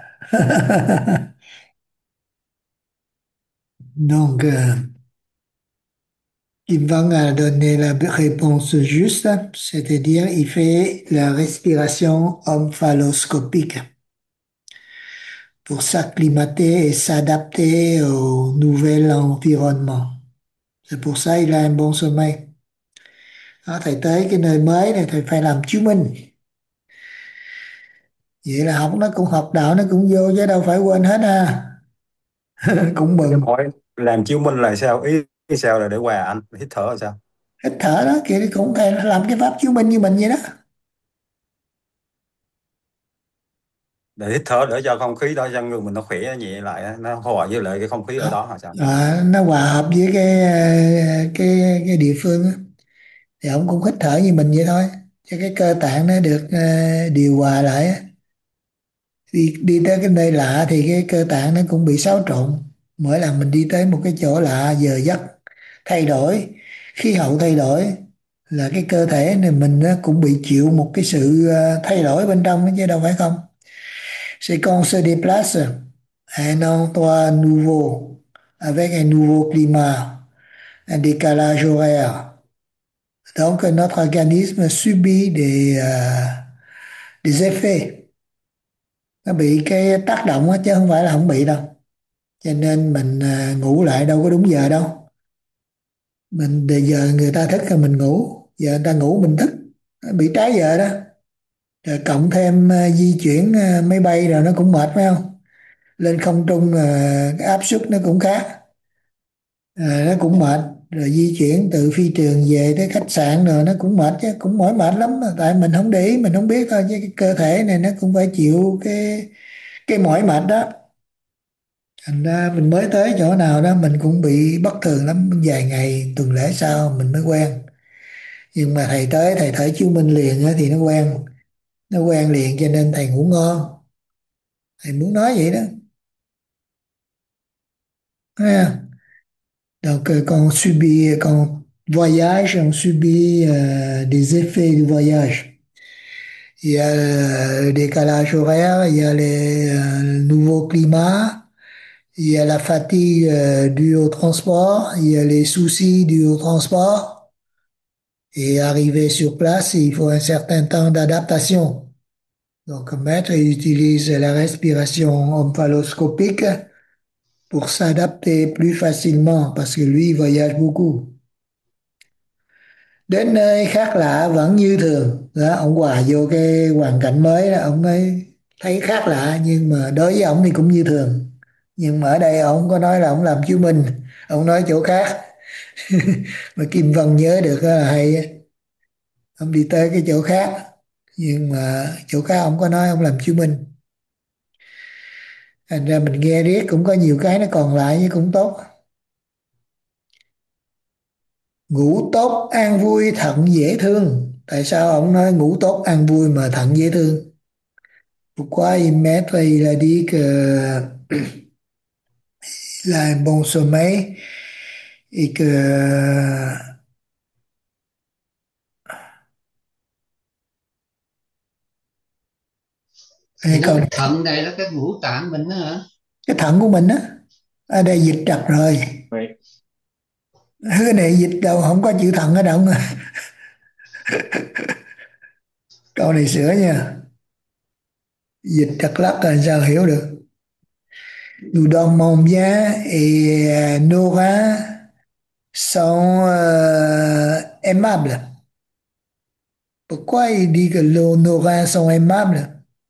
Donc, euh, Kim Vang a donné la réponse juste, c'est-à-dire il fait la respiration omphalloscopique pour s'acclimater et s'adapter au nouvel environnement. C'est pour ça il a un bon sommeil. Đó, thầy tới cái nơi mới này thầy phải làm chiếu minh. Vậy là học nó cũng học đạo nó cũng vô chứ đâu phải quên hết à. Cũng Cho mừng. hỏi làm chiếu minh là sao, ý, ý sao là để hòa anh hít thở là sao? Hít thở đó thì cũng thầy làm cái pháp chiếu minh như mình vậy đó. Để hít thở để cho không khí đó cho người mình nó khỏe nhẹ lại, nó hòa với lại cái không khí ở đó là sao? À, nó hòa hợp với cái cái cái địa phương á. Thì ông cũng hít thở như mình vậy thôi, cho cái cơ tạng nó được ờ, điều hòa lại á. đi đi tới cái nơi lạ thì cái cơ tạng nó cũng bị xáo trộn. Mỗi lần mình đi tới một cái chỗ lạ, giờ giấc thay đổi, khí hậu thay đổi, là cái cơ thể này mình nó cũng bị chịu một cái sự ờ, thay đổi bên trong đó, chứ đâu phải không. C'est qu'on se déplace à un endroit nouveau avec un nouveau climat, un décalage horaire. Donc notre organisme subit des euh, des effets, nó bị cái tác động á, chứ không phải là không bị đâu. Cho nên mình à, ngủ lại đâu có đúng giờ đâu. Mình để giờ người ta thức thì mình ngủ, giờ người ta ngủ mình thức, nó bị trái giờ đó. Rồi cộng thêm à, di chuyển à, máy bay rồi nó cũng mệt phải không? Lên không trung à, cái áp suất nó cũng khác, à, nó cũng mệt. Rồi di chuyển từ phi trường về tới khách sạn rồi nó cũng mệt chứ, cũng mỏi mệt lắm mà. Tại mình không để ý, mình không biết thôi, chứ cái cơ thể này nó cũng phải chịu cái cái mỏi mệt đó. Thành ra mình mới tới chỗ nào đó mình cũng bị bất thường lắm, vài ngày tuần lễ sau mình mới quen. Nhưng mà thầy tới thầy thở chiếu minh liền á thì nó quen, nó quen liền, cho nên thầy ngủ ngon. Thầy muốn nói vậy đó. Ha. Donc euh, quand on subit, quand on voyage, on subit euh, des effets du voyage. Il y a euh, le décalage horaire, il y a les, euh, le nouveau climat, il y a la fatigue euh, due au transport, il y a les soucis dus au transport. Et arrivé sur place, il faut un certain temps d'adaptation. Donc, Maître utilise la respiration omphalloscopique pour s'adapter plus facilement parce que lui il voyage beaucoup. Đến nơi khác lạ vẫn như thường đó, ông hòa vô cái hoàn cảnh mới đó, ông ấy thấy khác lạ nhưng mà đối với ông thì cũng như thường. Nhưng mà ở đây ông không có nói là ông làm chiếu minh, ông nói chỗ khác. Mà Kim Vân nhớ được đó là hay á. Ông đi tới cái chỗ khác nhưng mà chỗ khác ông có nói ông làm chiếu minh, thành ra mình nghe riết cũng có nhiều cái nó còn lại nhưng cũng tốt. Ngủ tốt an vui thận dễ thương. Tại sao ông nói ngủ tốt an vui mà thận dễ thương? Pourquoi il mettre il a dit que il a un bon sommeil et que Thì hay nói còn cái thận này là cái ngũ tạng mình đó hả? cái thận của mình á, ở đây dịch trật rồi. Oui. Cái này dịch đâu không có chữ thận ở đâu mà. Câu này sửa nha, dịch trật lắc là sao hiểu được. Nous dormons bien et euh, nos reins sont euh, aimables. Pourquoi il dit que l'eau- nos reins sont aimables?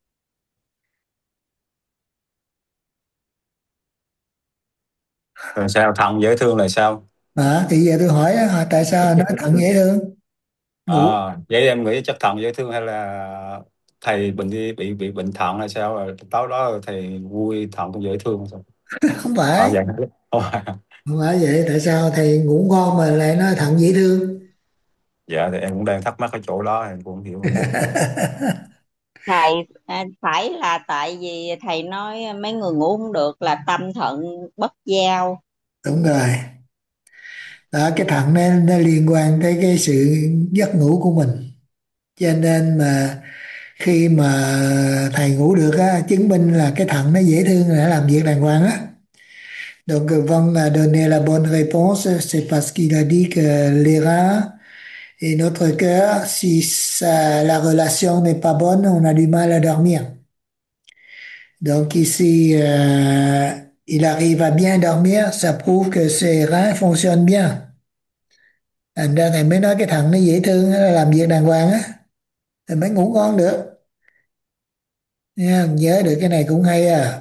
Rồi sao thận dễ thương là sao? À, thì giờ tôi hỏi á, tại sao nói thận dễ thương? À, Ngủ vậy em nghĩ chắc thận dễ thương hay là thầy bệnh đi bị bị bệnh thận hay sao, rồi tối đó thầy vui thận cũng dễ thương sao? không À, phải, vậy. không phải vậy. Tại sao thầy ngủ ngon mà lại nói thận dễ thương? Dạ thì em cũng đang thắc mắc cái chỗ đó, em cũng không hiểu. thầy à, phải là tại vì thầy nói mấy người ngủ không được là tâm thận bất giao. Đúng rồi đó, cái thận nó, nó liên quan tới cái sự giấc ngủ của mình, cho nên mà khi mà thầy ngủ được á, chứng minh là cái thận nó dễ thương, là làm việc đàng hoàng á. Donc Vân a donné la bonne réponse, c'est parce qu'il a dit que les reins et notre cœur, si ça, la relation n'est pas bonne, on a du mal à dormir. Donc ici, euh, il arrive à bien dormir, ça prouve que ses reins fonctionnent bien. Thành ra thầy mới nói cái thằng nó dễ thương, nó làm việc đàng hoàng á, thì mới ngủ ngon được. Nha, nhớ được cái này cũng hay à.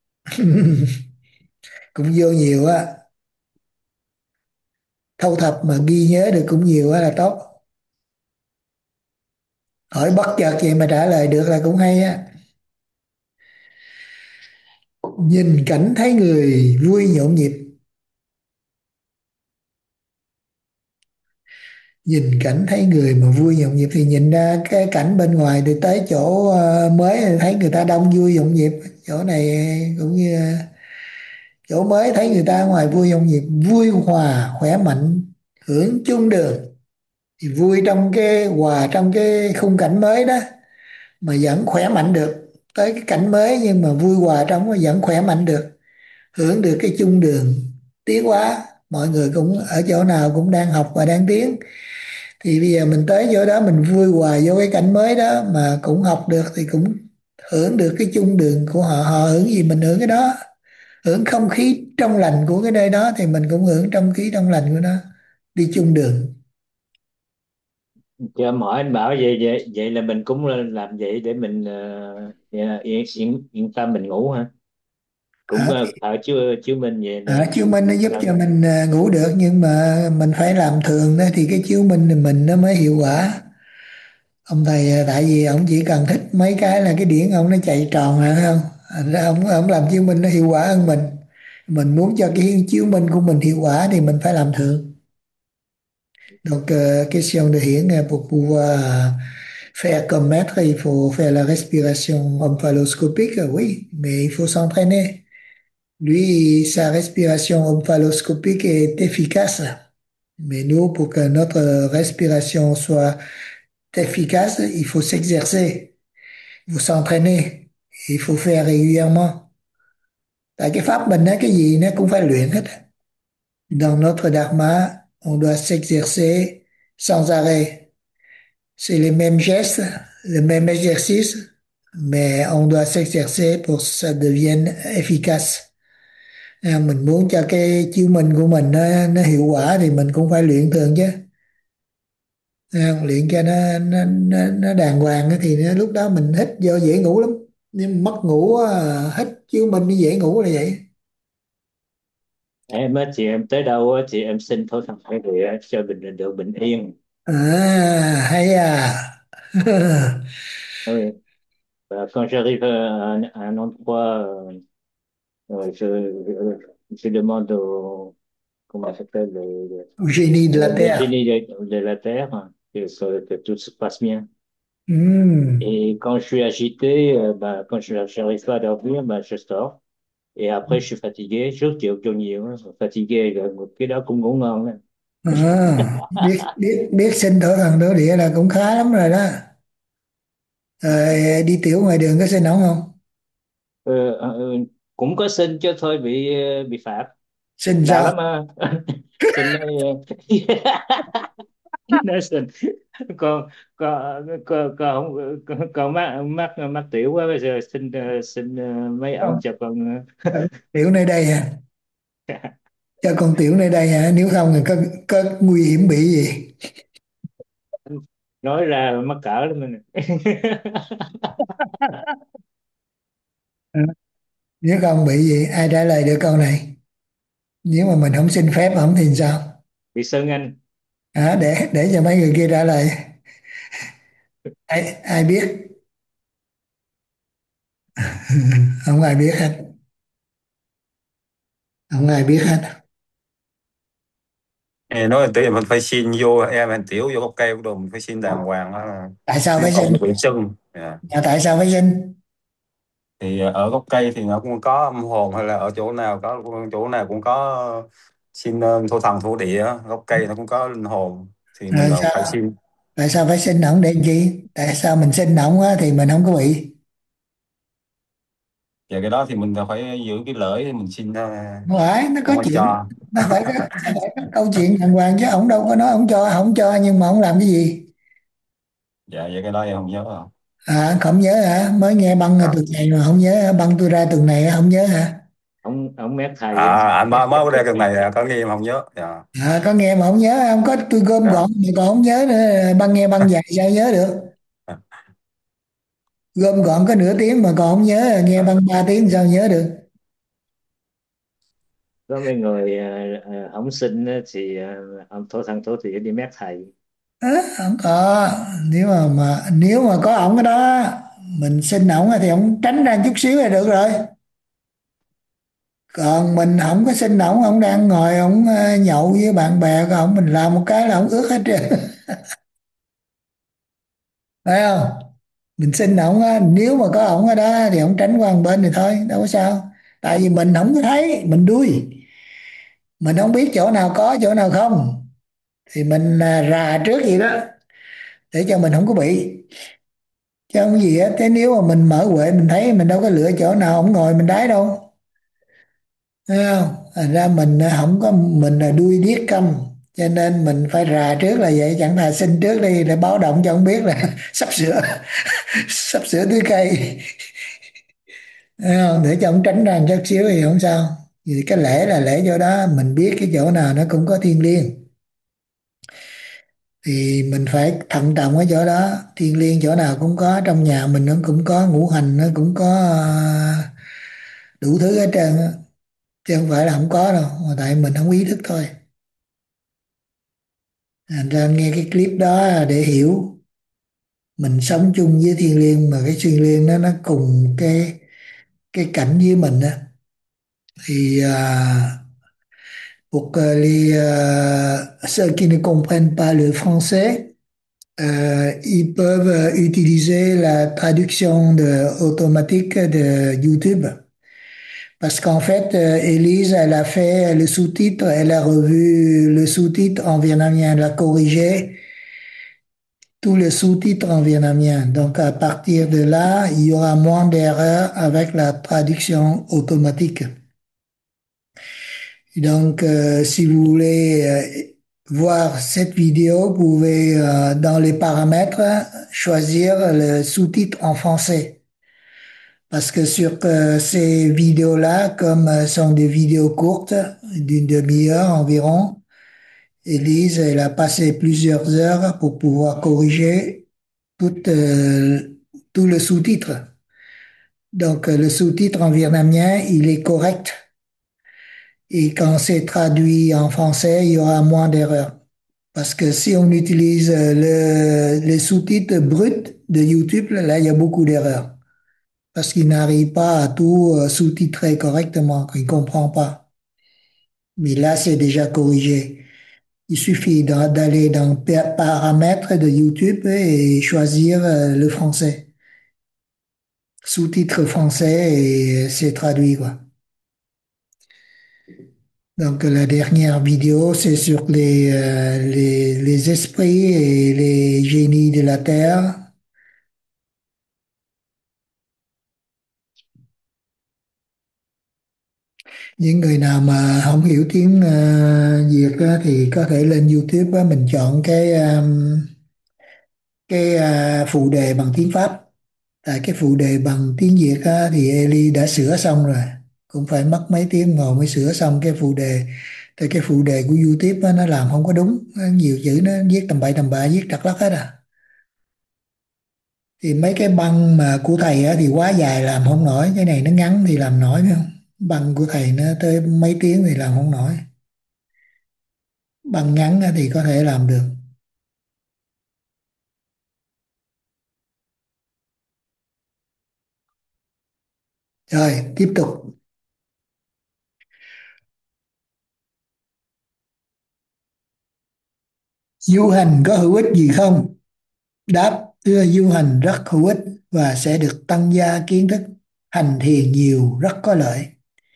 Cũng vô nhiều á, thâu thập mà ghi nhớ được cũng nhiều á là tốt. Hỏi bất chợt vậy mà trả lời được là cũng hay á. Nhìn cảnh thấy người vui nhộn nhịp. Nhìn cảnh thấy người mà vui nhộn nhịp thì nhìn ra cái cảnh bên ngoài, thì tới chỗ ờ, mới thì thấy người ta đông vui nhộn nhịp. Chỗ này cũng như chỗ mới thấy người ta ngoài vui nhộn nhịp, vui hòa khỏe mạnh hưởng chung đường. Thì vui trong cái hòa trong cái khung cảnh mới đó mà vẫn khỏe mạnh được. Tới cái cảnh mới nhưng mà vui hòa trong nó vẫn khỏe mạnh được, hưởng được cái chung đường tiến hóa. Mọi người cũng ở chỗ nào cũng đang học và đang tiến, thì bây giờ mình tới chỗ đó mình vui hòa vô cái cảnh mới đó mà cũng học được thì cũng hưởng được cái chung đường của họ. Họ hưởng gì mình hưởng cái đó, hưởng không khí trong lành của cái nơi đó thì mình cũng hưởng trong khí trong lành của nó, đi chung đường. Cho hỏi anh bảo vậy vậy vậy là mình cũng làm vậy để mình ờ, dạ, yên, yên yên tâm mình ngủ hả? Cũng Ở, ờ, thở chiếu chiếu minh vậy ở là chiếu minh nó giúp là cho mình à, ngủ được, nhưng mà mình phải làm thường đó thì cái chiếu minh thì mình nó mới hiệu quả. Ông thầy à, tại vì ông chỉ cần thích mấy cái là cái điển ông nó chạy tròn rồi, thấy không? Thành ra ông ông làm chiếu minh nó hiệu quả hơn mình. Mình muốn cho cái chiếu minh của mình hiệu quả thì mình phải làm thường. Donc euh, question de hiển euh, pour pouvoir euh, faire comme maître, il faut faire la respiration omphaloscopique, oui, mais il faut s'entraîner. Lui, sa respiration omphaloscopique est efficace. Mais nous, pour que notre respiration soit efficace, il faut s'exercer, il faut s'entraîner, il faut faire régulièrement. Tại cái pháp mình á, cái gì nó cũng phải luyện hết. Dans notre dharma, on doit s'exercer sans arrêt. C'est les mêmes gestes, le même exercice, mais on doit s'exercer pour que ça devienne efficace. À, mình muốn cho cái chiếu minh của mình nó, nó hiệu quả thì mình cũng phải luyện thường chứ. À, luyện cho nó nó, nó, nó đàng hoàng á thì nó, lúc đó mình hít vô dễ ngủ lắm. Nhưng mất ngủ á, hít chiếu minh nó dễ ngủ là vậy. Em á, chị em tới đâu á, chị em xin thổ thần phải địa cho bình được bình yên. À, hay à. Oui. Bah, quand j'arrive à un, à un endroit, euh, euh, je, euh, je demande au, comment ça s'appelle, le, le, Au génie de la le terre. génie de, de la terre, hein, que, que, que tout se passe bien. Hmm. Et quand je suis agité, euh, bah, quand je n'arrive pas à dormir, bah, je sors. Et après, je suis fatigué, trước chịu cho nhiều, á, fatigué, rồi một cái đó cũng ngủ ngon đó. À, biết biết biết sinh thổ thần thổ địa là cũng khá lắm rồi đó. Rồi đi tiểu ngoài đường có sinh ổng không? Ờ, ờ, ờ, cũng có xin cho thôi bị ờ, bị phạt Sinh đau sao? lắm á. Xin nói nói xin con con con con không con, con mắc mắc mắc tiểu quá, bây giờ xin ờ, xin ờ, mấy ông Không. cho con ờ, Tiểu nơi đây hả? Cho con tiểu nơi đây hả? Nếu không thì có có nguy hiểm bị gì? nói ra mắc cỡ lắm mình. Ừ. Nếu không bị gì? Ai trả lời được câu này? Nếu mà mình không xin phép ổng thì sao? Bị Sơn Anh. Hả? Để để cho mấy người kia trả lời. Ai ai biết? Không ai biết hết. Không ai biết hết. Nghe nói tí mình phải xin vô em mình tiểu vô gốc cây của đồ mình phải xin đàng hoàng á, Tại sao nếu phải không xin? nó bị sưng. Dạ. À, tại sao phải xin? Thì ở gốc cây thì nó cũng có âm hồn, hay là ở chỗ nào có chỗ nào cũng có xin ờ, thổ thần thổ địa, gốc cây nó cũng có linh hồn thì mình Rồi là phải sao? xin. Tại sao phải xin ổng để làm chi? Tại sao mình xin ổng á thì mình không có bị? Và cái đó thì mình là phải giữ cái lễ thì mình xin thôi, Không phải, nó có không có chuyện, cho. nó phải có, nó phải có câu chuyện đàng hoàng chứ. Ổng đâu có nói ổng cho ổng cho, nhưng mà ổng làm cái gì? Dạ vậy cái đó em không nhớ rồi. À, không nhớ hả? Mới nghe băng À, tuần này mà không nhớ hả? Băng tôi ra tuần này không nhớ hả? ông ông mét thầy á. à anh mới mới ra cái này có nghe em không nhớ. Dạ. À, có nghe mà không nhớ, không có tôi gom Dạ. gọn mà còn không nhớ nữa. Băng nghe băng dài sao nhớ được? Gom gọn có nửa tiếng mà còn không nhớ, nghe băng ba tiếng sao nhớ được? Có mấy người ờ, ờ, ông xin á, thì ờ, ông thổ thần thổ địa đi mét thầy. Á, không có. Nếu mà, mà nếu mà có ổng cái đó, mình xin ổng thì ổng tránh ra chút xíu là được rồi. Còn mình không có xin ổng, ổng đang ngồi ổng ờ, nhậu với bạn bè của ổng, mình làm một cái là ổng ướt hết trơn. Phải không? Mình xin ổng á, nếu mà có ổng ở đó thì ổng tránh qua một bên thì thôi, đâu có sao. Tại vì mình không có thấy, mình đuôi, mình không biết chỗ nào có chỗ nào không, thì mình à, rà trước gì đó để cho mình không có bị, chứ không có gì á. Thế nếu mà mình mở huệ mình thấy, mình đâu có lựa chỗ nào ổng ngồi mình đái đâu, thấy không? Thành ra mình à, không có, mình là đuôi điếc câm, cho nên mình phải rà trước là vậy. Chẳng thà xin trước đi để báo động cho ông biết là sắp sửa, sắp sửa tưới cây. Thấy không? Để cho ông tránh ra một chút xíu thì không sao. Vì cái lễ là lễ chỗ đó, mình biết cái chỗ nào nó cũng có thiêng liêng thì mình phải thận trọng ở chỗ đó. Thiêng liêng chỗ nào cũng có, trong nhà mình nó cũng có, ngũ hành nó cũng có, à, đủ thứ hết trơn á. Chứ không phải là không có đâu, mà tại mình không ý thức thôi. Thành ra nghe cái clip đó là để hiểu mình sống chung với thiên liêng, mà cái thiên liêng đó nó cùng cái cái cảnh với mình á. Thì à, pour que les euh, ceux qui ne comprennent pas le français, euh, ils peuvent euh, utiliser la traduction de, automatique de YouTube. Parce qu'en fait, euh, Élise, elle a fait le sous-titre, elle a revu le sous-titre en vietnamien, elle a corrigé tous les sous-titres en vietnamien. Donc, à partir de là, il y aura moins d'erreurs avec la traduction automatique. Donc, euh, si vous voulez euh, voir cette vidéo, vous pouvez, euh, dans les paramètres, choisir le sous-titre en français. Parce que sur euh, ces vidéos-là, comme euh, sont des vidéos courtes, d'une demi-heure environ, Élise, elle a passé plusieurs heures pour pouvoir corriger tout, euh, tout le sous-titre. Donc, euh, le sous-titre en vietnamien, il est correct. Et quand c'est traduit en français, il y aura moins d'erreurs. Parce que si on utilise euh, le, les sous-titres bruts de YouTube, là, il y a beaucoup d'erreurs. Parce qu'il n'arrive pas à tout euh, sous-titrer correctement, il ne comprend pas. Mais là, c'est déjà corrigé. Il suffit d'a- d'aller dans pa- paramètres de YouTube et choisir euh, le français. Sous-titre français et c'est traduit, quoi. Donc, la dernière vidéo, c'est sur les, euh, les, les esprits et les génies de la Terre. Những người nào mà không hiểu tiếng ờ, Việt á, thì có thể lên YouTube á, mình chọn cái um, cái à, phụ đề bằng tiếng Pháp. Tại cái phụ đề bằng tiếng Việt á, thì Eli đã sửa xong rồi. Cũng phải mất mấy tiếng ngồi mới sửa xong cái phụ đề. Tại cái phụ đề của YouTube á, nó làm không có đúng. Nó nhiều chữ nó viết tầm bậy tầm bạ, viết trật lất hết à. Thì mấy cái băng mà của thầy á, thì quá dài làm không nổi. Cái này nó ngắn thì làm nổi phải không? Băng của thầy nó tới mấy tiếng thì làm không nổi. Băng ngắn á, thì có thể làm được. Rồi, tiếp tục. Du hành có hữu ích gì không? Đáp, thưa du hành rất hữu ích và sẽ được tăng gia kiến thức. Hành thiền nhiều rất có lợi.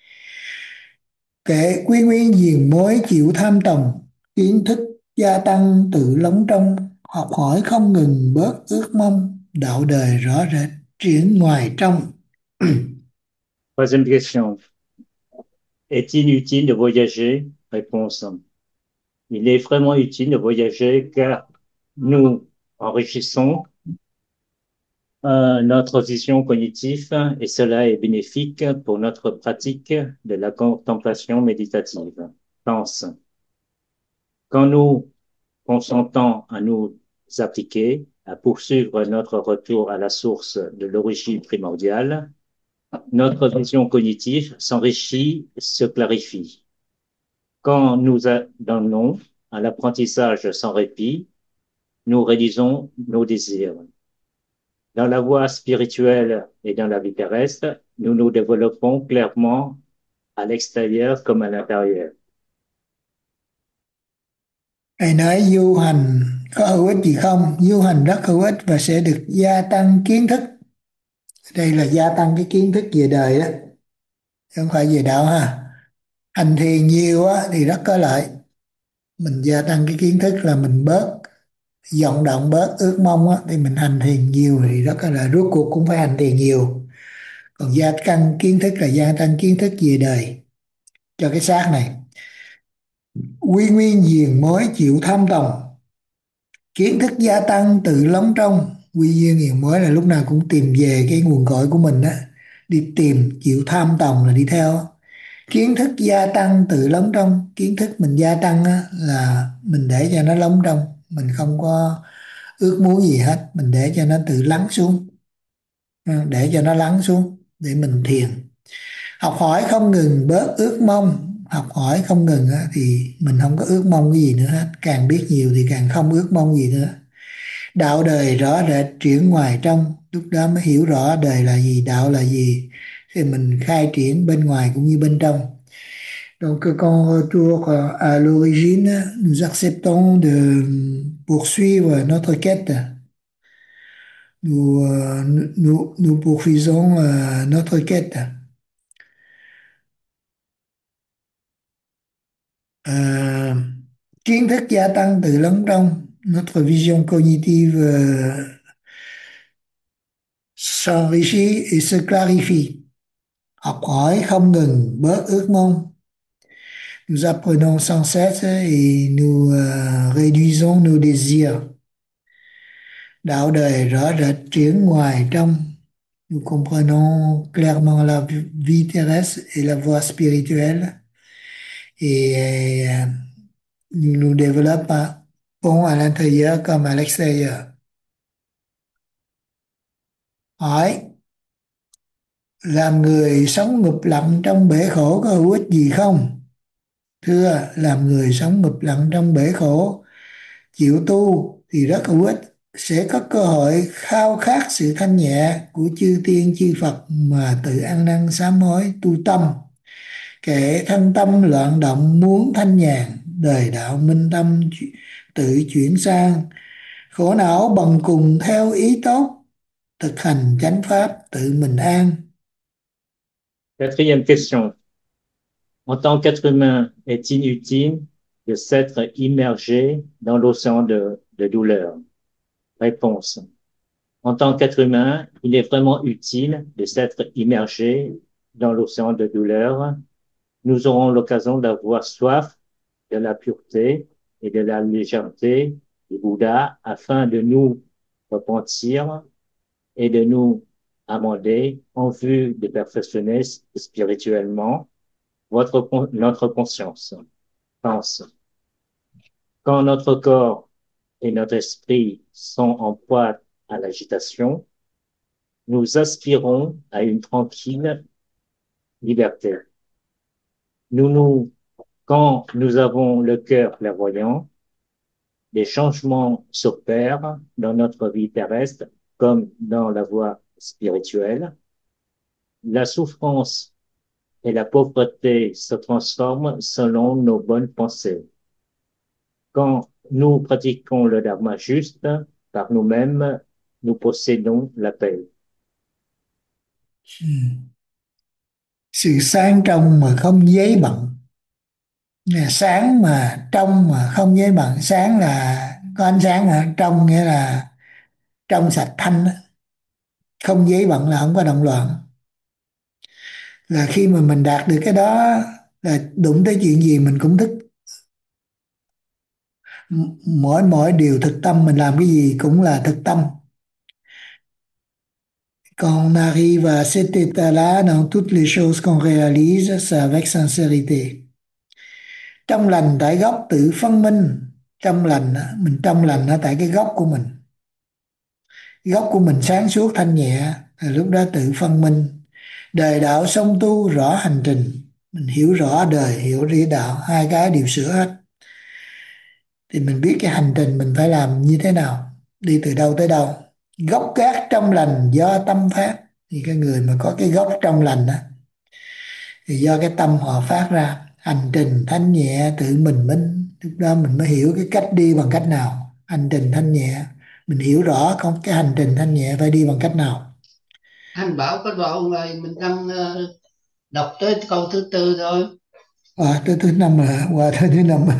Kẻ quý nguyên diền mối chịu tham tòng, kiến thức gia tăng tự lóng trong, học hỏi không ngừng bớt ước mong, đạo đời rõ rệt triển ngoài trong. Troisième question. Est-il utile de voyager? Réponse. Il est vraiment utile de voyager car nous enrichissons euh, notre vision cognitive et cela est bénéfique pour notre pratique de la contemplation méditative. Pense. Quand nous consentons à nous appliquer, à poursuivre notre retour à la source de l'origine primordiale, notre vision cognitive s'enrichit, se clarifie. Quand nous adonnons à l'apprentissage sans répit, nous réalisons nos désirs. Dans la voie spirituelle et dans la vie terrestre, nous nous développons clairement à l'extérieur comme à l'intérieur. Thầy nói du hành có hữu ích gì không? Du hành rất hữu ích và sẽ được gia tăng kiến thức. Đây là gia tăng cái kiến thức về đời đó, chứ không phải về đạo ha. Hành thiền nhiều á, thì rất có lợi. Mình gia tăng cái kiến thức là mình bớt vọng động, bớt ước mong á, thì mình hành thiền nhiều thì rất là rốt cuộc cũng phải hành thiền nhiều. Còn gia tăng kiến thức là gia tăng kiến thức về đời cho cái xác này. Quy nguyên diền mối chịu tham tòng, kiến thức gia tăng tự lóng trong. Quy nguyên diền mối là lúc nào cũng tìm về cái nguồn cội của mình á, đi tìm, chịu tham tòng là đi theo. Kiến thức gia tăng tự lóng trong, kiến thức mình gia tăng á, là mình để cho nó lóng trong, mình không có ước muốn gì hết, mình để cho nó tự lắng xuống. Ừ, để cho nó lắng xuống để mình thiền. Học hỏi không ngừng bớt ước mong. Học hỏi không ngừng á, thì mình không có ước mong cái gì nữa hết, càng biết nhiều thì càng không ước mong gì nữa. Đạo đời rõ rệt triển ngoài trong, lúc đó mới hiểu rõ đời là gì, đạo là gì, thì mình khai triển bên ngoài cũng như bên trong. Donc, quand on retourne à l'origine, nous acceptons de poursuivre notre quête. Nous, euh, nous, nous poursuivons euh, notre quête. Euh, kiến thức gia tăng từ lắng trong. Notre vision cognitive euh, s'enrichit et se clarifie. Học hỏi không ngừng bớt ước mong. Nous apprenons sans cesse et nous euh, réduisons nos désirs. Đạo đời rõ rệt triển ngoài trong. nous comprenons clairement la vie terrestre et la voie spirituelle et euh, nous nous développons à l'intérieur comme à l'extérieur. Hỏi, làm người sống ngụp lặn trong bể khổ có hữu ích gì không? Thưa, làm người sống ngụp lặn trong bể khổ, chịu tu thì rất hữu ích, sẽ có cơ hội khao khát sự thanh nhẹ của chư tiên chư Phật mà tự ăn năn sám hối tu tâm. Kẻ thân tâm loạn động muốn thanh nhàn, đời đạo minh tâm tự chuyển sang, khổ não bần cùng theo ý tốt, thực hành chánh pháp tự mình an. Quatrième question. En tant qu'être humain, est inutile de s'être immergé dans l'océan de, de douleur? Réponse. En tant qu'être humain, il est vraiment utile de s'être immergé dans l'océan de douleur. Nous aurons l'occasion d'avoir soif de la pureté et de la légèreté du Bouddha afin de nous repentir et de nous amender en vue de perfectionner spirituellement votre, notre conscience. Pense. Quand notre corps et notre esprit sont en proie à l'agitation, nous aspirons à une tranquille liberté. Nous nous, quand nous avons le cœur clairvoyant, des changements s'opèrent dans notre vie terrestre comme dans la voie spirituelle. La souffrance et la pauvreté se transforment selon nos bonnes pensées. Quand nous pratiquons le dharma juste par nous-mêmes, nous possédons la paix. Sự sáng trong mà không giấy bận, sáng mà trong mà không giấy bận, sáng là có ánh sáng hả? Trong nghĩa là trong sạch thanh đó. Không giấy bận là không có động loạn, là khi mà mình đạt được cái đó là đụng tới chuyện gì mình cũng thức. Mỗi mỗi điều thực tâm, mình làm cái gì cũng là thực tâm. Quand on arrive à cet état-là, dans toutes les choses qu'on réalise, c'est avec sincérité. Trong lành tại gốc tự phân minh. Trong lành, mình trong lành ở tại cái gốc của mình. Gốc của mình sáng suốt thanh nhẹ, là lúc đó tự phân minh. Đời đạo song tu rõ hành trình. Mình hiểu rõ đời, hiểu rõ đạo, hai cái đều sửa hết. Thì mình biết cái hành trình mình phải làm như thế nào, đi từ đâu tới đâu. Gốc gác trong lành do tâm phát. Thì cái người mà có cái gốc trong lành đó, thì do cái tâm họ phát ra. Hành trình thanh nhẹ tự mình minh. Lúc đó mình mới hiểu cái cách đi bằng cách nào. Hành trình thanh nhẹ, mình hiểu rõ không cái hành trình thanh nhẹ phải đi bằng cách nào. Anh bảo có đoạn này mình đang uh, đọc tới câu thứ tư thôi. À, tới thứ năm rồi, qua tới thứ năm.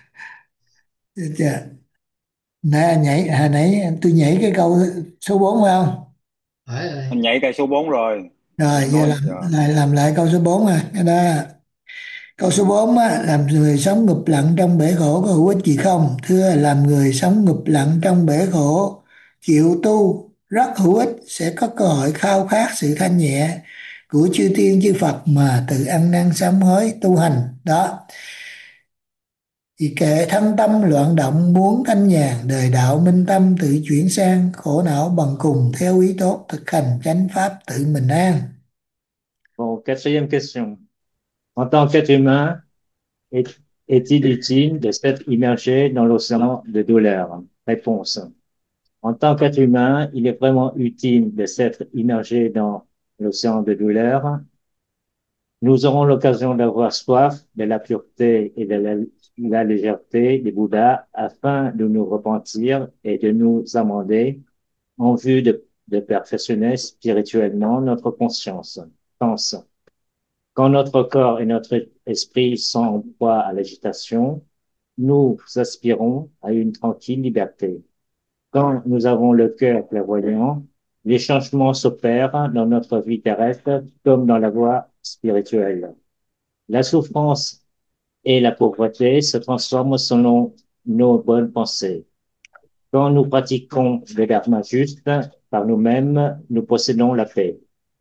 Nãy nhảy, hồi nãy tôi nhảy cái câu số bốn phải không? Phải rồi. Anh nhảy cây số bốn rồi. Rồi, giờ Nói làm giờ. lại làm lại câu số bốn à. Cái đó câu số bốn á, làm người sống ngụp lặn trong bể khổ có hữu ích gì không? Thưa, làm người sống ngụp lặn trong bể khổ, chịu tu rất hữu ích, sẽ có cơ hội khao khát sự thanh nhẹ của chư tiên chư Phật mà tự ăn năn sám hối tu hành. Đó. Thì kệ thân tâm loạn động muốn thanh nhàn, đời đạo minh tâm tự chuyển sang, khổ não bằng cùng theo ý tốt, thực hành chánh pháp tự mình an. Bon, quatrième question. En tant qu'être humain, est, est-il utile de s'être immergé dans l'océan de douleur? Réponse. En tant qu'être humain, il est vraiment utile de s'être immergé dans l'océan de douleur. Nous aurons l'occasion d'avoir soif de la pureté et de la, la légèreté des Bouddhas afin de nous repentir et de nous amender en vue de, de perfectionner spirituellement notre conscience. Pense. Quand notre corps et notre esprit sont en proie à l'agitation, nous aspirons à une tranquille liberté. Quand nous avons le cœur clairvoyant, les changements s'opèrent dans notre vie terrestre comme dans la voie spirituelle. La souffrance et la pauvreté se transforment selon nos bonnes pensées. Quand nous pratiquons le dharma juste Par nous-mêmes, nous possédons la paix.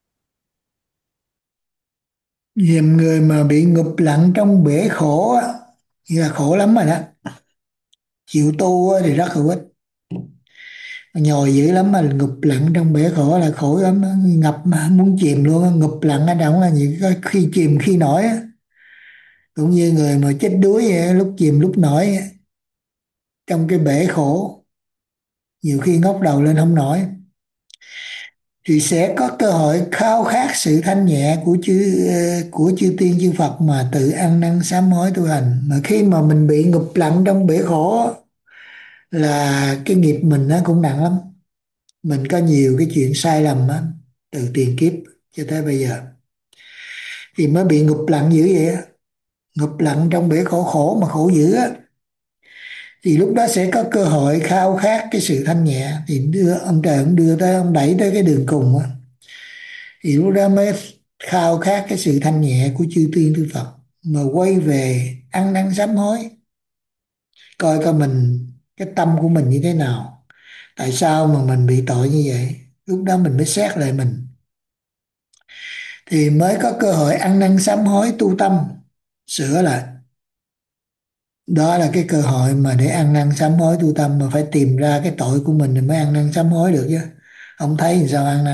Nhiều người mà bị ngụp lặn trong bể khổ á, như là khổ lắm rồi đó. Chịu tu á thì rất hữu ích. Nhồi dữ lắm mà ngụp lặn trong bể khổ là khổ lắm, ngập mà muốn chìm luôn á. Ngụp lặn ở đâu là những cái khi chìm khi nổi á. Cũng như người mà chết đuối vậy, á, lúc chìm lúc nổi á. Trong cái bể khổ nhiều khi ngóc đầu lên không nổi, thì sẽ có cơ hội khao khát sự thanh nhẹ của chư ờ, của chư tiên chư Phật mà tự ăn năn sám hối tu hành. Mà khi mà mình bị ngụp lặn trong bể khổ á, là cái nghiệp mình nó cũng nặng lắm. Mình có nhiều cái chuyện sai lầm á, từ tiền kiếp cho tới bây giờ thì mới bị ngụp lặn dữ vậy á. Ngụp lặn trong bể khổ, khổ mà khổ dữ á, thì lúc đó sẽ có cơ hội khao khát cái sự thanh nhẹ, thì đưa ông trời ông đưa tới, ông đẩy tới cái đường cùng á, thì lúc đó mới khao khát cái sự thanh nhẹ của chư tiên chư Phật, mà quay về ăn năn sám hối, coi coi mình, cái tâm của mình như thế nào, tại sao mà mình bị tội như vậy. Lúc đó mình mới xét lại mình, thì mới có cơ hội ăn năn sám hối tu tâm, sửa lại. Đó là cái cơ hội mà để ăn năn sám hối tu tâm, mà phải tìm ra cái tội của mình thì mới ăn năn sám hối được chứ. Không thấy thì sao ăn năn.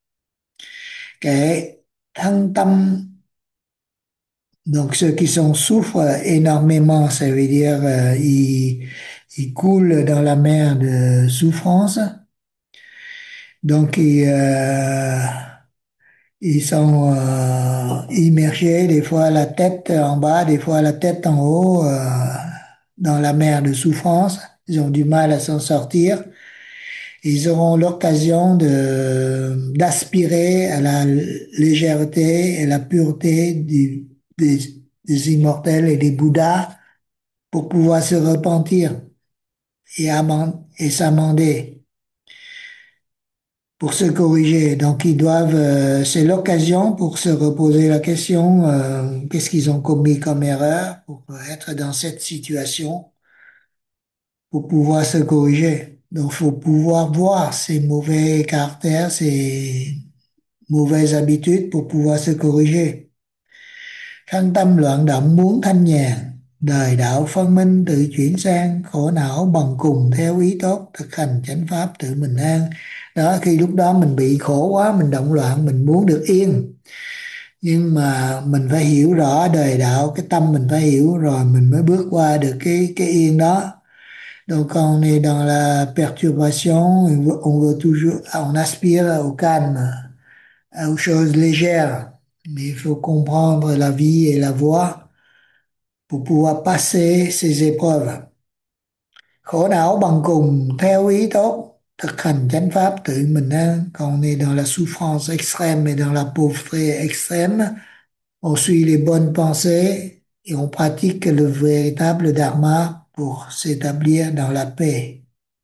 Cái thân tâm. Donc ceux qui sont souffrent énormément, ça veut dire euh, ils, ils coulent dans la mer de souffrance. Donc ils, euh, ils sont euh, immergés, des fois la tête en bas, des fois la tête en haut, euh, dans la mer de souffrance. Ils ont du mal à s'en sortir. Ils auront l'occasion de d'aspirer à la légèreté et la pureté du, des, des immortels et des Bouddhas pour pouvoir se repentir et, amend- et s'amender, pour se corriger. Donc ils doivent, euh, c'est l'occasion pour se reposer la question, euh, qu'est-ce qu'ils ont commis comme erreur pour être dans cette situation, pour pouvoir se corriger. Donc il faut pouvoir voir ces mauvais caractères, ces mauvaises habitudes pour pouvoir se corriger. Thân tâm loạn động muốn thanh nhàn, đời đạo phân minh tự chuyển sang, khổ não bằng cùng theo ý tốt, thực hành chánh pháp tự mình an. Đó, khi lúc đó mình bị khổ quá, mình động loạn, mình muốn được yên. Nhưng mà mình phải hiểu rõ đời đạo, cái tâm mình phải hiểu rồi mình mới bước qua được cái cái yên đó. Donc quand on est dans la perturbation, on veut, on veut toujours, on aspire au calme, aux choses légères. Mais il faut comprendre la vie et la voie pour pouvoir passer ces épreuves. Khổ não bằng cùng theo ý tốt, thực hành chánh pháp tự mình an. Quand on est dans la souffrance extrême et dans la pauvreté extrême, on suit les bonnes pensées et on pratique le véritable dharma pour s'établir dans la paix.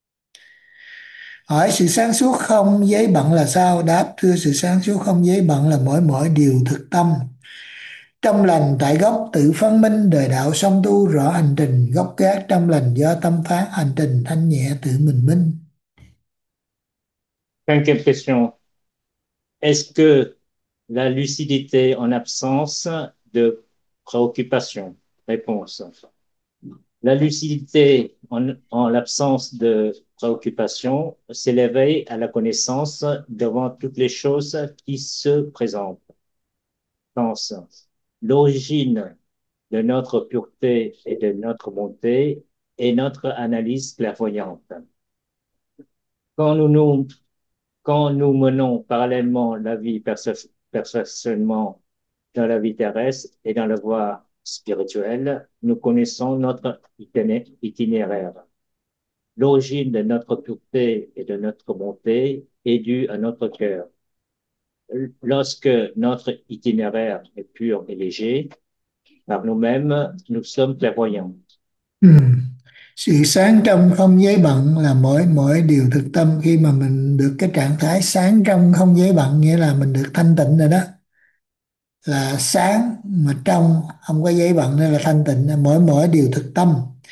Hỏi sự sáng suốt không giấy bận là sao? Đáp: thưa sự sáng suốt không giấy bận là mỗi mỗi điều thực tâm. Trong lành tại gốc tự phân minh, đời đạo song tu rõ hành trình, gốc gác trong lành do tâm phát, hành trình thanh nhẹ tự mình minh. Cinquième question. Est-ce que la lucidité en absence de préoccupation? Réponse. La lucidité en, en l'absence de préoccupation, c'est l'éveil à la connaissance devant toutes les choses qui se présentent. Pense. L'origine de notre pureté et de notre bonté est notre analyse clairvoyante. Quand nous, nous, quand nous menons parallèlement la vie personnellement dans la vie terrestre et dans la voie spirituelle, nous connaissons notre itinéraire. L'origine de notre pureté et de notre bonté est due à notre cœur. Lorsque notre itinéraire est pur et léger, par nous-mêmes, nous sommes clairvoyants. Ừ. Sự sáng trong không giấy bận là mỗi mỗi điều thực tâm. Khi mà mình được cái trạng thái sáng trong không giấy bận, nghĩa là mình được thanh tịnh rồi đó. Là sáng mà trong không có giấy bận, nên là thanh tịnh, mỗi mỗi điều thực tâm.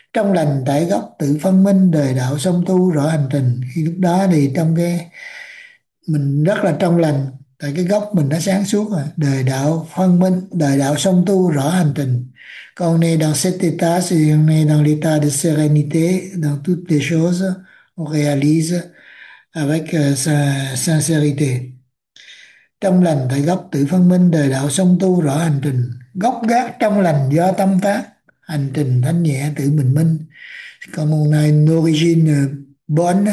Trong lành tại gốc tự phân minh, đời đạo song tu rõ hành trình. Khi lúc đó thì trong cái mình rất là trong lành, tại cái gốc mình đã sáng suốt rồi, đời đạo phân minh, đời đạo song tu rõ hành trình. Quand on est dans cet état, c'est on est dans l'état de sérénité dans toutes les choses, on réalise avec euh, sa sincérité. Trong lành tại gốc tự phân minh, đời đạo song tu rõ hành trình. Gốc gác trong lành do tâm phát, hành trình thanh nhẹ tự mình minh. Comme on a une origine bonne,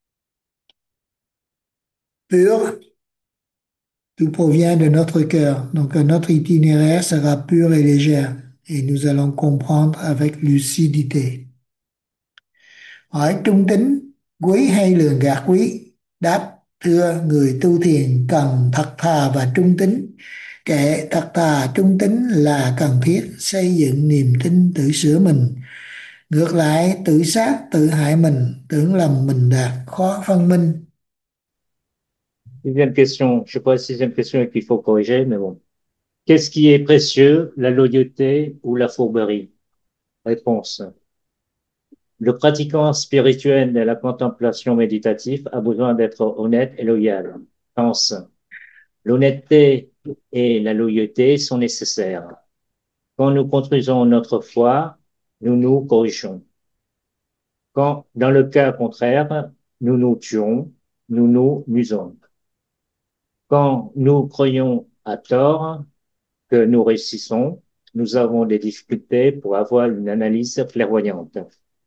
pure, tout provient de notre cœur. Donc euh, notre itinéraire sera pur et léger et nous allons comprendre avec lucidité. Hỏi trung tín quý hay lường gạt quý? Đáp: thưa người tu thiền cần thật thà và trung tín. Kệ thật thà trung tín là cần thiết, xây dựng niềm tin tự sửa mình. Ngược lại tự sát tự hại mình, tưởng lầm mình đạt, khó phân minh. Sixième question, je crois que la sixième question est qu'il faut corriger, mais bon. Qu'est-ce qui est précieux, la loyauté ou la fourberie? Réponse. Le pratiquant spirituel de la contemplation méditative a besoin d'être honnête et loyal. Pense. L'honnêteté et la loyauté sont nécessaires. Quand nous construisons notre foi, nous nous corrigeons. Quand, dans le cas contraire, nous nous tuons, nous nous nuisons. Quand nous croyons à tort que nous réussissons, nous avons des difficultés pour avoir une analyse clairvoyante.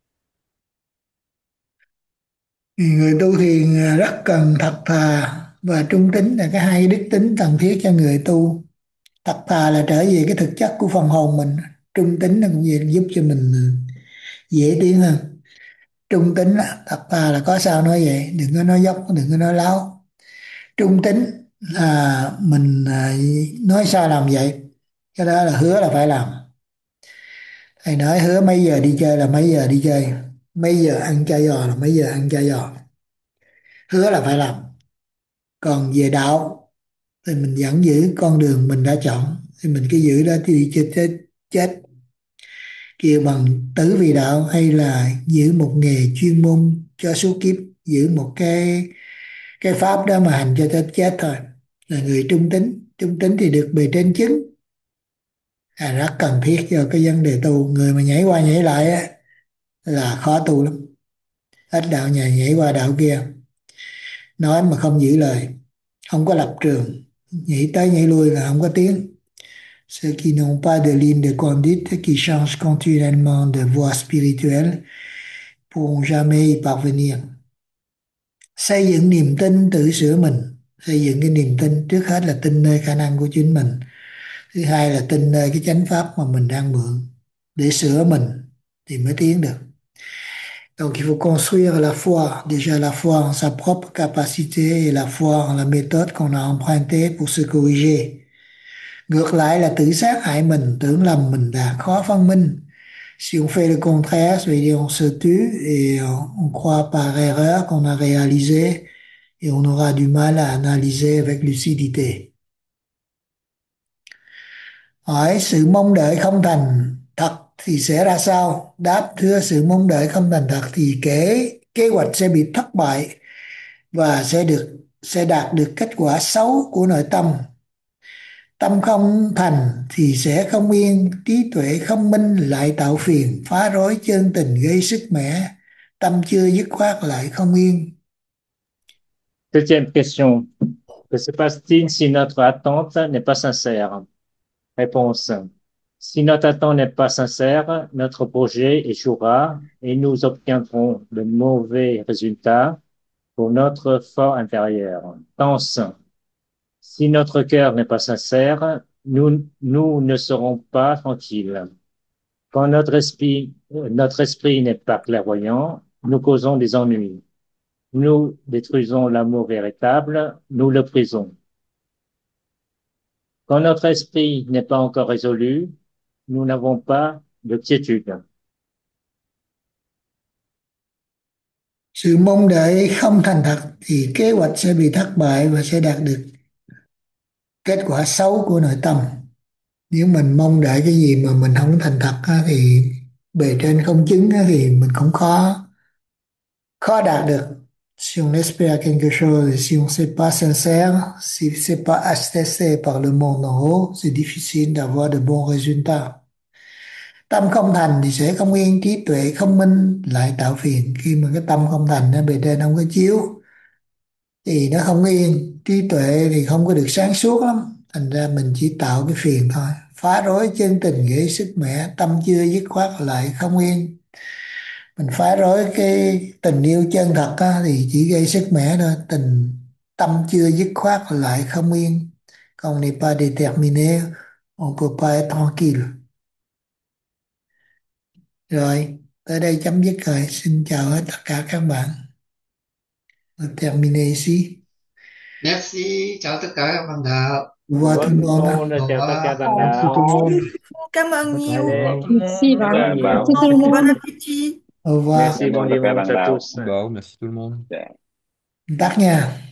Người tu thiền rất cần thật thà và trung tín, là cái hai đức tính cần thiết cho người tu. Thật thà là trở về cái thực chất của phần hồn mình, trung tín là cũng vậy, giúp cho mình dễ tiến hơn. Trung tín là thật thà là có sao nói vậy, đừng có nói dốc, đừng có nói láo. Trung tín là mình à, nói sao làm vậy, cái đó là hứa là phải làm. Thầy nói hứa mấy giờ đi chơi là mấy giờ đi chơi, mấy giờ ăn chả giò là mấy giờ ăn chả giò, hứa là phải làm. Còn về đạo thì mình vẫn giữ con đường mình đã chọn, thì mình cứ giữ đó thì đi chết chết chết kêu bằng tử vì đạo, hay là giữ một nghề chuyên môn cho số kiếp, giữ một cái cái pháp đó mà hành cho tới chết thôi, là người trung tín. Trung tín thì được bề trên chứng, là rất cần thiết cho cái vấn đề tu. Người mà nhảy qua nhảy lại á, là khó tu lắm, ít đạo nhà nhảy qua đạo kia, nói mà không giữ lời, không có lập trường, nhảy tới nhảy lui là không có tiếng. Ceux qui n'ont pas de ligne de conduite, qui changent continuellement de voie spirituelle, pourront jamais y parvenir. Xây dựng niềm tin tự sửa mình. Xây dựng cái niềm tin trước hết là tin nơi khả năng của chính mình, thứ hai là tin nơi cái chánh pháp mà mình đang mượn để sửa mình thì mới tiến được. Donc il faut construire la foi, déjà la foi en sa propre capacité et la foi en la méthode qu'on a empruntée pour se corriger. Ngược lại là tự sát hại mình, tưởng lầm mình đã, khó phân minh. Si on fait le contraire, ça veut dire on se tue et on croit par erreur qu'on a réalisé et on aura du mal à analyser avec lucidité. Hỏi sự mong đợi không thành thật thì sẽ ra sao? Đáp: thưa sự mong đợi không thành thật thì kế kế hoạch sẽ bị thất bại và sẽ được sẽ đạt được kết quả xấu của nội tâm. Tâm không thành thì sẽ không yên, trí tuệ không minh lại tạo phiền, phá rối chân tình gây sức mẻ, tâm chưa dứt khoát lại không yên. Septième question. Que se passe-t-il si notre attente n'est pas sincère? Réponse. Si notre attente n'est pas sincère, notre projet échouera et nous obtiendrons de mauvais résultats pour notre fort intérieur. Pense. Si notre cœur n'est pas sincère, nous, nous ne serons pas tranquilles. Quand notre esprit, notre esprit n'est pas clairvoyant, nous causons des ennuis. Nous détruisons l'amour véritable, nous le brisons. Quand notre esprit n'est pas encore résolu, nous n'avons pas de quiétude. Sự mong đợi không thành thật thì kế hoạch sẽ bị thất bại và sẽ đạt được kết quả xấu của nội tâm. Nếu mình mong đợi cái gì mà mình không thành thật á, thì bề trên không chứng á, thì mình cũng khó khó đạt được. Si on espère quelque chose, si on ne sait pas sincère, si c'est pas attesté par le monde en haut, c'est difficile d'avoir de bons résultats. Tâm không thành thì sẽ không yên, trí tuệ không minh lại tạo phiền. Khi mà cái tâm không thành nó bề trên không có chiếu thì nó không yên, trí tuệ thì không có được sáng suốt lắm, thành ra mình chỉ tạo cái phiền thôi. Phá rối chân tình gây sức mẻ, tâm chưa dứt khoát lại không yên. Mình phá rối cái tình yêu chân thật á, thì chỉ gây sức mẻ thôi. Tình tâm chưa dứt khoát lại không yên. Còn n'est pas déterminé, on peut pas être tranquille. Rồi, tới đây chấm dứt rồi. Xin chào hết tất cả các bạn. Terminé ici. Merci, chào tất cả các bạn đạo. Au revoir tout le Bonne monde. monde, Au chào tất cả revoir. bạn Merci tout le đạo. monde. Cảm ơn Bye nhiều. bye. Merci, Cảm Val. ơn nhiều. Bảo Merci tout le Bon monde. appétit. Au revoir. Merci, cảm bon ơn tất cả dimanche bạn à đạo. tous. Bon, merci tout le monde. Dạ. Tắt nha.